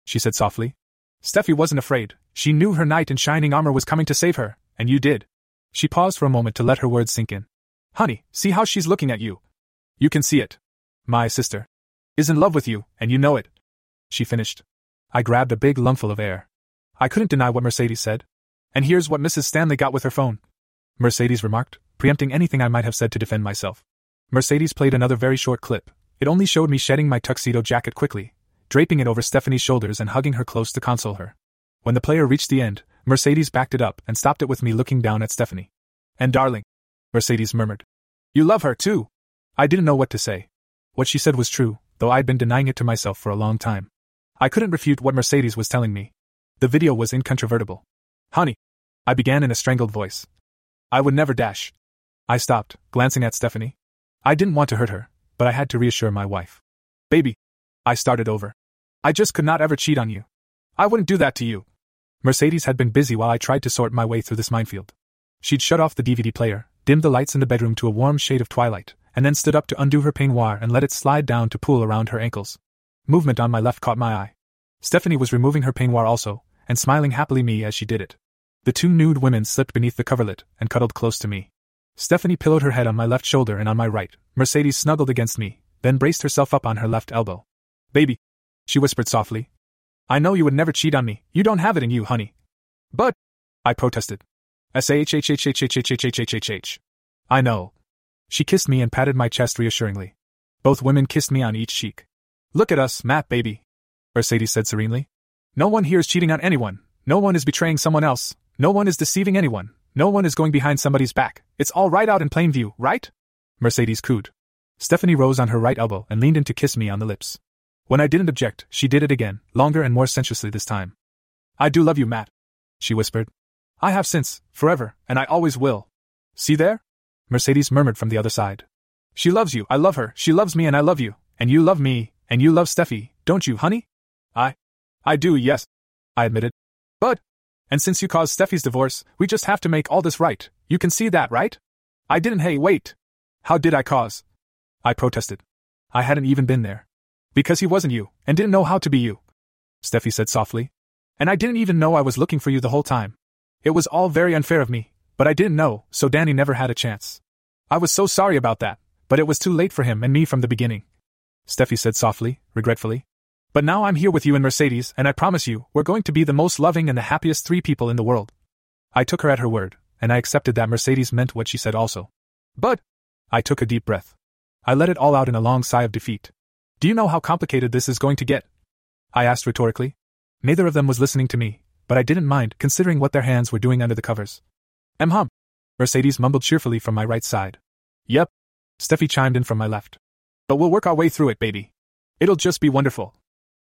S1: she said softly. Steffi wasn't afraid. She knew her knight in shining armor was coming to save her, and you did. She paused for a moment to let her words sink in. Honey, see how she's looking at you. You can see it. My sister is in love with you, and you know it. She finished. I grabbed a big lungful of air. I couldn't deny what Mercedes said. And here's what Mrs. Stanley got with her phone, Mercedes remarked, preempting anything I might have said to defend myself. Mercedes played another very short clip. It only showed me shedding my tuxedo jacket quickly, draping it over Stephanie's shoulders and hugging her close to console her. When the player reached the end, Mercedes backed it up and stopped it with me looking down at Stephanie. And darling, Mercedes murmured. You love her too. I didn't know what to say. What she said was true, though I'd been denying it to myself for a long time. I couldn't refute what Mercedes was telling me. The video was incontrovertible. Honey, I began in a strangled voice. I would never dash. I stopped, glancing at Stephanie. I didn't want to hurt her, but I had to reassure my wife. Baby, I started over. I just could not ever cheat on you. I wouldn't do that to you. Mercedes had been busy while I tried to sort my way through this minefield. She'd shut off the DVD player, dimmed the lights in the bedroom to a warm shade of twilight, and then stood up to undo her peignoir and let it slide down to pool around her ankles. Movement on my left caught my eye. Stephanie was removing her peignoir also, and smiling happily me as she did it. The two nude women slipped beneath the coverlet and cuddled close to me. Stephanie pillowed her head on my left shoulder and on my right. Mercedes snuggled against me, then braced herself up on her left elbow. Baby, she whispered softly. I know you would never cheat on me. You don't have it in you, honey. But, I protested. S-H-H-H-H-H-H-H-H-H-H-H. I know. She kissed me and patted my chest reassuringly. Both women kissed me on each cheek. Look at us, Matt, baby, Mercedes said serenely. No one here is cheating on anyone. No one is betraying someone else. No one is deceiving anyone. No one is going behind somebody's back. It's all right out in plain view, right? Mercedes cooed. Stephanie rose on her right elbow and leaned in to kiss me on the lips. When I didn't object, she did it again, longer and more sensuously this time. I do love you, Matt, she whispered. I have since, forever, and I always will. See there? Mercedes murmured from the other side. She loves you, I love her, she loves me and I love you, and you love me, and you love Steffi, don't you, honey? I do, yes, I admitted. But, and since you caused Steffi's divorce, we just have to make all this right. You can see that, right? I didn't. Hey, wait. How did I cause? I protested. I hadn't even been there. Because he wasn't you, and didn't know how to be you, Steffi said softly. And I didn't even know I was looking for you the whole time. It was all very unfair of me, but I didn't know, so Danny never had a chance. I was so sorry about that, but it was too late for him and me from the beginning, Steffi said softly, regretfully. But now I'm here with you and Mercedes, and I promise you, we're going to be the most loving and the happiest three people in the world. I took her at her word, and I accepted that Mercedes meant what she said also. But, I took a deep breath. I let it all out in a long sigh of defeat. Do you know how complicated this is going to get? I asked rhetorically. Neither of them was listening to me, but I didn't mind considering what their hands were doing under the covers. Mercedes mumbled cheerfully from my right side. Yep, Steffi chimed in from my left. But we'll work our way through it, baby. It'll just be wonderful.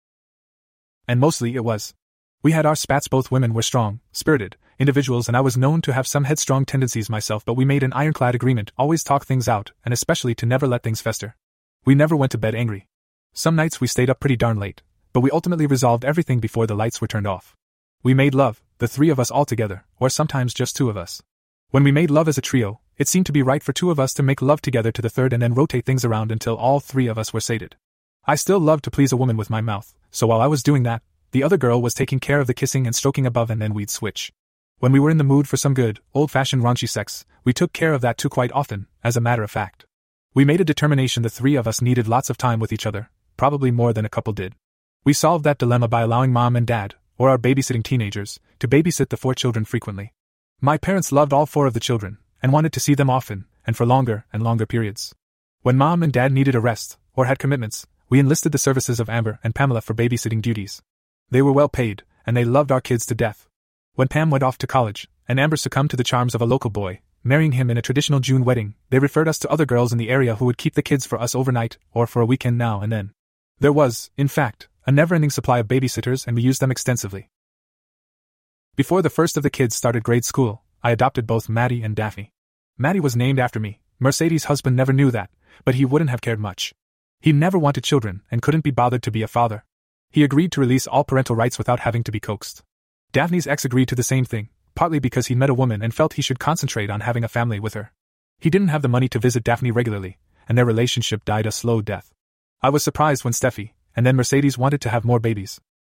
S1: And mostly it was. We had our spats. Both women were strong, spirited individuals, and I was known to have some headstrong tendencies myself, but we made an ironclad agreement, always talk things out, and especially to never let things fester. We never went to bed angry. Some nights we stayed up pretty darn late, but we ultimately resolved everything before the lights were turned off. We made love, the three of us all together, or sometimes just two of us. When we made love as a trio, it seemed to be right for two of us to make love together to the third and then rotate things around until all three of us were sated. I still loved to please a woman with my mouth, so while I was doing that, the other girl was taking care of the kissing and stroking above, and then we'd switch. When we were in the mood for some good, old-fashioned raunchy sex, we took care of that too quite often, as a matter of fact. We made a determination the three of us needed lots of time with each other, probably more than a couple did. We solved that dilemma by allowing Mom and Dad, or our babysitting teenagers, to babysit the 4 children frequently. My parents loved all 4 of the children, and wanted to see them often, and for longer and longer periods. When Mom and Dad needed a rest, or had commitments, we enlisted the services of Amber and Pamela for babysitting duties. They were well paid, and they loved our kids to death. When Pam went off to college, and Amber succumbed to the charms of a local boy, marrying him in a traditional June wedding, they referred us to other girls in the area who would keep the kids for us overnight, or for a weekend now and then. There was, in fact, a never-ending supply of babysitters, and we used them extensively. Before the first of the kids started grade school, I adopted both Maddie and Daphne. Maddie was named after me. Mercedes' husband never knew that, but he wouldn't have cared much. He never wanted children, and couldn't be bothered to be a father. He agreed to release all parental rights without having to be coaxed. Daphne's ex agreed to the same thing, partly because he'd met a woman and felt he should concentrate on having a family with her. He didn't have the money to visit Daphne regularly, and their relationship died a slow death. I was surprised when Steffi, and then Mercedes, wanted to have more babies.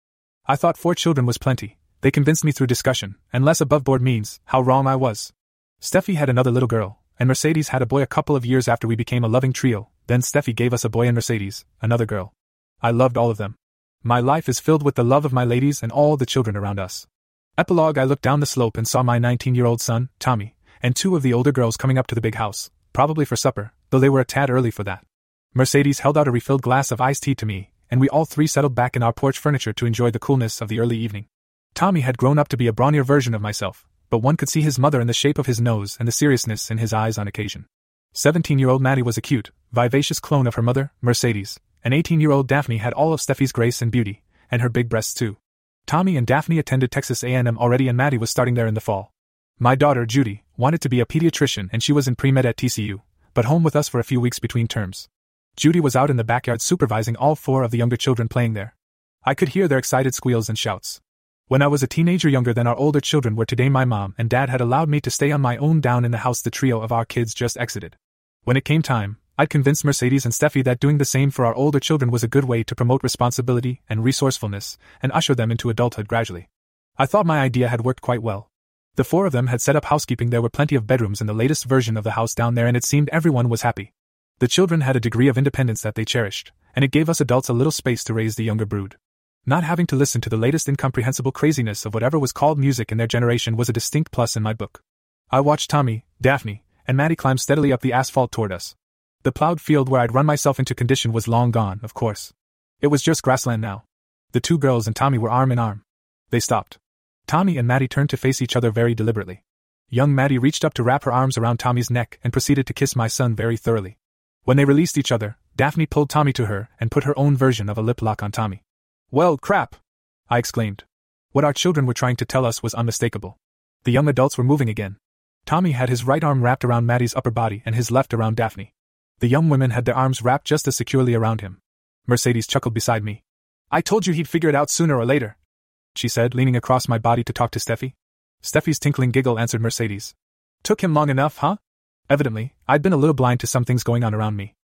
S1: I thought 4 children was plenty. They convinced me through discussion, and less above board means how wrong I was. Steffi had another little girl, and Mercedes had a boy a couple of years after we became a loving trio. Then Steffi gave us a boy and Mercedes, another girl. I loved all of them. My life is filled with the love of my ladies and all the children around us. Epilogue. I looked down the slope and saw my 19-year-old son, Tommy, and 2 of the older girls coming up to the big house, probably for supper, though they were a tad early for that. Mercedes held out a refilled glass of iced tea to me, and we all 3 settled back in our porch furniture to enjoy the coolness of the early evening. Tommy had grown up to be a brawnier version of myself, but one could see his mother in the shape of his nose and the seriousness in his eyes on occasion. 17-year-old Maddie was a cute, vivacious clone of her mother, Mercedes, and 18-year-old Daphne had all of Steffi's grace and beauty, and her big breasts too. Tommy and Daphne attended Texas A&M already, and Maddie was starting there in the fall. My daughter, Judy, wanted to be a pediatrician, and she was in pre-med at TCU, but home with us for a few weeks between terms. Judy was out in the backyard supervising all 4 of the younger children playing there. I could hear their excited squeals and shouts. When I was a teenager younger than our older children were today, my mom and dad had allowed me to stay on my own down in the house the trio of our kids just exited. When it came time, I'd convinced Mercedes and Steffi that doing the same for our older children was a good way to promote responsibility and resourcefulness and usher them into adulthood gradually. I thought my idea had worked quite well. The 4 of them had set up housekeeping. There were plenty of bedrooms in the latest version of the house down there, and it seemed everyone was happy. The children had a degree of independence that they cherished, and it gave us adults a little space to raise the younger brood. Not having to listen to the latest incomprehensible craziness of whatever was called music in their generation was a distinct plus in my book. I watched Tommy, Daphne, and Maddie climb steadily up the asphalt toward us. The plowed field where I'd run myself into condition was long gone, of course. It was just grassland now. The 2 girls and Tommy were arm in arm. They stopped. Tommy and Maddie turned to face each other very deliberately. Young Maddie reached up to wrap her arms around Tommy's neck and proceeded to kiss my son very thoroughly. When they released each other, Daphne pulled Tommy to her and put her own version of a lip lock on Tommy. "Well, crap!" I exclaimed. What our children were trying to tell us was unmistakable. The young adults were moving again. Tommy had his right arm wrapped around Maddie's upper body and his left around Daphne. The young women had their arms wrapped just as securely around him. Mercedes chuckled beside me. "I told you he'd figure it out sooner or later," she said, leaning across my body to talk to Steffi. Steffi's tinkling giggle answered Mercedes. "Took him long enough, huh?" Evidently, I'd been a little blind to some things going on around me.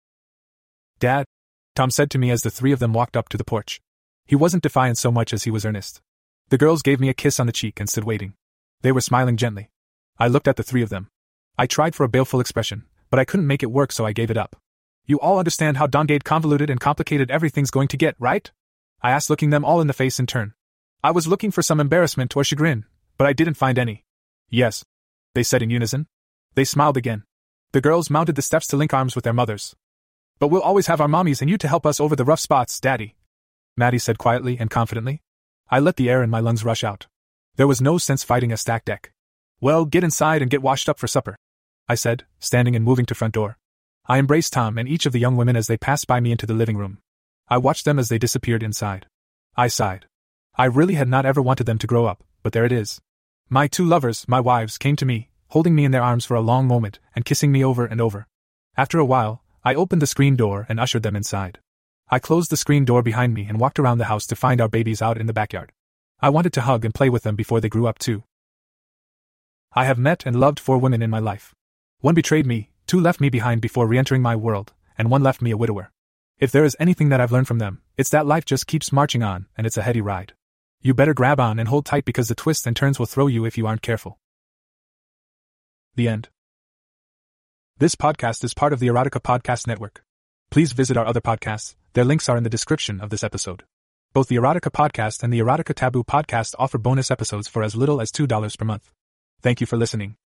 S1: "Dad," Tom said to me as the 3 of them walked up to the porch. He wasn't defiant so much as he was earnest. The girls gave me a kiss on the cheek and stood waiting. They were smiling gently. I looked at the 3 of them. I tried for a baleful expression, but I couldn't make it work, so I gave it up. "You all understand how dongate convoluted and complicated everything's going to get, right?" I asked, looking them all in the face in turn. I was looking for some embarrassment or chagrin, but I didn't find any. "Yes," they said in unison. They smiled again. The girls mounted the steps to link arms with their mothers. "But we'll always have our mommies and you to help us over the rough spots, Daddy," Maddie said quietly and confidently. I let the air in my lungs rush out. There was no sense fighting a stacked deck. "Well, get inside and get washed up for supper," I said, standing and moving to front door. I embraced Tom and each of the young women as they passed by me into the living room. I watched them as they disappeared inside. I sighed. I really had not ever wanted them to grow up, but there it is. My 2 lovers, my wives, came to me, holding me in their arms for a long moment and kissing me over and over. After a while, I opened the screen door and ushered them inside. I closed the screen door behind me and walked around the house to find our babies out in the backyard. I wanted to hug and play with them before they grew up too. I have met and loved 4 women in my life. 1 betrayed me, 2 left me behind before re-entering my world, and 1 left me a widower. If there is anything that I've learned from them, it's that life just keeps marching on, and it's a heady ride. You better grab on and hold tight because the twists and turns will throw you if you aren't careful. The end. This podcast is part of the Erotica Podcast Network. Please visit our other podcasts, their links are in the description of this episode. Both the Erotica Podcast and the Erotica Taboo Podcast offer bonus episodes for as little as $2 per month. Thank you for listening.